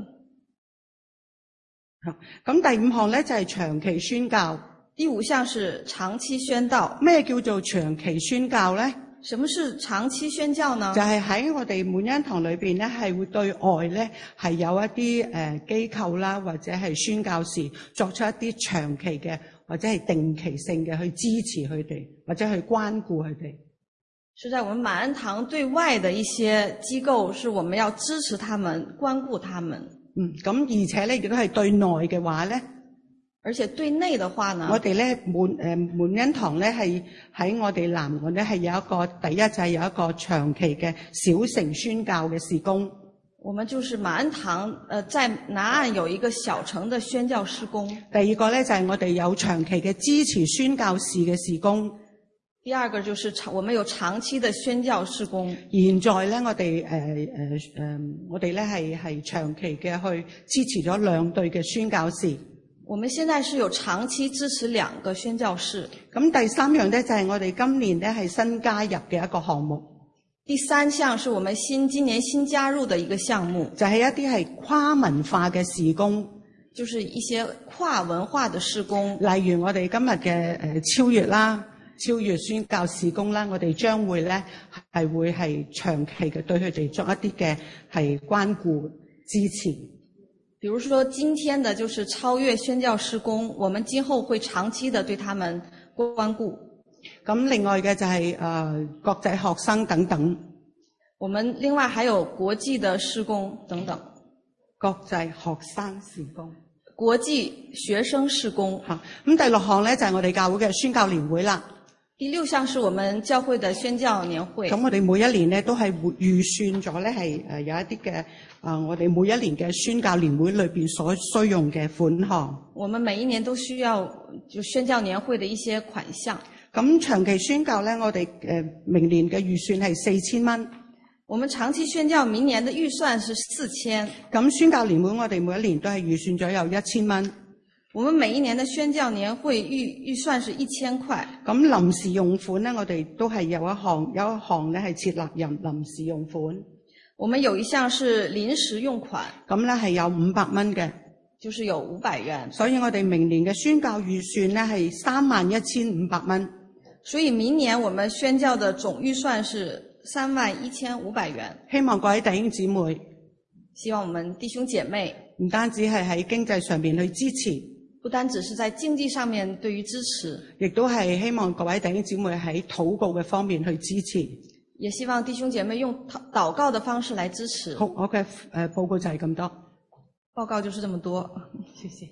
咁第五項咧就係長期宣教。 第五項是長期宣道。 咩叫做長期宣教咧？ 什麼是長期宣教呢？ 就係喺我哋滿恩堂裏邊咧，係會對外咧係有一啲誒機構啦，或者係宣教士作出一啲長期嘅或者係定期性嘅去支持佢哋，或者去關顧佢哋。 是在我們滿恩堂對外的一些機構，是我們要支持他們、關顧他們。 嗯，咁而且咧亦都係對內嘅話咧。 而且對內的話呢， 我哋咧滿誒滿恩堂咧係喺我哋南岸咧係有一個第一就係有一個長期嘅小城宣教嘅事工。 我們就是滿恩堂，呃，在南岸有一個小城的宣教事工。 第二個咧就係我哋有長期嘅支持宣教士嘅事工。 第二個就是長，我們有長期的宣教事工。 現在咧，我哋誒誒誒，我哋咧係係長期嘅去支持咗兩隊嘅宣教士。 我們現在是有長期支持兩個宣教士。 咁第三樣咧就係我哋今年咧係新加入嘅一個項目。 第三項是我們新今年新加入的一個項目， 就係一啲係跨文化嘅事工， 就是一些跨文化的事工。 例如我哋今日嘅誒超越啦， 超越宣教事工啦，我哋將會咧係會係長期嘅對佢哋作一啲嘅係關顧支持。 比如說今天的就是超越宣教事工，我們今後會長期的對他們關顧。 咁另外嘅就係、是、誒、呃、國際學生等等。 我們另外還有國際的事工等等。 國際學生事工。 國際學生事工。 嚇，咁第六項咧就係、是、我哋教會嘅宣教年會啦。 第六項是我們教會的宣教年會。 咁我哋每一年咧都係預算咗咧係誒有一啲嘅啊，我哋每一年嘅宣教年會裏邊所需用嘅款項。 我們每一年都需要就宣教年會的一些款項。 咁長期宣教咧，我哋誒明年嘅預算係四千蚊。 我們長期宣教明年的預算是四千。 咁宣教年會我哋每一年都係預算咗有一千蚊。 我們每一年的宣教年會預預算是一千塊。 咁臨時用款咧，我哋都係有一項有一項咧係設立人臨時用款。 我們有一項是臨時用款。 咁咧係有五百蚊嘅， 就是有五百元。 所以我哋明年嘅宣教預算咧係三萬一千五百蚊。 所以明年我們宣教的總預算是三萬一千五百元。 希望各位弟兄姊妹， 希望我們弟兄姐妹唔單止係喺經濟上面去支持， 不單只是在經濟上面對於支持， 亦都係希望各位弟兄姊妹喺禱告嘅方面去支持。 也希望弟兄姐妹用禱告的方式來支持。 好，我嘅誒報告就係咁多。 報告就是這麼多。謝謝。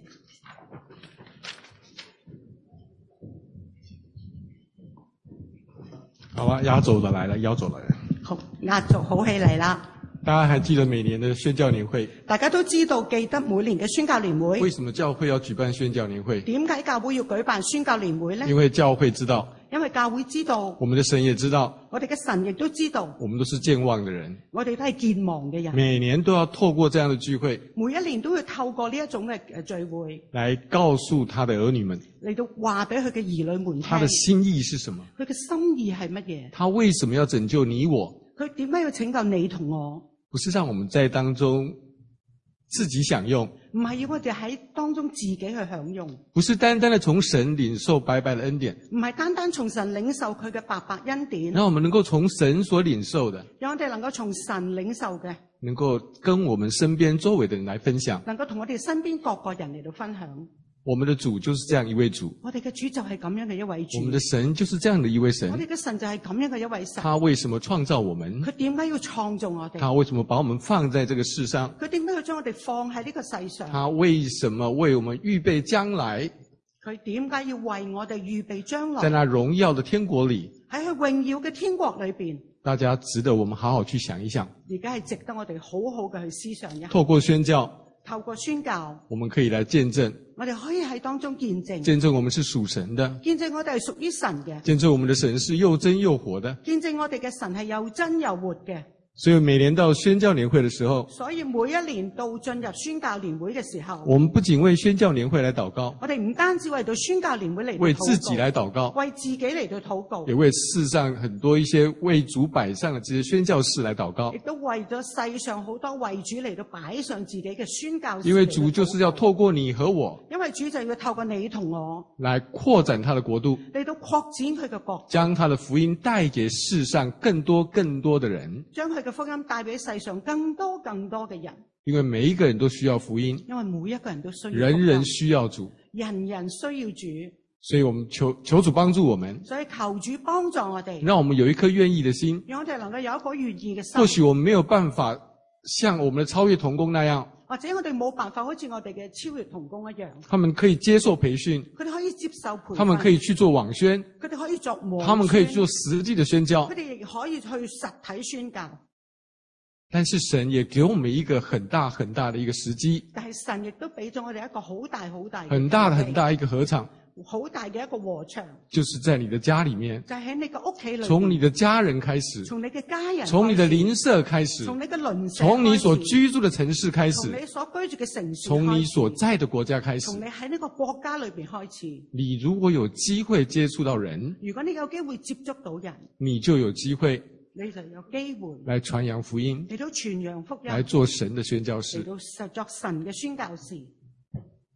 好啊，壓軸的來了，壓軸來了。 好，壓軸好戲嚟啦。 大家還記得每年的宣教年會？ 大家都知道記得每年嘅宣教年會。 為什麼教會要舉辦宣教年會？ 點解教會要舉辦宣教年會呢？ 因為教會知道。 因為教會知道。 我們的神也知道。 我哋嘅神亦都知道。 我們都是健忘的人。 我哋都係健忘嘅人。 每年都要透過這樣的聚會。 每一年都會透過呢一種嘅聚會。 來告訴他的兒女們。 嚟到話俾佢嘅兒女們聽。 他的心意是什麼？ 佢嘅心意係乜嘢？ 他為什麼要拯救你我？ 佢點解要拯救你同我？ 不是讓我們在當中自己享用， 唔係要我哋喺當中自己去享用， 不是單單的從神領受白白的恩典， 唔係單單從神領受佢嘅白白恩典， 讓我們能夠從神所領受的， 讓我哋能夠從神領受嘅， 能夠跟我們身邊周圍的人來分享， 能夠同我哋身邊各個人嚟到分享。 我們的主就是這樣一位主， 我哋嘅主就係咁樣嘅一位主， 我們的神就是這樣的一位神， 我哋嘅神就係咁樣嘅一位神。 他為什麼創造我們？ 佢點解要創造我哋？ 他為什麼把我們放在這個世上？ 佢點解要將我哋放喺呢個世上？ 他為什麼為我們預備將來？ 佢點解要為我哋預備將來？ 在那榮耀的天國裏， 喺佢榮耀嘅天國裏邊， 大家值得我們好好去想一想。 而家係值得我哋好好嘅去思想一下。 透過宣教， 透過宣教， 我們可以來見證。 我哋可以喺當中見證， 見證我們是屬神的， 見證我哋係屬於神嘅， 見證我們的神是又真又活的， 見證我哋嘅神係又真又活嘅。 所以每年到宣教年會的時候， 所以每一年到進入宣教年會嘅時候， 我們不僅為宣教年會來禱告， 我哋唔單止為到宣教年會嚟， 為自己來禱告， 為自己嚟到禱告， 也為世上很多一些為主擺上的這些宣教士來禱告， 亦都為咗世上好多為主嚟到擺上自己嘅宣教士。 因為主就是要透過你和我， 因為主就要透過你同我來擴展他的國度， 嚟到擴展佢嘅國， 將他的福音帶給世上更多更多的人， 將佢嘅福音帶俾世上更多更多嘅人。 因為每一個人都需要福音， 因為每一個人都需要福音， 人人需要主， 人人需要主， 所以我們求求主幫助我們， 所以求主幫助我哋， 讓我們有一顆願意的心， 讓我哋能夠有一顆願意嘅心。 或許我們沒有辦法像我們的超越同工那樣， 或者我哋冇辦法好似我哋嘅超越同工一樣， 他們可以接受培訓， 佢哋可以接受培訓， 他們可以去做網宣， 佢哋可以作網宣， 他們可以做實際的宣教， 佢哋亦可以去實體宣教。 但是神也給我們一個很大很大的一個時機， 但係神亦都俾咗我哋一個好大好大嘅很大的很大一個禾場， 好大嘅一個禾場， 就是在你的家裏面， 就喺你嘅屋企裏， 從你的家人開始， 從你嘅家人， 從你的鄰舍開始， 從你嘅鄰舍， 從你所居住的城市開始， 從你所居住嘅城市， 從你所在的國家開始， 從你喺呢個國家裏邊開始。 你如果有機會接觸到人， 如果你有機會接觸到人， 你就有機會， 你就有機會來傳揚福音， 嚟到傳揚福音， 來做神的宣教士， 嚟到實作神嘅宣教士。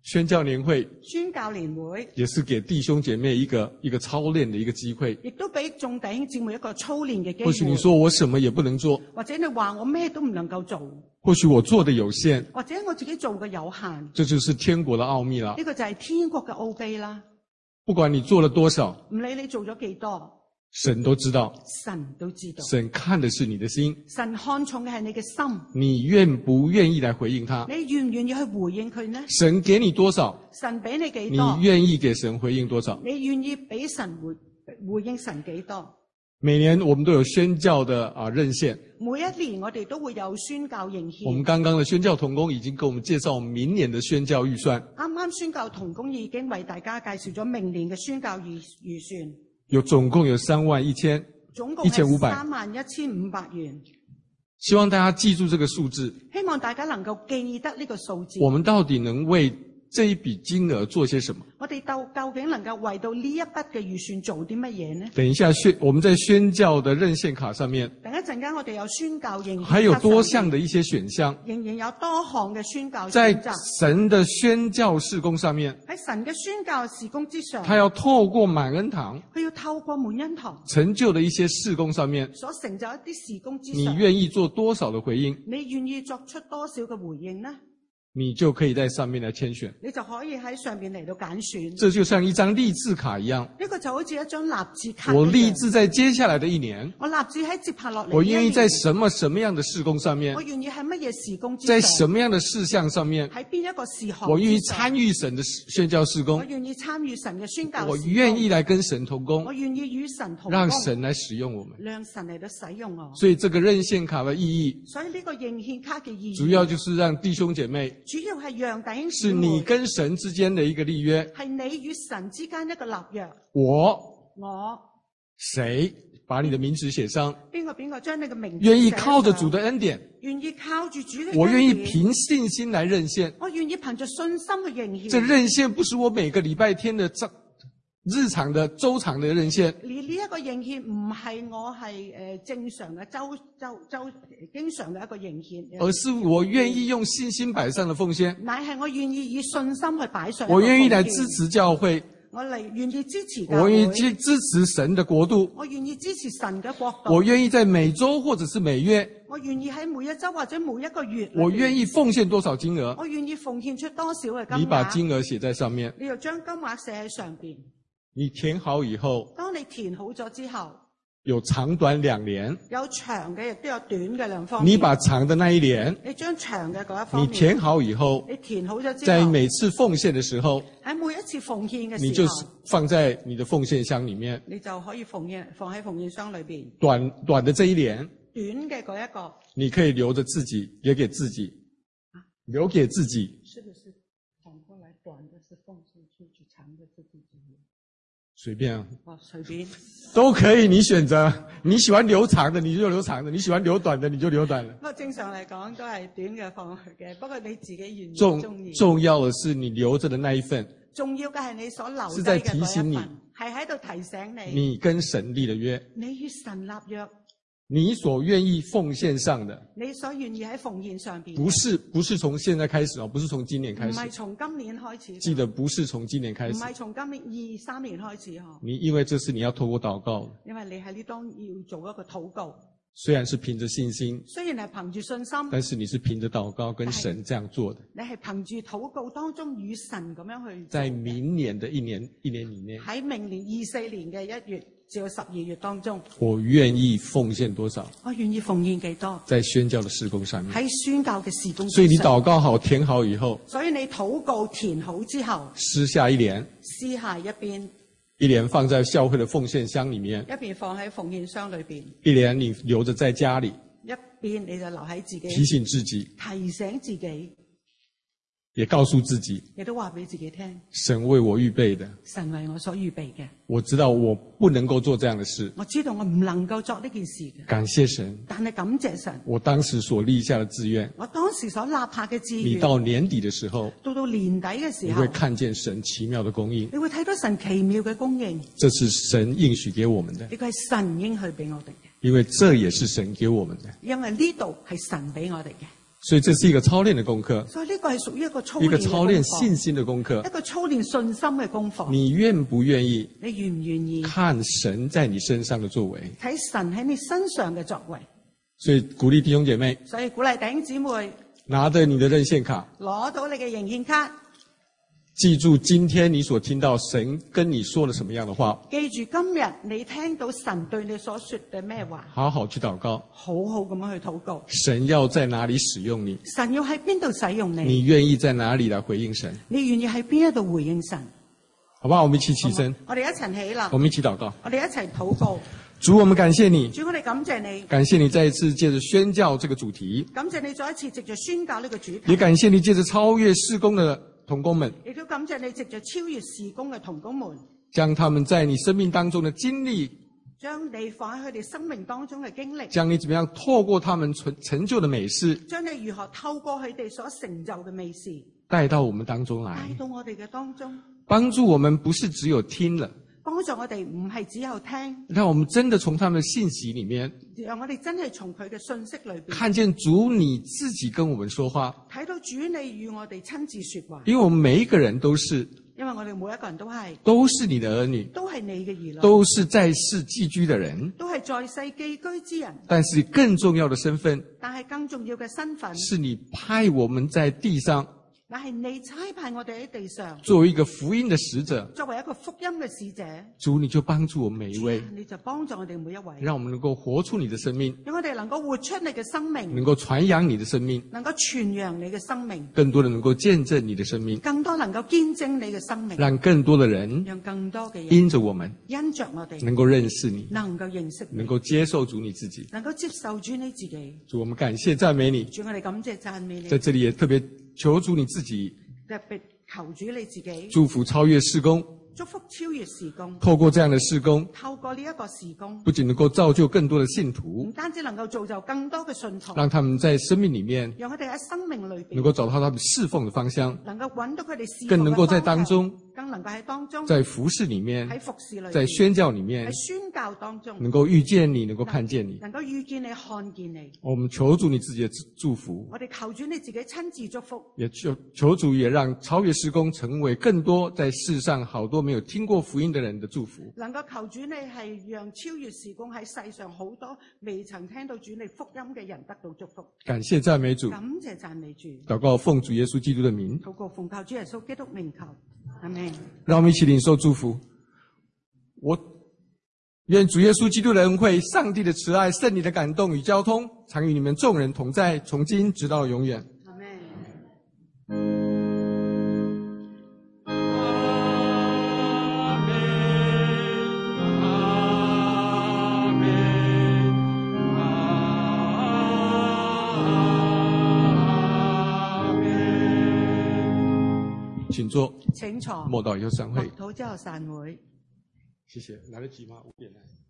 宣教年會宣教年會也是給弟兄姐妹一個一個操練的一個機會。 亦都俾眾弟兄姊妹一個操練嘅機會。 或許你說我什麼也不能做， 或者你話我咩都唔能夠做， 或許我做的有限， 或者我自己做嘅有限。 這就是天國的奧秘啦。 呢個就係天國嘅奧秘啦。 不管你做了多少， 唔理你做咗幾多， 神都知道， 神都知道。 神看的是你的心， 神看重嘅係你嘅心， 你願不願意來回應他？ 你願唔願意去回應佢呢？ 神給你多少， 神俾你幾你多， 願意給神回應多少？ 你願意俾神回回應神幾多？ 每年我們都有宣教的啊任獻， 每一年我哋都會有宣教應獻。 我們剛剛的宣教同工已經給我們介紹明年的宣教預算。 啱啱宣教同工已經為大家介紹咗明年嘅宣教預預算， 有總共有三萬一千， 總共一千五百， 三萬一千五百元。 希望大家記住這個數字。 希望大家能夠記得呢個數字。 我們到底能為這一筆金額做些什麼？ 我哋究究竟能夠為到呢一筆嘅預算做啲乜嘢呢？ 等一下宣，我們在宣教的任獻卡上面， 等一陣間我哋有宣教應獻， 還有多項的一些選項， 仍然有多項嘅宣教選擇。 在神的宣教事工上面， 喺神嘅宣教事工之上， 他要透過滿恩堂， 佢要透過滿恩堂成就的一些事工上面， 所成就一啲事工之你上， 願意做多少的回應？ 你願意作出多少嘅回應呢？ 你就可以在上面來簽選， 你就可以喺上面嚟到揀選。 這就像一張立志卡一樣。 呢個就好似一張立志卡。 我立志在接下來的一年， 我立志喺接下落嚟， 我願意在什麼什麼樣的事工上面， 我願意喺乜嘢事工之上， 在什麼樣的事項上面， 喺邊一個事項， 我願意參與神的宣教事工， 我願意參與神嘅宣教事工， 我願意來跟神同工， 我願意與神同工， 讓神來使用我們， 讓神嚟到使用我。 所以這個任獻卡的意義， 所以呢個應獻卡嘅意義， 主要就是讓弟兄姐妹， 主要係讓弟兄是你跟神之間的一個立約， 係你與神之間一個立約。 我我誰把你的名字寫上？ 邊個邊個將你嘅名字願意靠着主的恩典， 願意靠住主嘅恩典， 我願意憑信心來任獻， 我願意憑着信心去應獻。 這任獻不是我每個禮拜天的日常的周長的任獻， 你呢一個應獻唔係我係誒正常嘅周周周經常嘅一個應獻， 而是我願意用信心擺上的奉獻， 乃係我願意以信心去擺上。 我願意來支持教會， 我嚟願意支持教會， 我願意支支持神的國度， 我願意支持神嘅國度， 我願意在每周或者是每月， 我願意喺每一周或者每一個月， 我願意奉獻多少金額， 我願意奉獻出多少嘅金額， 你把金額寫在上面， 你就將金額寫喺上邊。 你填好以後， 當你填好咗之後， 有長短兩年， 有長嘅亦都有短嘅兩方面。 你把長的那一年， 你將長嘅嗰一方面， 你填好以後， 你填好咗之後， 在每次奉獻的時候， 喺每一次奉獻嘅時候， 你就放在你的奉獻箱裏面， 你就可以奉獻放喺奉獻箱裏邊。 短短的這一年， 短嘅嗰一個， 你可以留着自己，也給自己，啊、留給自己。 是不是反過來，短的是奉獻出去，長的是自己。 隨便啊， 哦，隨便都可以，你選擇。你喜歡留長的，你就留長的；你喜歡留短的，你就留短的。 不過正常嚟講都係短嘅放去嘅，不過你自己願意重中意。 重要的是你留着的那一份， 重要嘅係你所留低是在嘅嗰提醒你， 一份，係喺度提醒你， 你跟神立的約， 你與神立約， 你所願意奉獻上的， 你所願意喺奉獻上邊， 不是不是從現在開始哦，不是從今年開唔係始， 從今年開始， 記得不是從今年開唔始， 係從今年二三年開始嗬， 你因為這是你要透過禱告， 因為你喺呢當要做一個禱告， 雖然是憑着信心， 雖然係憑住信心， 但是你是憑着禱告跟神這樣做的， 你係憑住禱告當中與神咁樣去做， 在明年的一年一年裏面， 喺明年二四年嘅一月至到十二月當中， 我願意奉獻多少， 我願意奉獻幾多， 在宣教的事工上面， 喺宣教嘅事工之上， 所以你禱告好填好以後， 所以你禱告填好之後， 私下一年， 私下一邊一年放在教會的奉獻箱裏面， 一邊放喺奉獻箱裏邊， 一年你留着在家裏， 一邊你就留喺自己， 提醒自己， 提醒自己， 也告訴自己， 亦都話俾自己聽， 神為我預備的， 神為我所預備嘅， 我知道我不能夠做這樣的事， 我知道我唔能夠作呢件事嘅， 感謝神， 但係感謝神， 我當時所立下的志願， 我當時所立下嘅志願， 你到年底的時候， 到到年底嘅時候， 你會看見神奇妙的供應， 你會睇到神奇妙嘅供應， 這是神應許給我們的， 呢個係神應許俾我哋嘅， 因為這也是神給我們的， 因為呢度係神俾我哋嘅。 所以这是一个操练的功课， 所以呢個係屬於一個操一個練嘅操練功課信心的功課一。個操練信心嘅功課。 你願不願意你願唔願意看神在你身上的作為？ 睇神喺你身上嘅作為？ 所以鼓勵弟兄姐妹， 所以鼓勵弟兄姊妹拿着你的認獻卡， 攞到你嘅認獻卡， 記住今天你所聽到神跟你說了什麼樣的話， 記住今日你聽到神對你所說嘅咩話， 好好去禱告。 好好咁樣去禱告。 神要在哪裡使用你？ 神要喺邊度使用你？ 你願意在哪裡來回應神？ 你願意喺邊一度回應神？ 好不好？我們一起起身， 我哋一齊起立， 我們一起禱告。 我哋一齊禱告。 主，我們感謝你， 主，我哋感謝你， 感謝你再一次借着宣教這個主題， 感謝你再一次藉着宣教呢個主題， 也感謝你借着超越事工的同工們， 亦都感謝你藉着超越事工嘅同工們， 將他們在你生命當中的經歷， 將你放喺佢哋生命當中嘅經歷， 將你怎麼樣透過他們成成就的美事， 將你如何透過佢哋所成就嘅美事帶到我們當中帶來， 到我哋嘅當中， 幫助我們不是只有聽了， 幫助我哋唔係只有聽， 讓我們真的從他們的信息裡面， 讓我哋真係從佢嘅信息裏邊看見主你自己跟我們說話， 睇到主你與我哋親自說話， 因為我們每一個人都是因為我哋每一個人都係都是你的兒女， 都係你嘅兒女， 都是在世寄居的人， 都係在世寄居之人， 但是更重要的身份但係更重要嘅身份是你派我們在地上乃係你差派我哋喺地上作為一個福音的使者， 作為一個福音嘅使者， 主你就幫助我們每一位， 你就幫助我哋每一位， 讓我們能夠活出你的生命， 讓我哋能夠活出你嘅生命， 能夠傳揚你的生命， 能夠傳揚你嘅生命， 更多人能夠見證你的生命， 更多能夠見證你嘅生命， 讓更多的人讓更多嘅人因着我們因着我哋能夠認識你， 能夠認識你， 能夠接受主你自己。 能夠接受主你自己。 主，我們感謝讚美你， 主，我哋感謝讚美你， 在這裡也特別求主你自己特別求主你自己祝福超越事工， 祝福超越事工， 透過這樣的事工， 透過呢一個事工， 不僅能夠造就更多的信唔徒， 單止能夠造就更多嘅信徒， 讓他們在生命裡面讓佢哋喺生命裏邊能夠找到他們侍奉的方向， 能夠揾到佢哋侍奉嘅更能夠在方向當中， 更能夠喺當中， 在服事裡面， 喺服侍裏邊， 在宣教裡面喺，宣教當中， 能夠遇見你，能夠看見你。 能夠遇見你、看見你。 我們求主你自己的祝福， 我哋求主你自己親自祝福， 也求求主也讓超越事工成為更多在世上好多沒有聽過福音的人的祝福。 能夠求主你係讓超越事工喺世上好多未曾聽到主你福音嘅人得到祝福。 感謝讚美主， 感謝讚美主， 禱告奉主耶穌基督的名， 禱告奉靠主耶穌基督名求，阿們。 讓我們一起領受祝福。我願主耶穌基督的恩惠、上帝的慈愛、聖靈的感動與交通，常與你們眾人同在，從今直到永遠。 阿們。 請坐， 請坐。 默禱以後散會。 默禱之後散會。 謝謝，來得及嗎？五點來。